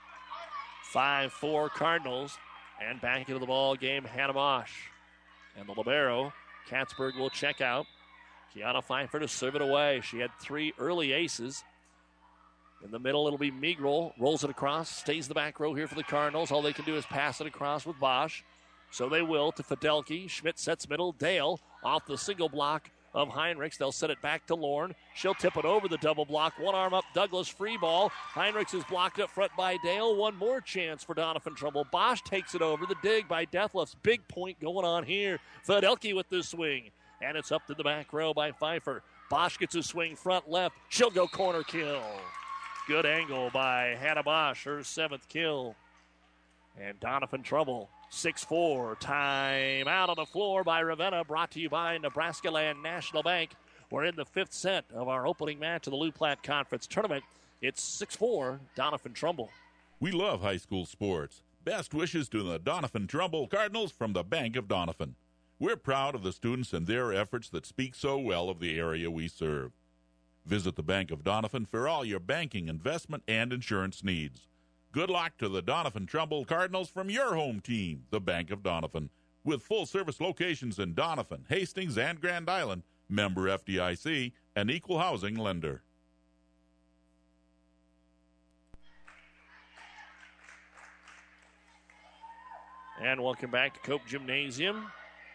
five four Cardinals. And back into the ball game, Hannah Bosch. And the libero, Katzberg will check out. Kiana Pfeiffer to serve it away. She had three early aces. In the middle, it'll be Meagrel. Rolls it across. Stays the back row here for the Cardinals. All they can do is pass it across with Bosch. So they will to Fidelki. Schmidt sets middle. Dale off the single block of Heinrichs. They'll set it back to Lorne. She'll tip it over the double block. One arm up. Douglas free ball. Heinrichs is blocked up front by Dale. One more chance for Donovan Trumbull. Bosch takes it over. The dig by Detlefs. Big point going on here. Fidelki with the swing. And it's up to the back row by Pfeiffer. Bosch gets a swing front left. She'll go corner kill. Good angle by Hannah Bosch, her seventh kill. And Donovan Trumbull, six four. Time out on the floor by Ravenna, brought to you by Nebraska Land National Bank. We're in the fifth set of our opening match of the Lou Platte Conference Tournament. It's six four, Donovan Trumbull. We love high school sports. Best wishes to the Donovan Trumbull Cardinals from the Bank of Donovan. We're proud of the students and their efforts that speak so well of the area we serve. Visit the Bank of Donovan for all your banking, investment, and insurance needs. Good luck to the Donovan Trumbull Cardinals from your home team, the Bank of Donovan. With full-service locations in Donovan, Hastings, and Grand Island, member F D I C, an equal housing lender. And welcome back to Cope Gymnasium,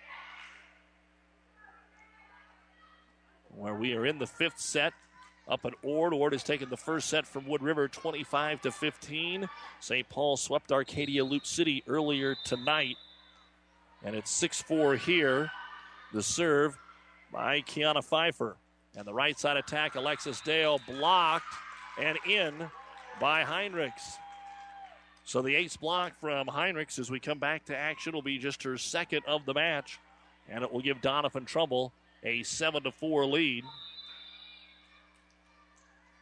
where we are in the fifth set. Up at Ord. Ord has taken the first set from Wood River twenty-five to fifteen. Saint Paul swept Arcadia Loop City earlier tonight. And it's six four here. The serve by Kiana Pfeiffer. And the right side attack, Alexis Dale blocked and in by Heinrichs. So the ace block from Heinrichs as we come back to action will be just her second of the match. And it will give Donovan Trumbull a seven to four lead.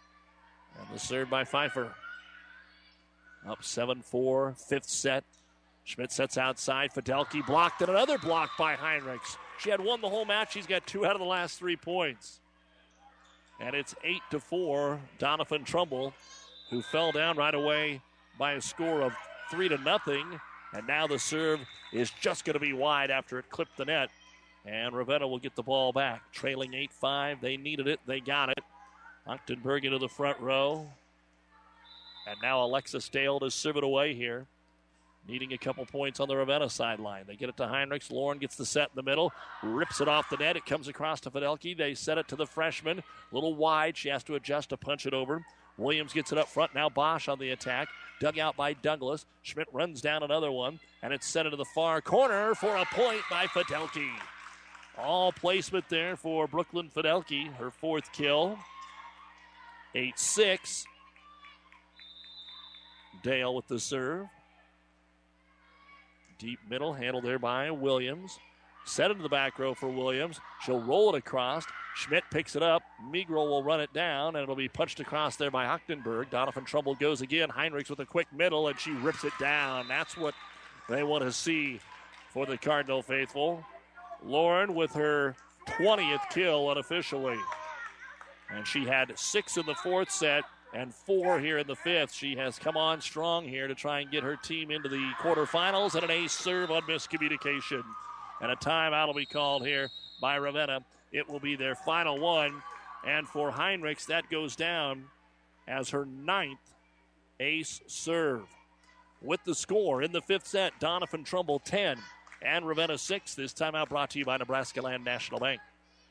And the serve by Pfeiffer. Up seven four, fifth set. Schmidt sets outside. Fidelki blocked, and another block by Heinrichs. She had won the whole match. She's got two out of the last three points. And it's eight to four. Donovan Trumbull, who fell down right away by a score of three to nothing. And now the serve is just going to be wide after it clipped the net. And Ravenna will get the ball back. Trailing eight five. They needed it. They got it. Ochtenberg into the front row. And now Alexis Dale to serve it away here. Needing a couple points on the Ravenna sideline. They get it to Heinrichs. Lauren gets the set in the middle. Rips it off the net. It comes across to Fidelki. They set it to the freshman. A little wide. She has to adjust to punch it over. Williams gets it up front. Now Bosch on the attack. Dug out by Douglas. Schmidt runs down another one. And it's set into the far corner for a point by Fidelki. All placement there for Brooklyn Fidelki. Her fourth kill. eight six. Dale with the serve. Deep middle, handled there by Williams. Set into the back row for Williams. She'll roll it across. Schmidt picks it up. Migral will run it down, and it'll be punched across there by Ochtenberg. Donovan Trumbull goes again. Heinrichs with a quick middle, and she rips it down. That's what they want to see for the Cardinal faithful. Lauren with her twentieth kill unofficially. And she had six in the fourth set and four here in the fifth. She has come on strong here to try and get her team into the quarterfinals, and an ace serve on miscommunication. And a timeout will be called here by Ravenna. It will be their final one. And for Heinrichs, that goes down as her ninth ace serve. With the score in the fifth set, Donovan Trumbull ten and Ravenna six. This timeout brought to you by Nebraska Land National Bank.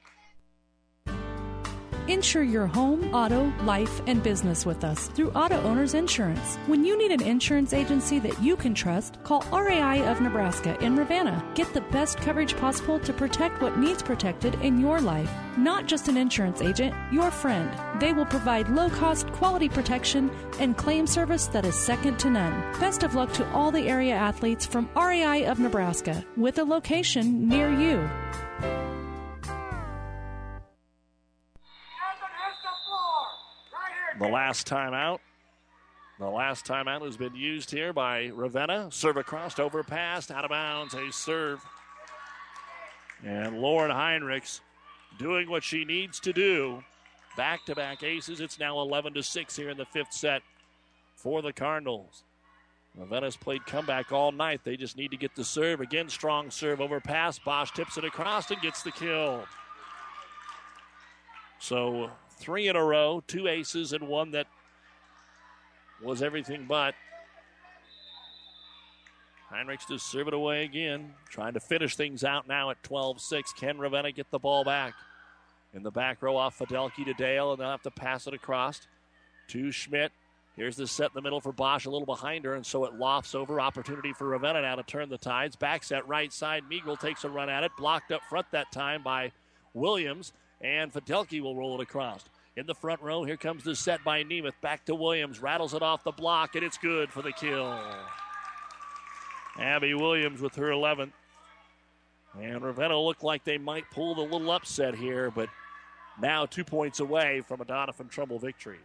Insure your home, auto, life, and business with us through Auto Owners Insurance. When you need an insurance agency that you can trust, call R A I of Nebraska in Ravenna. Get the best coverage possible to protect what needs protected in your life. Not just an insurance agent, your friend. They will provide low-cost, quality protection and claim service that is second to none. Best of luck to all the area athletes from R A I of Nebraska, with a location near you. The last timeout. The last timeout has been used here by Ravenna. Serve across, overpassed, out of bounds, a serve. And Lauren Heinrichs doing what she needs to do. Back-to-back aces. It's now eleven to six here in the fifth set for the Cardinals. Ravenna's played comeback all night. They just need to get the serve. Again, strong serve, overpass. Bosch tips it across and gets the kill. So three in a row, two aces, and one that was everything but. Heinrichs to serve it away again, trying to finish things out now at twelve six. Can Ravenna get the ball back? In the back row off Fidelki to Dale, and they'll have to pass it across to Schmidt. Here's the set in the middle for Bosch, a little behind her, and so it lofts over. Opportunity for Ravenna now to turn the tides. Back set right side. Migral takes a run at it, blocked up front that time by Williams. And Fidelki will roll it across. In the front row, here comes the set by Nemeth. Back to Williams. Rattles it off the block, and it's good for the kill. Abby Williams with her eleventh. And Ravenna looked like they might pull the little upset here, but now two points away from a Donovan Trumbull victory.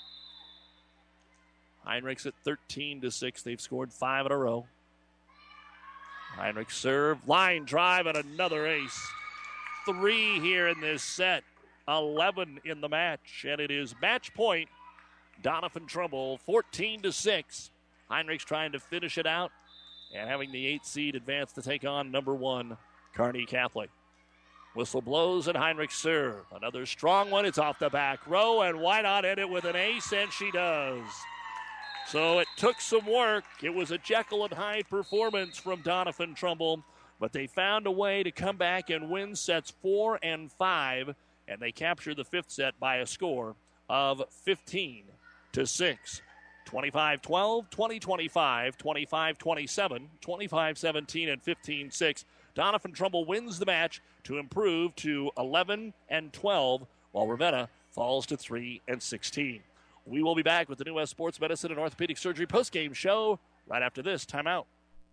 Heinrichs at thirteen to six. They've scored five in a row. Heinrichs serve. Line drive, and another ace. Three here in this set, eleven in the match, and it is match point. Donovan Trumbull, fourteen to six. Heinrichs trying to finish it out, and having the eighth seed advance to take on number one, Kearney Catholic. Whistle blows, and Heinrichs serve. Another strong one. It's off the back row, and why not hit it with an ace? And she does. So it took some work. It was a Jekyll and Hyde performance from Donovan Trumbull. But they found a way to come back and win sets four and five, and they captured the fifth set by a score of fifteen to six. twenty-five twelve, twenty twenty-five, twenty-five twenty-seven, twenty-five seventeen, and fifteen six. Donovan Trumbull wins the match to improve to eleven and twelve, while Ravenna falls to three and sixteen. We will be back with the New West Sports Medicine and Orthopedic Surgery postgame show right after this timeout.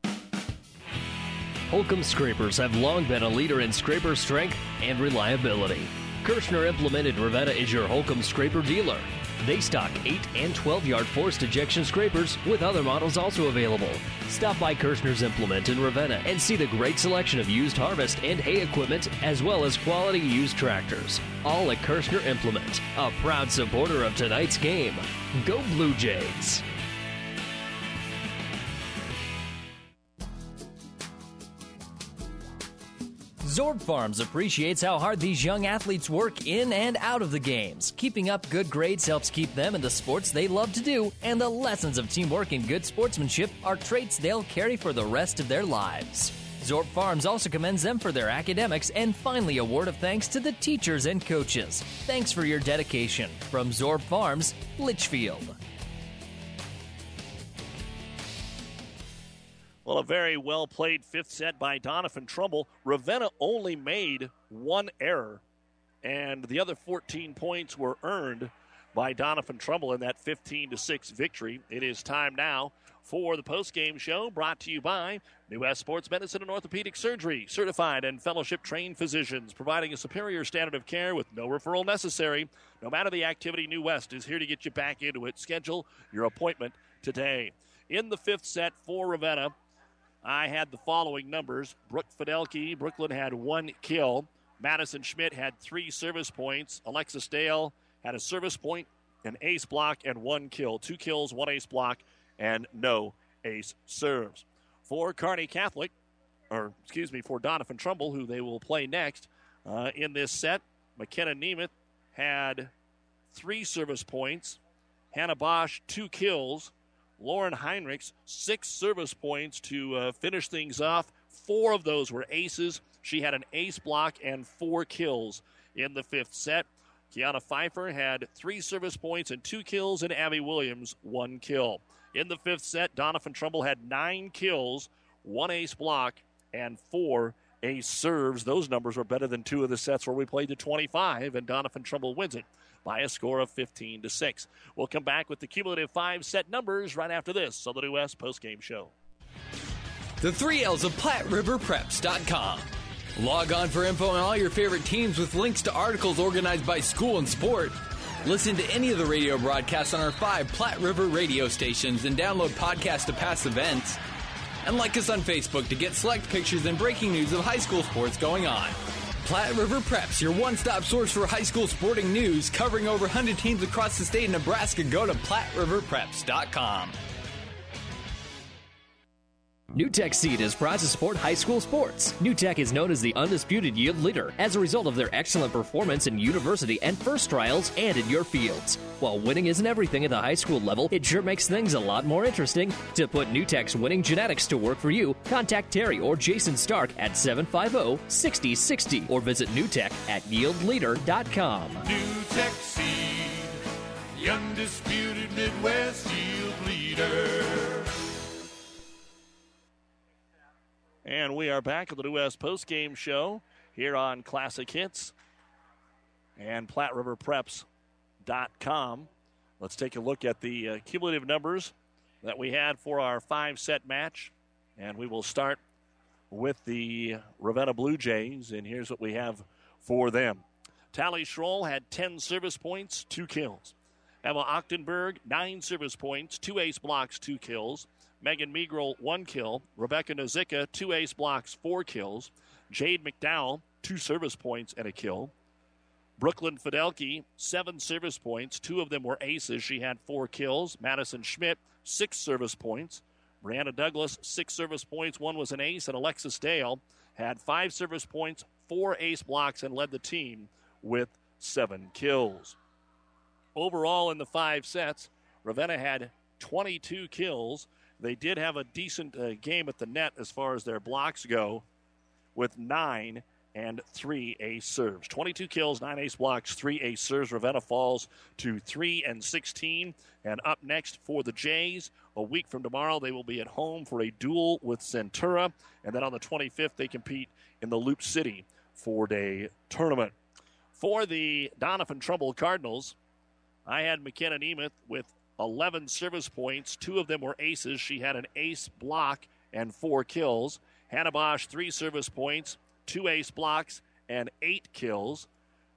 Holcomb Scrapers have long been a leader in scraper strength and reliability. Kirshner Implemented Ravenna is your Holcomb Scraper dealer. They stock eight and twelve-yard forced ejection scrapers with other models also available. Stop by Kirshner's Implement in Ravenna and see the great selection of used harvest and hay equipment as well as quality used tractors. All at Kirshner Implement, a proud supporter of tonight's game. Go Blue Jays! Zorb Farms appreciates how hard these young athletes work in and out of the games. Keeping up good grades helps keep them in the sports they love to do, and the lessons of teamwork and good sportsmanship are traits they'll carry for the rest of their lives. Zorb Farms also commends them for their academics, and finally a word of thanks to the teachers and coaches. Thanks for your dedication. From Zorb Farms, Litchfield. Well, a very well-played fifth set by Doniphan Trumbull. Ravenna only made one error, and the other fourteen points were earned by Doniphan Trumbull in that fifteen to six victory. It is time now for the post-game show, brought to you by New West Sports Medicine and Orthopedic Surgery. Certified and fellowship-trained physicians providing a superior standard of care with no referral necessary. No matter the activity, New West is here to get you back into it. Schedule your appointment today. In the fifth set for Ravenna, I had the following numbers. Brooke Fidelke, Brooklyn had one kill. Madison Schmidt had three service points. Alexis Dale had a service point, an ace block, and one kill. Two kills, one ace block, and no ace serves. For Kearney Catholic, or excuse me, for Doniphan Trumbull, who they will play next uh, in this set, McKenna Nemeth had three service points. Hannah Bosch, two kills. Lauren Heinrichs, six service points to uh, finish things off. Four of those were aces. She had an ace block and four kills in the fifth set. Kiana Pfeiffer had three service points and two kills, and Abby Williams, one kill. In the fifth set, Doniphan Trumbull had nine kills, one ace block, and four ace serves. Those numbers were better than two of the sets where we played to twenty-five, and Doniphan Trumbull wins it by a score of fifteen to six. We'll come back with the cumulative five set numbers right after this on the New West postgame show. The three L's of Platte River Preps dot com. Log on for info on all your favorite teams with links to articles organized by school and sport. Listen to any of the radio broadcasts on our five Platte River radio stations and download podcasts to past events. And like us on Facebook to get select pictures and breaking news of high school sports going on. Platte River Preps, your one-stop source for high school sporting news, covering over one hundred teams across the state of Nebraska. Go to Platte River Preps dot com. NewTek Seed is proud to support high school sports. NewTek is known as the undisputed yield leader as a result of their excellent performance in university and first trials and in your fields. While winning isn't everything at the high school level, it sure makes things a lot more interesting. To put NewTek's winning genetics to work for you, contact Terry or Jason Stark at seven five zero, six zero six zero or visit NewTek at yield leader dot com. NewTek Seed, the undisputed Midwest yield leader. And we are back at the New West postgame show here on Classic Hits and Platte River Preps dot com. Let's take a look at the uh, cumulative numbers that we had for our five-set match. And we will start with the Ravenna Blue Jays, and here's what we have for them. Tally Schroll had ten service points, two kills. Emma Ochtenberg, nine service points, two ace blocks, two kills. Megan Megrel, one kill. Rebecca Nozicka, two ace blocks, four kills. Jade McDowell, two service points and a kill. Brooklyn Fidelke, seven service points. Two of them were aces. She had four kills. Madison Schmidt, six service points. Brianna Douglas, six service points. One was an ace. And Alexis Dale had five service points, four ace blocks, and led the team with seven kills. Overall in the five sets, Ravenna had twenty-two kills. They did have a decent uh, game at the net as far as their blocks go, with nine and three ace serves. twenty-two kills, nine ace blocks, three ace serves. Ravenna falls to three and sixteen. And up next for the Jays, a week from tomorrow, they will be at home for a duel with Centura. And then on the twenty-fifth, they compete in the Loop City four-day tournament. For the Doniphan Trumbull Cardinals, I had McKenna Nemeth with eleven service points. Two of them were aces. She had an ace block and four kills. Hannah Bosch, three service points, two ace blocks, and eight kills.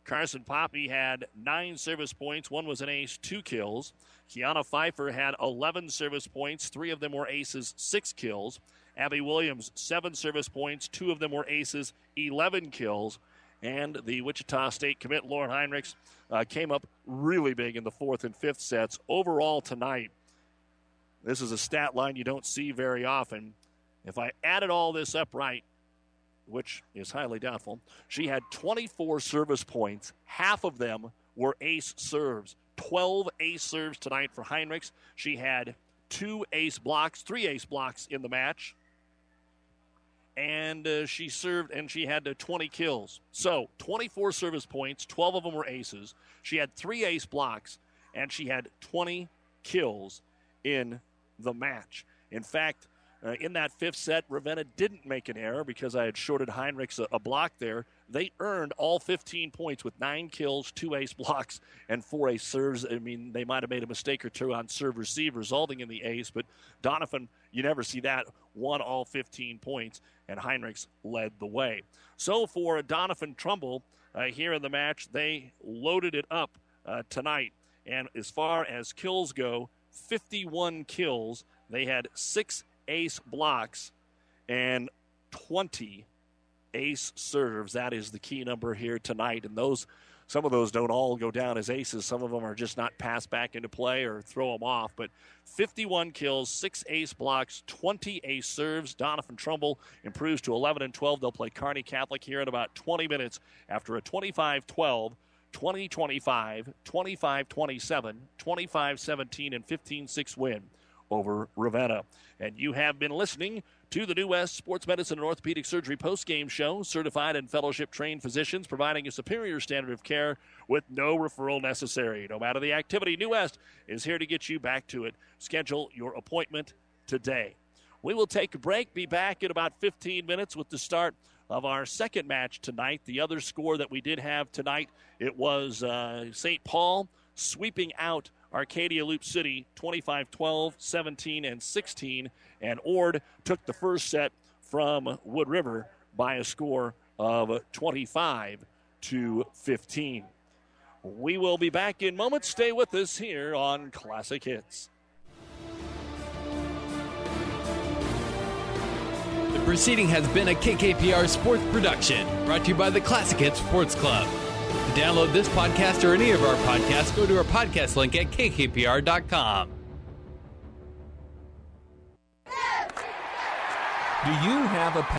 Carson Poppy had nine service points. One was an ace, two kills. Kiana Pfeiffer had eleven service points. Three of them were aces, six kills. Abby Williams, seven service points. Two of them were aces, eleven kills. And the Wichita State commit, Lauren Heinrichs, uh, came up really big in the fourth and fifth sets. Overall tonight, this is a stat line you don't see very often. If I added all this up right, which is highly doubtful, she had twenty-four service points. Half of them were ace serves. twelve ace serves tonight for Heinrichs. She had two ace blocks, three ace blocks in the match. And uh, she served, and she had uh, twenty kills. So, twenty-four service points, twelve of them were aces. She had three ace blocks, and she had twenty kills in the match. In fact, uh, in that fifth set, Ravenna didn't make an error because I had shorted Heinrichs a, a block there. They earned all fifteen points with nine kills, two ace blocks, and four ace serves. I mean, they might have made a mistake or two on serve-receive, resulting in the ace, but Donovan, you never see that, won all fifteen points, and Heinrichs led the way. So for Donovan Trumbull uh, here in the match, they loaded it up uh, tonight. And as far as kills go, fifty-one kills. They had six ace blocks and twenty ace serves. That is the key number here tonight. And those, some of those don't all go down as aces. Some of them are just not passed back into play or throw them off. But fifty-one kills, six ace blocks, twenty ace serves. Donovan Trumbull improves to eleven and twelve. They'll play Kearney Catholic here in about twenty minutes after a twenty-five twelve, twenty twenty-five, twenty-five twenty-seven, twenty-five seventeen, and fifteen six win over Ravenna. And you have been listening to the New West Sports Medicine and Orthopedic Surgery postgame show. Certified and fellowship-trained physicians providing a superior standard of care with no referral necessary. No matter the activity, New West is here to get you back to it. Schedule your appointment today. We will take a break, be back in about fifteen minutes with the start of our second match tonight. The other score that we did have tonight, it was uh, Saint Paul sweeping out Arcadia Loop City twenty-five twelve, seventeen, and sixteen. And Ord took the first set from Wood River by a score of twenty-five to fifteen. We will be back in moments. Stay with us here on Classic Hits. The proceeding has been a K K P R sports production, brought to you by the Classic Hits Sports Club. To download this podcast or any of our podcasts, go to our podcast link at K K P R dot com. Do you have a